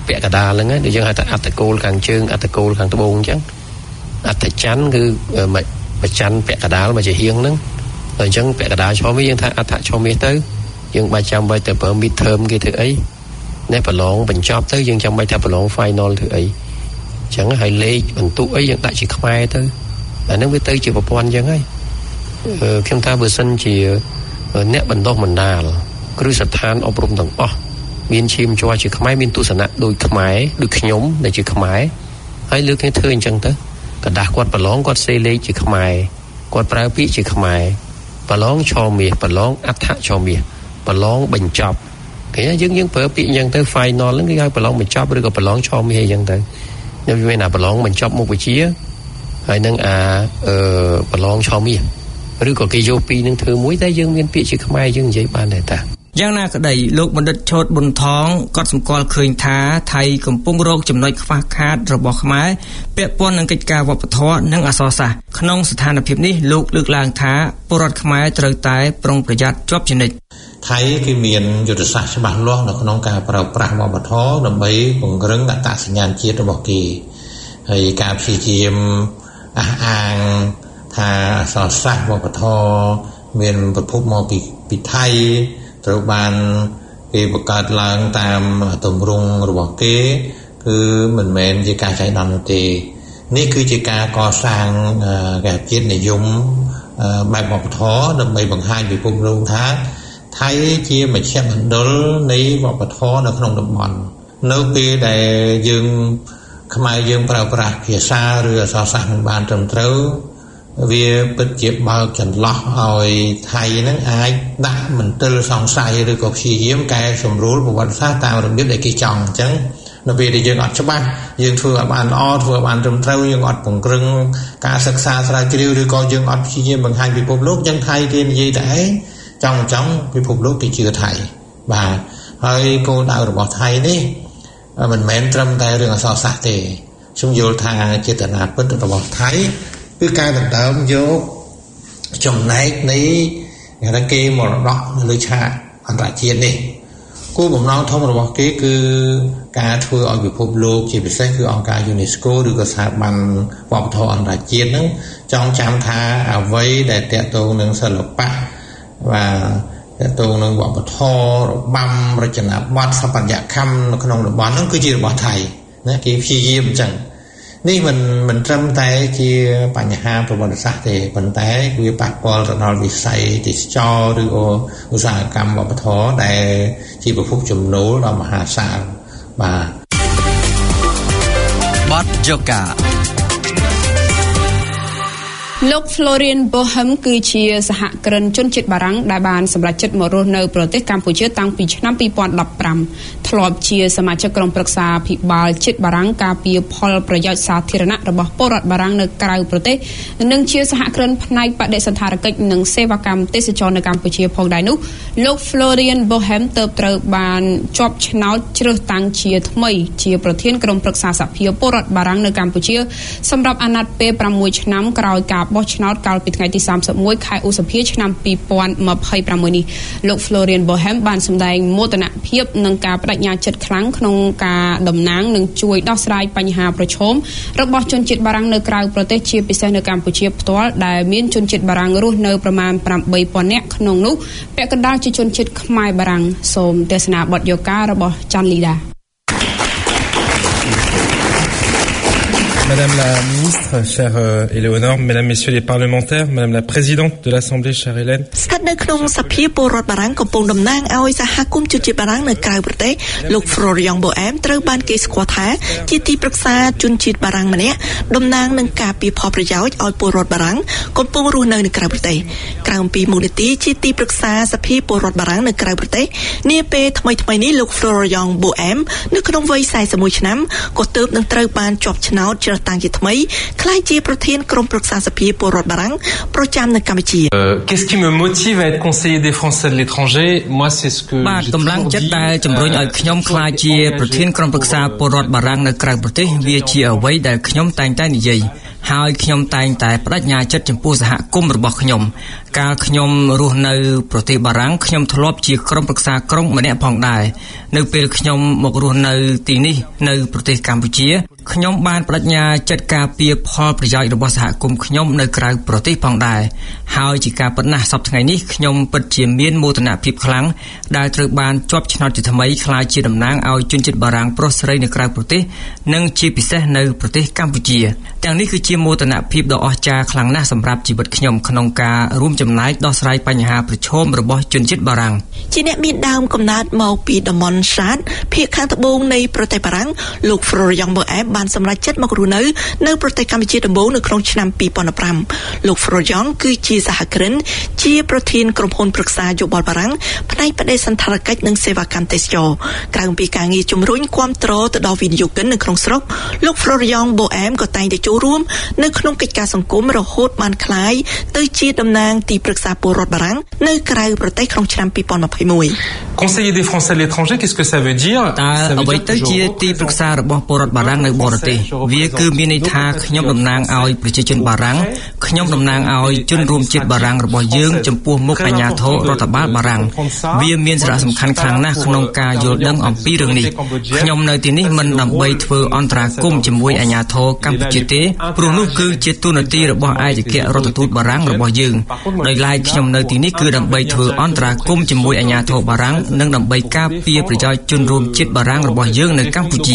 ពាក់កណ្ដាលហ្នឹងដូចយើងហៅថាអត្តគោលខាងជើងអត្តគោលខាងត្បូងអញ្ចឹងអត្តច័ន្ទគឺមួយច័ន្ទពាក់កណ្ដាលមកជាហៀងហ្នឹងអញ្ចឹងពាក់កណ្ដាលឆមាសយើងថាអត្តឆមាសទៅយើងបាច់ចាំបាច់ទៅប្រើ mid term គេធ្វើអីនេះប្រឡងបញ្ចប់ទៅយើងចាំបាច់ថាប្រឡង final ធ្វើអីអញ្ចឹងហើយលេខបន្ទុកអីយើងដាក់ជាខ្មែរទៅអាហ្នឹងវាទៅជាប្រព័ន្ធអញ្ចឹងហើយខ្ញុំថាបើសិនជាអ្នកបណ្ដុះបណ្ដាលគ្រឹះស្ថានអប់រំទាំងអស់មានឈាមជ័រជាខ្មែរមានទស្សនៈដូចខ្មែរដូចខ្ញុំដែលជាខ្មែរហើយលើកគ្នាធ្វើអញ្ចឹងទៅกระดาษគាត់ប្រឡងគាត់សេលេខជាខ្មែរគាត់ប្រើពាក្យជាខ្មែរប្រឡងឆមាសប្រឡងអដ្ឋឆមាសប្រឡងបញ្ចប់គេយើងប្រើពាក្យអញ្ចឹងទៅ final ហ្នឹងគេហៅប្រឡងបញ្ចប់ឬក៏ប្រឡងឆមាសអញ្ចឹងទៅខ្ញុំមានថាប្រឡងបញ្ចប់មុខវិជ្ជាហើយនឹងប្រឡងឆមាសឬក៏គេយកពីរនឹងធ្វើមួយតែយើងមានពាក្យជាខ្មែរយើងនិយាយបានដែរតាយ៉ាងណាក្តីលោកបណ្ឌិតឈុតប៊ុនថងក៏សម្គាល់ឃើញថាថៃកំពុងរកចំណុចខ្វះខាតរបស់ខ្មែរពាក់ព័ន្ធនឹងកិច្ចការវប្បធម៌និងអក្សរសាស្ត្រក្នុងស្ថានភាពនេះលោកលើកឡើងថាពលរដ្ឋខ្មែរត្រូវតែប្រុងប្រយ័ត្នជាប់ជានិច្ចថៃគឺមានយុទ្ធសាស្ត្រច្បាស់លាស់នៅក្នុងការប្រើប្រាស់វប្បធម៌ដើម្បីពង្រឹងអត្តសញ្ញាណជាតិរបស់គេហើយការព្យាយាមអះអាងថាអក្សរសាស្ត្រវប្បធម៌មានប្រភពមកពីថៃត្រូវបានគេបង្កើតឡើងតាមទម្រង់របស់គេគឺមិនមែនជាការចៃដន្យនោះទេនេះគឺជាការកសាងការជាតិនិយមបែបវប្បធម៌ដើម្បីបង្ហាញពិភពលោកថាថៃជាមជ្ឈមណ្ឌលនៃវប្បធម៌នៅក្នុងតំបន់នៅពេលដែលយើងខ្មែរយើងប្រើប្រាស់ភាសាឬអក្សរសាស្ត្រមិនបានត្រឹមត្រូវវាពិតជាបើកចន្លោះឲ្យថៃនឹងអាចដាក់មន្ទិលសង្ស័យឬក៏ព្យាយាមកែសម្រួលប្រវត្តិសាស្ត្រតាមរបៀបដែលគេចង់អញ្ចឹងនៅពេលដែលយើងអត់ច្បាស់យើងធ្វើឲ្យបានល្អធ្វើឲ្យបានត្រឹមត្រូវយើងអត់ពង្រឹងការសិក្សាស្រាវជ្រាវឬក៏យើងអត់ព្យាយាមបង្ហាញពិភពលោកអញ្ចឹងថៃគេនិយាយតែចង់ពិភពលោកគេជឿថៃបាទហើយគោលដៅរបស់ថៃនេះមិនមែនត្រឹមតែរឿងអក្សរសាស្ត្រទេខ្ញុំយល់ថាចេតនាពិតរបស់ថៃគឺការដណ្ដើមយកចំណែកនៃគេមរតកនៅលើឆាកអន្តរជាតិនេះគោលបំណងធំរបស់គេគឺការធ្វើឲ្យពិភពលោកជាពិសេសគឺអង្គការ UNESCO ឬក៏ស្ថាប័នវប្បធម៌អន្តរជាតិហ្នឹងចង់ចាំថាអ្វីដែលតាក់ទងនឹងសិល្បៈបាទតាក់ទងនឹងវប្បធម៌របាំរចនាបថស្ថាបត្យកម្មនៅក្នុងតំបន់ហ្នឹងគឺជារបស់ថៃណាគេព្យាយាមអញ្ចឹងនេះមិនត្រឹមតែជាបញ្ហាប្រវត្តិសាស្ត្រទេប៉ុន្តែវាប៉ះពាល់ទៅដល់វិស័យទេសចរឬក៏ឧស្សាហកម្មវប្បធម៌ដែលជាប្រភពចំណូលដ៏មហាសាលបាទបទយូហ្គាលោក Florian Bohem គឺជាសហគ្រិនជនជាតិបារាំងដែលបានសម្រេចចិត្តមករស់នៅប្រទេសកម្ពុជាតាំងពីឆ្នាំ2015ធ្លាប់ជាសមាជិកក្រុមប្រឹក្សាភិបាលជាតិបារាំងការពារផលប្រយោជន៍សាធារណៈរបស់ពលរដ្ឋបារាំងនៅក្រៅប្រទេសនិងជាសហគ្រិនផ្នែកបដិសណ្ឋារកិច្ចនិងសេវាកម្មទេសចរនៅកម្ពុជាផងដែរនោះលោក Florian Bohem ទើបត្រូវបានជាប់ឆ្នោតជ្រើសតាំងជាថ្មីជាប្រធានក្រុមប្រឹក្សាសភាពលរដ្ឋបារាំងនៅកម្ពុជាសម្រាប់អាណត្តិពេល6ឆ្នាំក្រោយការបោះឆ្នោតកាលពីថ្ងៃទី31ខែឧសភាឆ្នាំ2026នេះលោក Florian Bohem បានសម្ដែងមោទនភាពនិងការបដិញ្ញាចិត្តខ្លាំងក្នុងការតំណាងនិងជួយដោះស្រាយបញ្ហាប្រឈមរបស់ជនជាតិបារាំងនៅក្រៅប្រទេសជាពិសេសនៅកម្ពុជាផ្ទាល់ដែលមានជនជាតិបារាំងរស់នៅប្រមាណ 8,000 នាក់ក្នុងនោះពាក់កណ្ដាលជាជនជាតិខ្មែរបារាំងសូមទស្សនាបទយូហ្គារបស់ចាន់លីដា Madame la ministre, chère Éléonore, mesdames, messieurs les parlementaires, madame la présidente de l'Assemblée, chère Hélène. ស្ថិតនៅក្នុងសភាពលរដ្ឋបារាំងកំពុងតំណាងឲ្យសហគមន៍ជនជាតិបារាំងនៅក្រៅប្រទេសលោក Florian Bohem ត្រូវបានគេស្គាល់ថាជាទីប្រឹក្សាជនជាតិបារាំងម្នាក់តំណាងនឹងការពារផលប្រយោជន៍ឲ្យពលរដ្ឋបារាំងកំពុងរស់នៅក្រៅប្រទេសក្រៅពីមូលនិធិជាទីប្រឹក្សាសភាពលរដ្ឋបារាំងនៅក្រៅប្រទេសនាពេលថ្មីៗនេះលោក Florian Bohem នៅក្នុងវ័យ41ឆ្នាំក៏ទើបនឹងត្រូវបានជាប់ឆ្នោតជ្រើសតាំងជាថ្មីក្លាយជាប្រធានក្រុមប្រឹក្សាសភាពលរដ្ឋបារាំងប្រចាំនៅកម្ពុជា Qu'est-ce qui me motive à être conseiller des Français de l'étranger? Moi, c'est ce que បាទកម្លាំងចិត្តដែលជំរុញឲ្យខ្ញុំក្លាយជាប្រធានក្រុមប្រឹក្សាពលរដ្ឋបារាំងនៅក្រៅប្រទេសវាជាអ្វីដែលខ្ញុំតែងតែនិយាយហើយខ្ញុំតែងតែបដិញ្ញាចិត្តចំពោះសហគមន៍របស់ខ្ញុំកាលខ្ញុំរស់នៅប្រទេសបារាំងខ្ញុំធ្លាប់ជាក្រុមប្រឹក្សាក្រុងម្នាក់ផងដែរនៅពេលខ្ញុំមករស់នៅទីនេះនៅប្រទេសកម្ពុជាខ្ញុំបានបដិញ្ញាចិត្តការពារផលប្រយោជន៍របស់សហគមន៍ខ្ញុំនៅក្រៅប្រទេសផងដែរហើយជាការពិតណាស់សប្តាហ៍ថ្ងៃនេះខ្ញុំពិតជាមានមោទនភាពខ្លាំងដែលត្រូវបានជាប់ឆ្នោតជាថ្មីក្លាយជាតំណាងឲ្យជនជាតិបារាំងប្រុសស្រីនៅក្រៅប្រទេសនិងជាពិសេសនៅប្រទេសកម្ពុជាទាំងនេះគឺជាមោទនភាពដ៏អស្ចារ្យខ្លាំងណាស់សម្រាប់ជីវិតខ្ញុំក្នុងការរួមចំណែកដោះស្រាយបញ្ហាប្រឈមរបស់ជនជាតិបារាំងជាអ្នកមានដើមកំណើតមកពីតំបន់សាតភាគខាងត្បូងនៃប្រទេសបារាំងលោក Florian Boem បានសម្រេចចិត្តមករស់នៅប្រទេសកម្ពុជាដំបូងនៅក្នុងឆ្នាំ2015លោក Florian គឺជាសហគ្រិនជាប្រធានក្រុមហ៊ុនប្រឹក្សាយោបល់បារាំងផ្នែកបដិសណ្ឋារកិច្ចនិងសេវាកម្មទេសចរក្រៅពីការងារជំរុញគាំទ្រទៅដល់វិនិយោគិននៅក្នុងស្រុកលោក Florian Boem ក៏តែងតែចូលរួមនៅក្នុងកិច្ចការសង្គមរហូតបានក្លាយទៅជាតំណាងទីប្រឹក្សាពលរដ្ឋបារាំងនៅក្រៅប្រទេសក្នុងឆ្នាំ2021 Conseiller des Français à l'étranger, qu'est-ce que ça veut dire? តើអ្វីទៅជាទីប្រឹក្សារបស់ពលរដ្ឋបារាំងនៅបរទេសវាគឺមានន័យថាខ្ញុំតំណាងឲ្យប្រជាជនបារាំងខ្ញុំតំណាងឲ្យជនរួមជាតិបារាំងរបស់យើងចំពោះមុខអាជ្ញាធររដ្ឋបាលបារាំងវាមានសារៈសំខាន់ខ្លាំងណាស់ក្នុងការយល់ដឹងអំពីរឿងនេះខ្ញុំនៅទីនេះមិនដើម្បីធ្វើអន្តរាគមន៍ជាមួយអាជ្ញាធរកម្ពុជាទេព្រោះនោះគឺជាទូនាទីរបស់ឯកអគ្គរដ្ឋទូតបារាំងរបស់យើងដោយឡែកខ្ញុំនៅទីនេះគឺដើម្បីធ្វើអន្តរាគមន៍ជាមួយអាជ្ញាធរបារាំងនិងដើម្បីការពារប្រយោជន៍ជនរួមជាតិបារាំងរបស់យើងនៅកម្ពុជា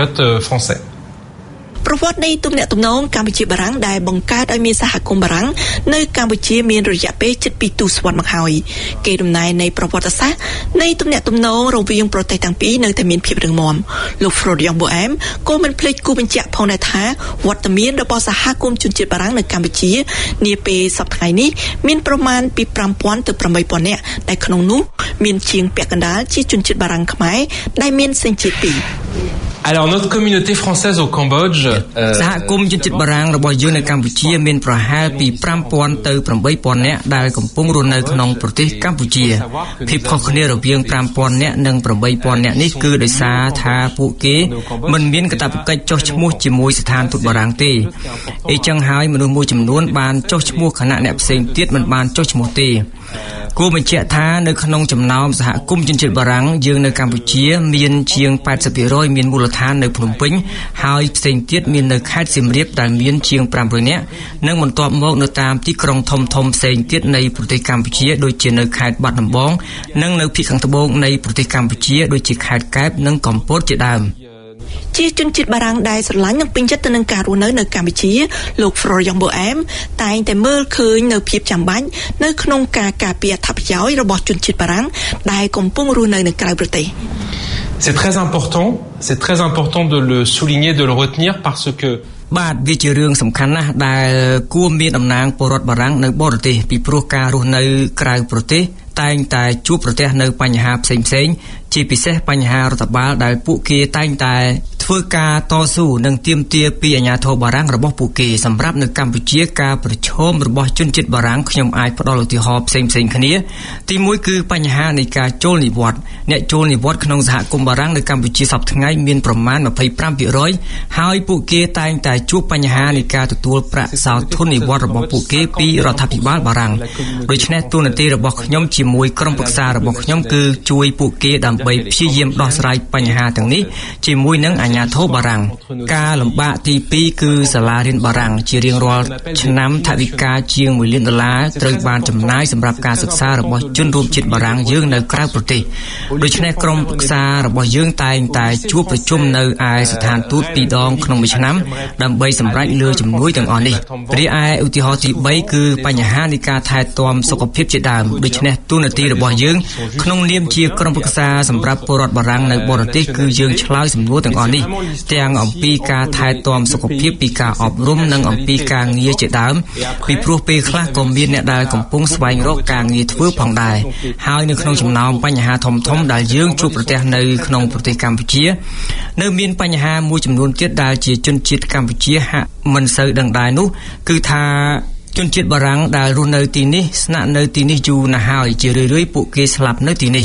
ប្រវត្តិនៃទំនាក់ទំនងកម្ពុជាបារាំងដែលបង្កើតឲ្យមានសហគមន៍បារាំងនៅកម្ពុជាមានរយៈពេលជិត2ទសវត្សរ៍មកហើយគេដំណើរនៃប្រវត្តិសាស្ត្រនៃទំនាក់ទំនងរវាងប្រទេសទាំងពីរនៅតែមានភាពរឹងមាំលោក Florian Boem ក៏មិនភ្លេចគូបញ្ជាក់ផងដែរថាវត្តមានរបស់សហគមន៍ជនជាតិបារាំងនៅកម្ពុជានាពេលសប្តាហ៍ថ្ងៃនេះមានប្រមាណពី 5,000 ទៅ 8,000 នាក់ដែលក្នុងនោះមានជាងពាក់កណ្ដាលជាជនជាតិបារាំងខ្មែរដែលមានសញ្ជាតិពីរ Alors notre communauté française au Cambodge សហគមន៍ជនជាតិបារាំងរបស់យើងនៅកម្ពុជាមានប្រហែលពី 5,000 ទៅ 8,000 នាក់ដែលកំពុងរស់នៅក្នុងប្រទេសកម្ពុជាភាពខុសគ្នារវាង 5,000 នាក់និង 8,000 នាក់នេះគឺដោយសារថាពួកគេមិនមានកាតព្វកិច្ចចុះឈ្មោះជាមួយស្ថានទូតបារាំងទេអញ្ចឹងហើយមនុស្សមួយចំនួនបានចុះឈ្មោះខណៈអ្នកផ្សេងទៀតមិនបានចុះឈ្មោះទេគួរបញ្ជាក់ថានៅក្នុងចំណោមសហគមន៍ជនជាតិបារាំងយើងនៅកម្ពុជាមានជាង 80% មានមូលដ្ឋាននៅភ្នំពេញហើយផ្សេងទៀតមាននៅខេត្តសៀមរាបដែលមានជាង 500 នាក់និងបន្ទាប់មកនៅតាមទីក្រុងធំៗផ្សេងទៀតនៃប្រទេសកម្ពុជាដូចជានៅខេត្តបាត់ដំបងនិងនៅភាគខាងត្បូងនៃប្រទេសកម្ពុជាដូចជាខេត្តកែបនិងកំពតជាដើមជាជនជាតិបារាំងដែលស្រឡាញ់និងពេញចិត្តទៅនឹងការរស់នៅកម្ពុជាលោក Florian Boem តែងតែមើលឃើញនៅភាពចាំបាច់នៅក្នុងការការពារអត្ថប្រយោជន៍របស់ជនជាតិបារាំងដែលកំពុងរស់នៅក្រៅប្រទេស C'est très important de le souligner de le retenir parce que បាទវាជារឿងសំខាន់ណាស់ដែលគួរមានតំណាងពលរដ្ឋបារាំងនៅបរទេសពីព្រោះការរស់នៅក្រៅប្រទេសតែងតែជួបប្រទះនៅបញ្ហាផ្សេងៗជាពិសេសបញ្ហារដ្ឋបាលដែលពួកគេតែងតែធ្វើការតស៊ូនិងទាមទារពីអាជ្ញាធរបារាំងរបស់ពួកគេសម្រាប់នៅកម្ពុជាការប្រឈមរបស់ជនជាតិបារាំងខ្ញុំអាចផ្ដល់ឧទាហរណ៍ផ្សេងៗគ្នាទីមួយគឺបញ្ហានៃការចូលនិវត្តន៍អ្នកចូលនិវត្តន៍ក្នុងសហគមន៍បារាំងនៅកម្ពុជាសប្តាហ៍ថ្ងៃមានប្រមាណ 25% ហើយពួកគេតែងតែជួបបញ្ហានៃការទទួលប្រាក់សោធននិវត្តន៍របស់ពួកគេពីរដ្ឋាភិបាលបារាំងដូច្នេះទូនាទីរបស់ខ្ញុំជាមួយក្រុមប្រឹក្សារបស់ខ្ញុំគឺជួយពួកគេដើម្បីព្យាយាមដោះស្រាយបញ្ហាទាំងនេះជាមួយនឹងអាជ្ញាធរបារាំងការលំបាកទី2គឺសាលារៀនបារាំងជារៀងរាល់ឆ្នាំថវិកាជាង$1 លានត្រូវបានចំណាយសម្រាប់ការសិក្សារបស់ជនរួមជាតិបារាំងយើងនៅក្រៅប្រទេសដូច្នេះក្រុមប្រឹក្សារបស់យើងតែងតែជួបប្រជុំនៅឯស្ថានទូត2 ដងក្នុងមួយឆ្នាំដើម្បីសម្រេចលើជំនួយទាំងអស់នេះរីឯឧទាហរណ៍ទី3គឺបញ្ហានៃការថែទាំសុខភាពជាដើមដូច្នេះទូនាទីរបស់យើងក្នុងនាមជាក្រុមប្រឹក្សាសម្រាប់ពលរដ្ឋបារាំងនៅបរទេសគឺយើងឆ្លើយសំណួរទាំងអស់នេះទាំងអំពីការថែទាំសុខភាពពីការអប់រំនិងអំពីការងារជាដើមពីព្រោះពេលខ្លះក៏មានអ្នកដែលកំពុងស្វែងរកការងារធ្វើផងដែរហើយនៅក្នុងចំណោមបញ្ហាធំៗដែលយើងជួបប្រទះនៅក្នុងប្រទេសកម្ពុជានៅមានបញ្ហាមួយចំនួនទៀតដែលជាជនជាតិកម្ពុជាហាក់មិនសូវដឹងដែរនោះគឺថាជនជាតិបារាំងដែលរស់នៅទីនេះស្នាក់នៅទីនេះយូរណាស់ហើយជារឿយៗពួកគេស្លាប់នៅទីនេះ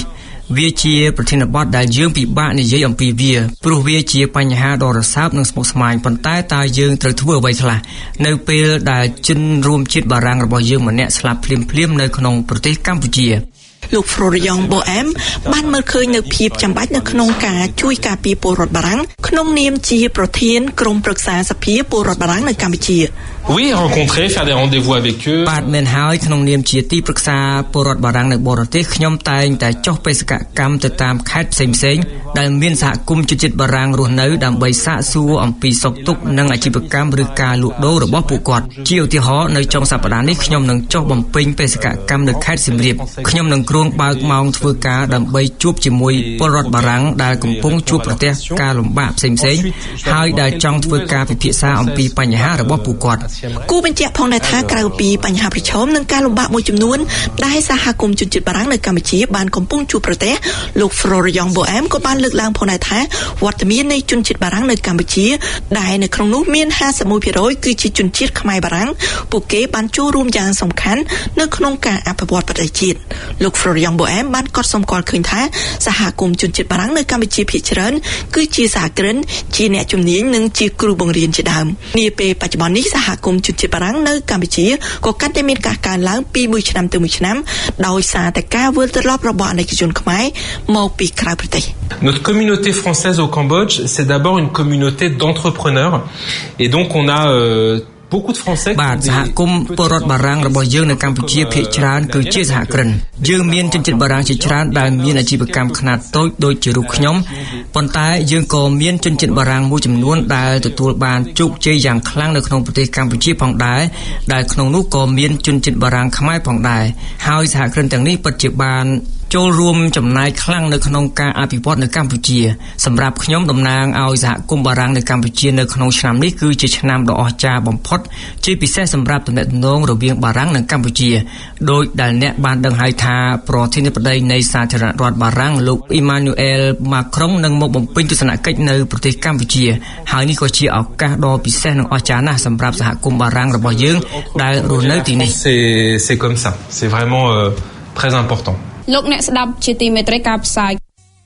វាជាប្រធានបទដែលយើងពិបាកនិយាយអំពីវាព្រោះវាជាបញ្ហាដ៏រសើបនិងស្មុគស្មាញប៉ុន្តែតើយើងត្រូវធ្វើអ្វីខ្លះនៅពេលដែលជនរួមជាតិបារាំងរបស់យើងម្នាក់ស្លាប់ភ្លាមៗនៅក្នុងប្រទេសកម្ពុជាលោក Florian Boehm បានមើលឃើញនៅភាពចាំបាច់នៅក្នុងការជួយការពារពលរដ្ឋបារាំងក្នុងនាមជាប្រធានក្រុមប្រឹក្សាសភាពលរដ្ឋបារាំងនៅកម្ពុជា Oui, rencontrer, faire des rendez-vous avec eux. បាទមែនហើយក្នុងនាមជាទីប្រឹក្សាពលរដ្ឋបារាំងនៅបរទេសខ្ញុំតែងតែចុះបេសកកម្មទៅតាមខេត្តផ្សេងៗដែលមានសហគមន៍ជនជាតិបារាំងរស់នៅដើម្បីសាកសួរអំពីសុខទុក្ខនិងអាជីវកម្មឬការលក់ដូររបស់ពួកគាត់ជាឧទាហរណ៍នៅចុងសប្តាហ៍នេះខ្ញុំនឹងចុះបំពេញបេសកកម្មនៅខេត្តសៀមរាបខ្ញុំនឹងគ្រោងបើកម៉ោងធ្វើការដើម្បីជួបជាមួយពលរដ្ឋបារាំងដែលកំពុងជួបប្រទះការលំបាកផ្សេងៗហើយដែលចង់ធ្វើការពិភាក្សាអំពីបញ្ហារបស់ពួកគាត់គូបញ្ជាក់ផងដែរថាក្រៅពីបញ្ហាប្រឈមនិងការលំបាកមួយចំនួនដែលសហគមន៍ជនជាតិបារាំងនៅកម្ពុជាបានកំពុងជួបប្រទះលោក Florian Boehm ក៏បានលើកឡើងផងដែរថាវត្តមាននៃជនជាតិបារាំងនៅកម្ពុជាដែលនៅក្នុងនោះមាន 51% គឺជាជនជាតិខ្មែរបារាំងពួកគេបានចូលរួមយ៉ាងសំខាន់នៅក្នុងការអភិវឌ្ឍប្រទេសជាតិលោក Florian Boehm បានកត់សម្គាល់ឃើញថាសហគមន៍ជនជាតិបារាំងនៅកម្ពុជាភាគច្រើនគឺជាសហគ្រិនជាអ្នកជំនាញនិងជាគ្រូបង្រៀនជាដើមនាពេលបច្ចុប្បន្ននេះសហគមន៍ជនជាតិបារាំងនៅកម្ពុជាក៏កាន់តែមានការកើនឡើងពីមួយឆ្នាំទៅមួយឆ្នាំដោយសារតែការវិលត្រឡប់របស់អាណិកជនខ្មែរមកពីក្រៅប្រទេស Notre communauté française au Cambodge, c'est d'abord une communauté d'entrepreneurs et donc on a beaucoup de Français បាទសហគមន៍ពលរដ្ឋបារាំងរបស់យើងនៅកម្ពុជាភាគច្រើនគឺជាសហគ្រិនយើងមានជនជាតិបារាំងជាច្រើនដែលមានអាជីវកម្មខ្នាតតូចដូចជារូបខ្ញុំប៉ុន្តែយើងក៏មានជនជាតិបារាំងមួយចំនួនដែលទទួលបានជោគជ័យយ៉ាងខ្លាំងនៅក្នុងប្រទេសកម្ពុជាផងដែរដែលក្នុងនោះក៏មានជនជាតិបារាំងខ្មែរផងដែរហើយសហគ្រិនទាំងនេះពិតជាបានចូលរួមចំណាយខ្លាំងនៅក្នុងការអភិវឌ្ឍនៅកម្ពុជាសម្រាប់ខ្ញុំតំណាងឲ្យសហគមន៍បារាំងនៅកម្ពុជានៅក្នុងឆ្នាំនេះគឺជាឆ្នាំដ៏អស្ចារ្យបំផុតជាពិសេសសម្រាប់ទំនាក់ទំនងរវាងបារាំងនិងកម្ពុជាដោយដែលអ្នកបានដឹងហើយថាប្រធានាធិបតីនៃសាធារណរដ្ឋបារាំងលោក Emmanuel Macron នឹងមកបំពេញទស្សនកិច្ចនៅប្រទេសកម្ពុជាហើយនេះក៏ជាឱកាសដ៏ពិសេសនិងអស្ចារ្យណាស់សម្រាប់សហគមន៍បារាំងរបស់យើងដែលរស់នៅទីនេះ C'est comme ça. C'est vraiment très important. លោកអ្នកស្ដាប់ជាទីមេត្រីការផ្សាយ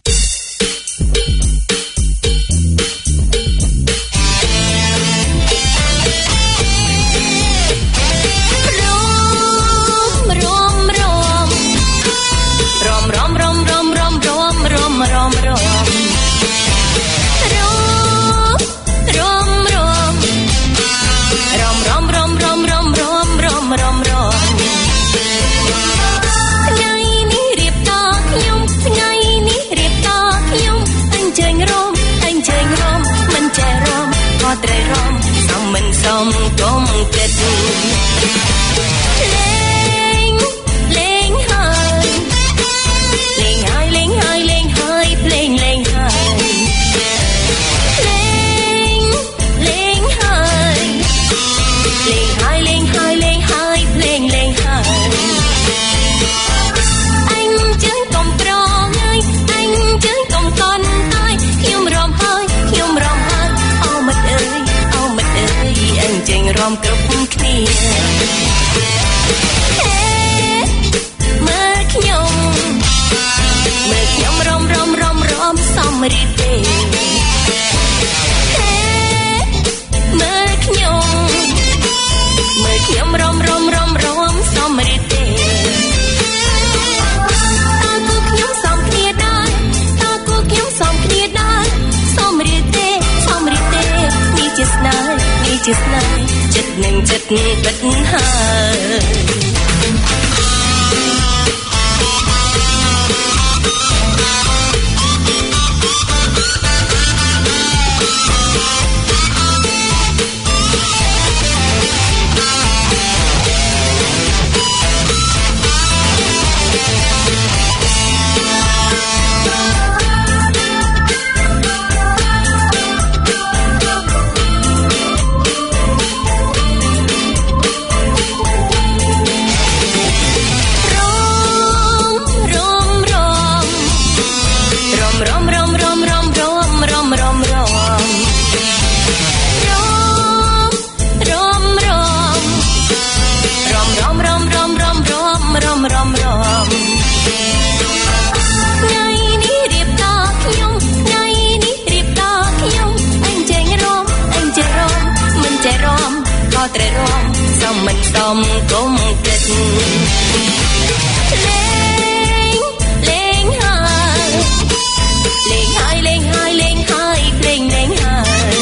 ត្រីរំសំមិនសំកុំចិត្តលេងហើយលេងហើយលេងហើយលេងហើយភ្លេងលេងហើយលេងហើយលេងហើយលេងហើយលេងហើយភ្លេងលេងហើយអញជើងកុំប្រងហើយអញជើងកុំកន់ហើយខ្ញុំរំហើយខ្ញុំរំហើយចេញរំគ្រប់គ្នាមើលខ្ញុំរំសំរីទេមើលខ្ញុំរំសំរីទេតើគូខ្ញុំសំគ្នាដែរសំរីទេនេះជាស្នេហ៍ចិត្តនឹងចិត្តបិទហើយថ្ងៃមគុំចិត្តលេងហើយលេងហើយលេងហើយលេងហើយព្រេងលេងហើយ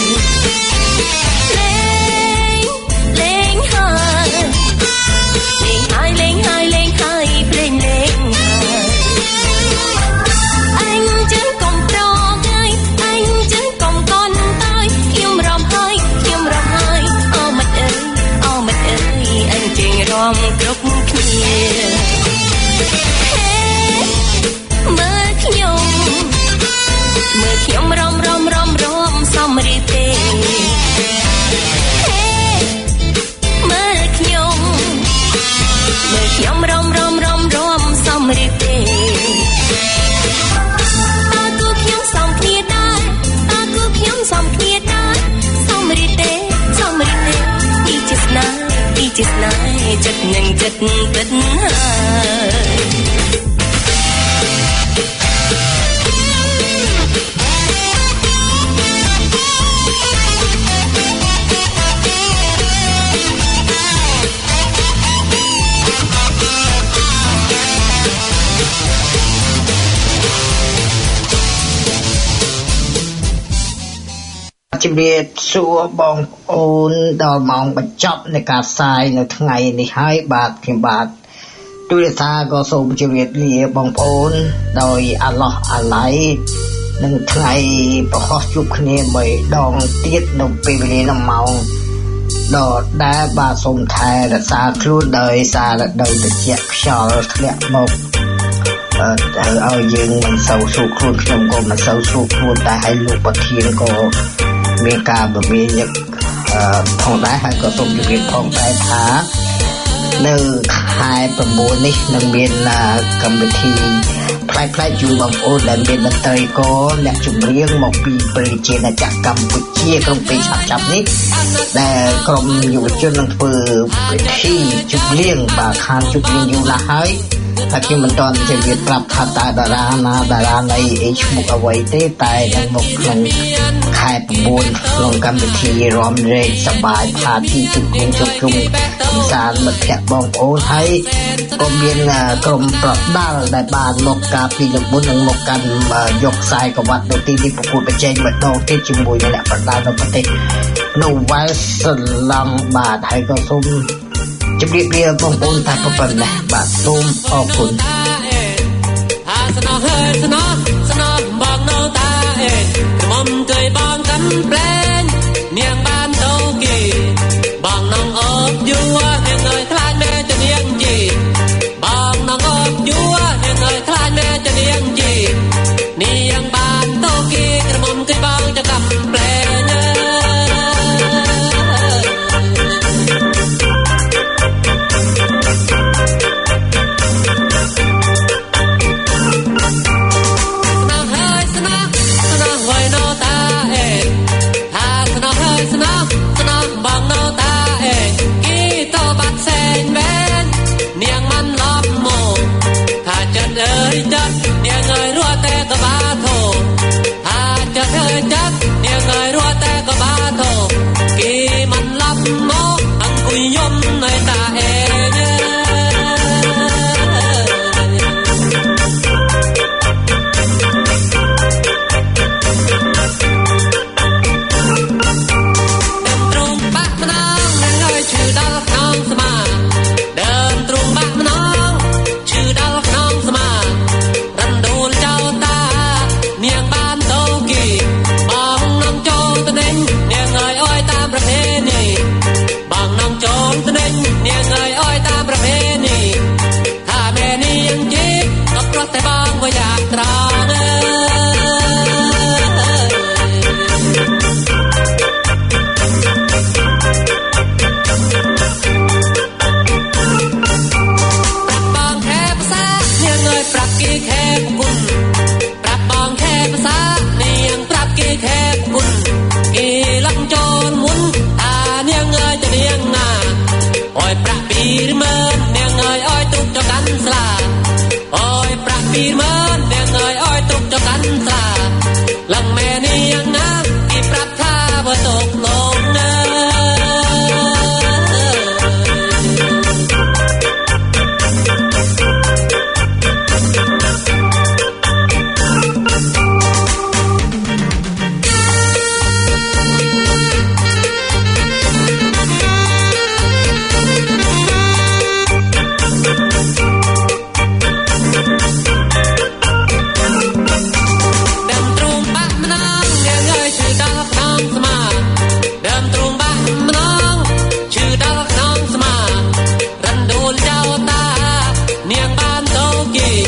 លេងហើយលេងហើយលេងហើយលេងហើយព្រេងលេងអញចឹងកុំប្រហើយអញចឹងកុំកន់តើខ្ញុំរំហើយអូមិត្តអើយអញចេញរំគ្រប់គ្នាមើលខ្ញុំរំសំរីទេមើលខ្ញុំរំសំរីទេតើគូខ្ញុំសំគ្នាដែរសំរីទេពីជាស្នេហ៍ចិត្តនឹងចិត្តពិតហើយជំរាបសួរបងប្អូនដល់ម៉ោងបញ្ចប់នៃការផ្សាយនៅថ្ងៃនេះហើយបាទខ្ញុំបាទទូរទស្សន៍ក៏សូមជម្រាបលាបងប្អូនដោយអាឡោះអាឡៃនឹងថ្ងៃប្រហោះជួបគ្នាមួយដងទៀតនៅពេលវេលានៅម៉ោងដល់ដែលបាទសូមថែរក្សាខ្លួនដោយសាររដូវត្រជាក់ខ្យល់ធ្លាក់មកឲ្យយើងមិនសូវស្រួលខ្លួនខ្ញុំក៏មិនសូវស្រួលខ្លួនតែឲ្យលោកប្រធានក៏មានការពមៀញផងដែរហើយក៏សូមជម្រាបផងដែរថានៅខែ9នេះនឹងមានកម្មវិធីផ្លែជូនបងប្អូនដែលមានតន្ត្រីករអ្នកចម្រៀងមកពីប្រជាណាចក្រកម្ពុជាក្នុងពេលចាប់នេះដែលក្រុមយុវជននឹងធ្វើពិធីជប់លៀងបាទខានជប់លៀងយូរណាស់ហើយហើយខ្ញុំមិនទាន់ជម្រាបប្រាប់ថាតើតារាណាតារានៃឈ្មោះអ្វីទេតែនៅមុខក្នុងខែ9ក្នុងកម្មវិធីរំលែកសប្បាយផាទីជុំកម្សាន្តមិត្តភក្តិបងប្អូនហើយក៏មានក្រុមប្រដាល់ដែលបានមកការពីលំមុននឹងមកកាន់យកខ្សែក្រវ៉ាត់នៅទីនេះប្រកួតប្រជែងម្ដងទៀតជាមួយនឹងអ្នកប្រដាល់នៅប្រទេសនូវែលសេឡង់បាទហើយក៏សូមជម្រាបលាបងប្អូនតែប៉ុណ្ណេះបាទសូមអរគុណស្នោហើយស្នោបងនៅតាក្រុមជួយបងកាន់ប្លែងនាងបានទៅគីបងនងអបយូរនាងអើយខ្លាចមែចនាងជីបងនងអបយូរនាងអើយខ្លាចមែចនាងជីនាងបានទៅគីក្រុមជួយបងจะកាន់ប្លែងចិត្តនាងអើយរស់តែក៏បាធោថាចិត្តអើយចិត្តនាងអើយរស់តែក៏បាធោគេមិនឡាប់មកអង្គុយយំនៅតាឯងត្រង់បាក់ម្ដងនាងអើយឈឺដល់ក្នុងស្មាដើមត្រង់បាក់ម្ដងឈឺដល់ក្នុងស្មានាងបានទៅគីបងនឹងចូលទៅនឹងនាងអើយអើយតាមប្រភេទនេះបងនឹងចូលទៅនឹងនាងអើយអើយតាមប្រភេទនេះថាមែននាងជីក៏ប្រត់តែបងវាយ៉ាងត្រង់បងខែភាសានាងអើយប្រាប់គីខែគុណភាសានាងប្រាប់គេខែគុណគេលំចូលមុនអានាងអើយទៅនាងណាអើយប្រាក់20000នាងអើយអើយទុកទៅកាន់ស្លាអើយប្រាក់20000នាងអើយអើយទុកទៅកាន់ស្លាលំមែនាងណាគេប្រាប់ថាបើទុកលងណាគេ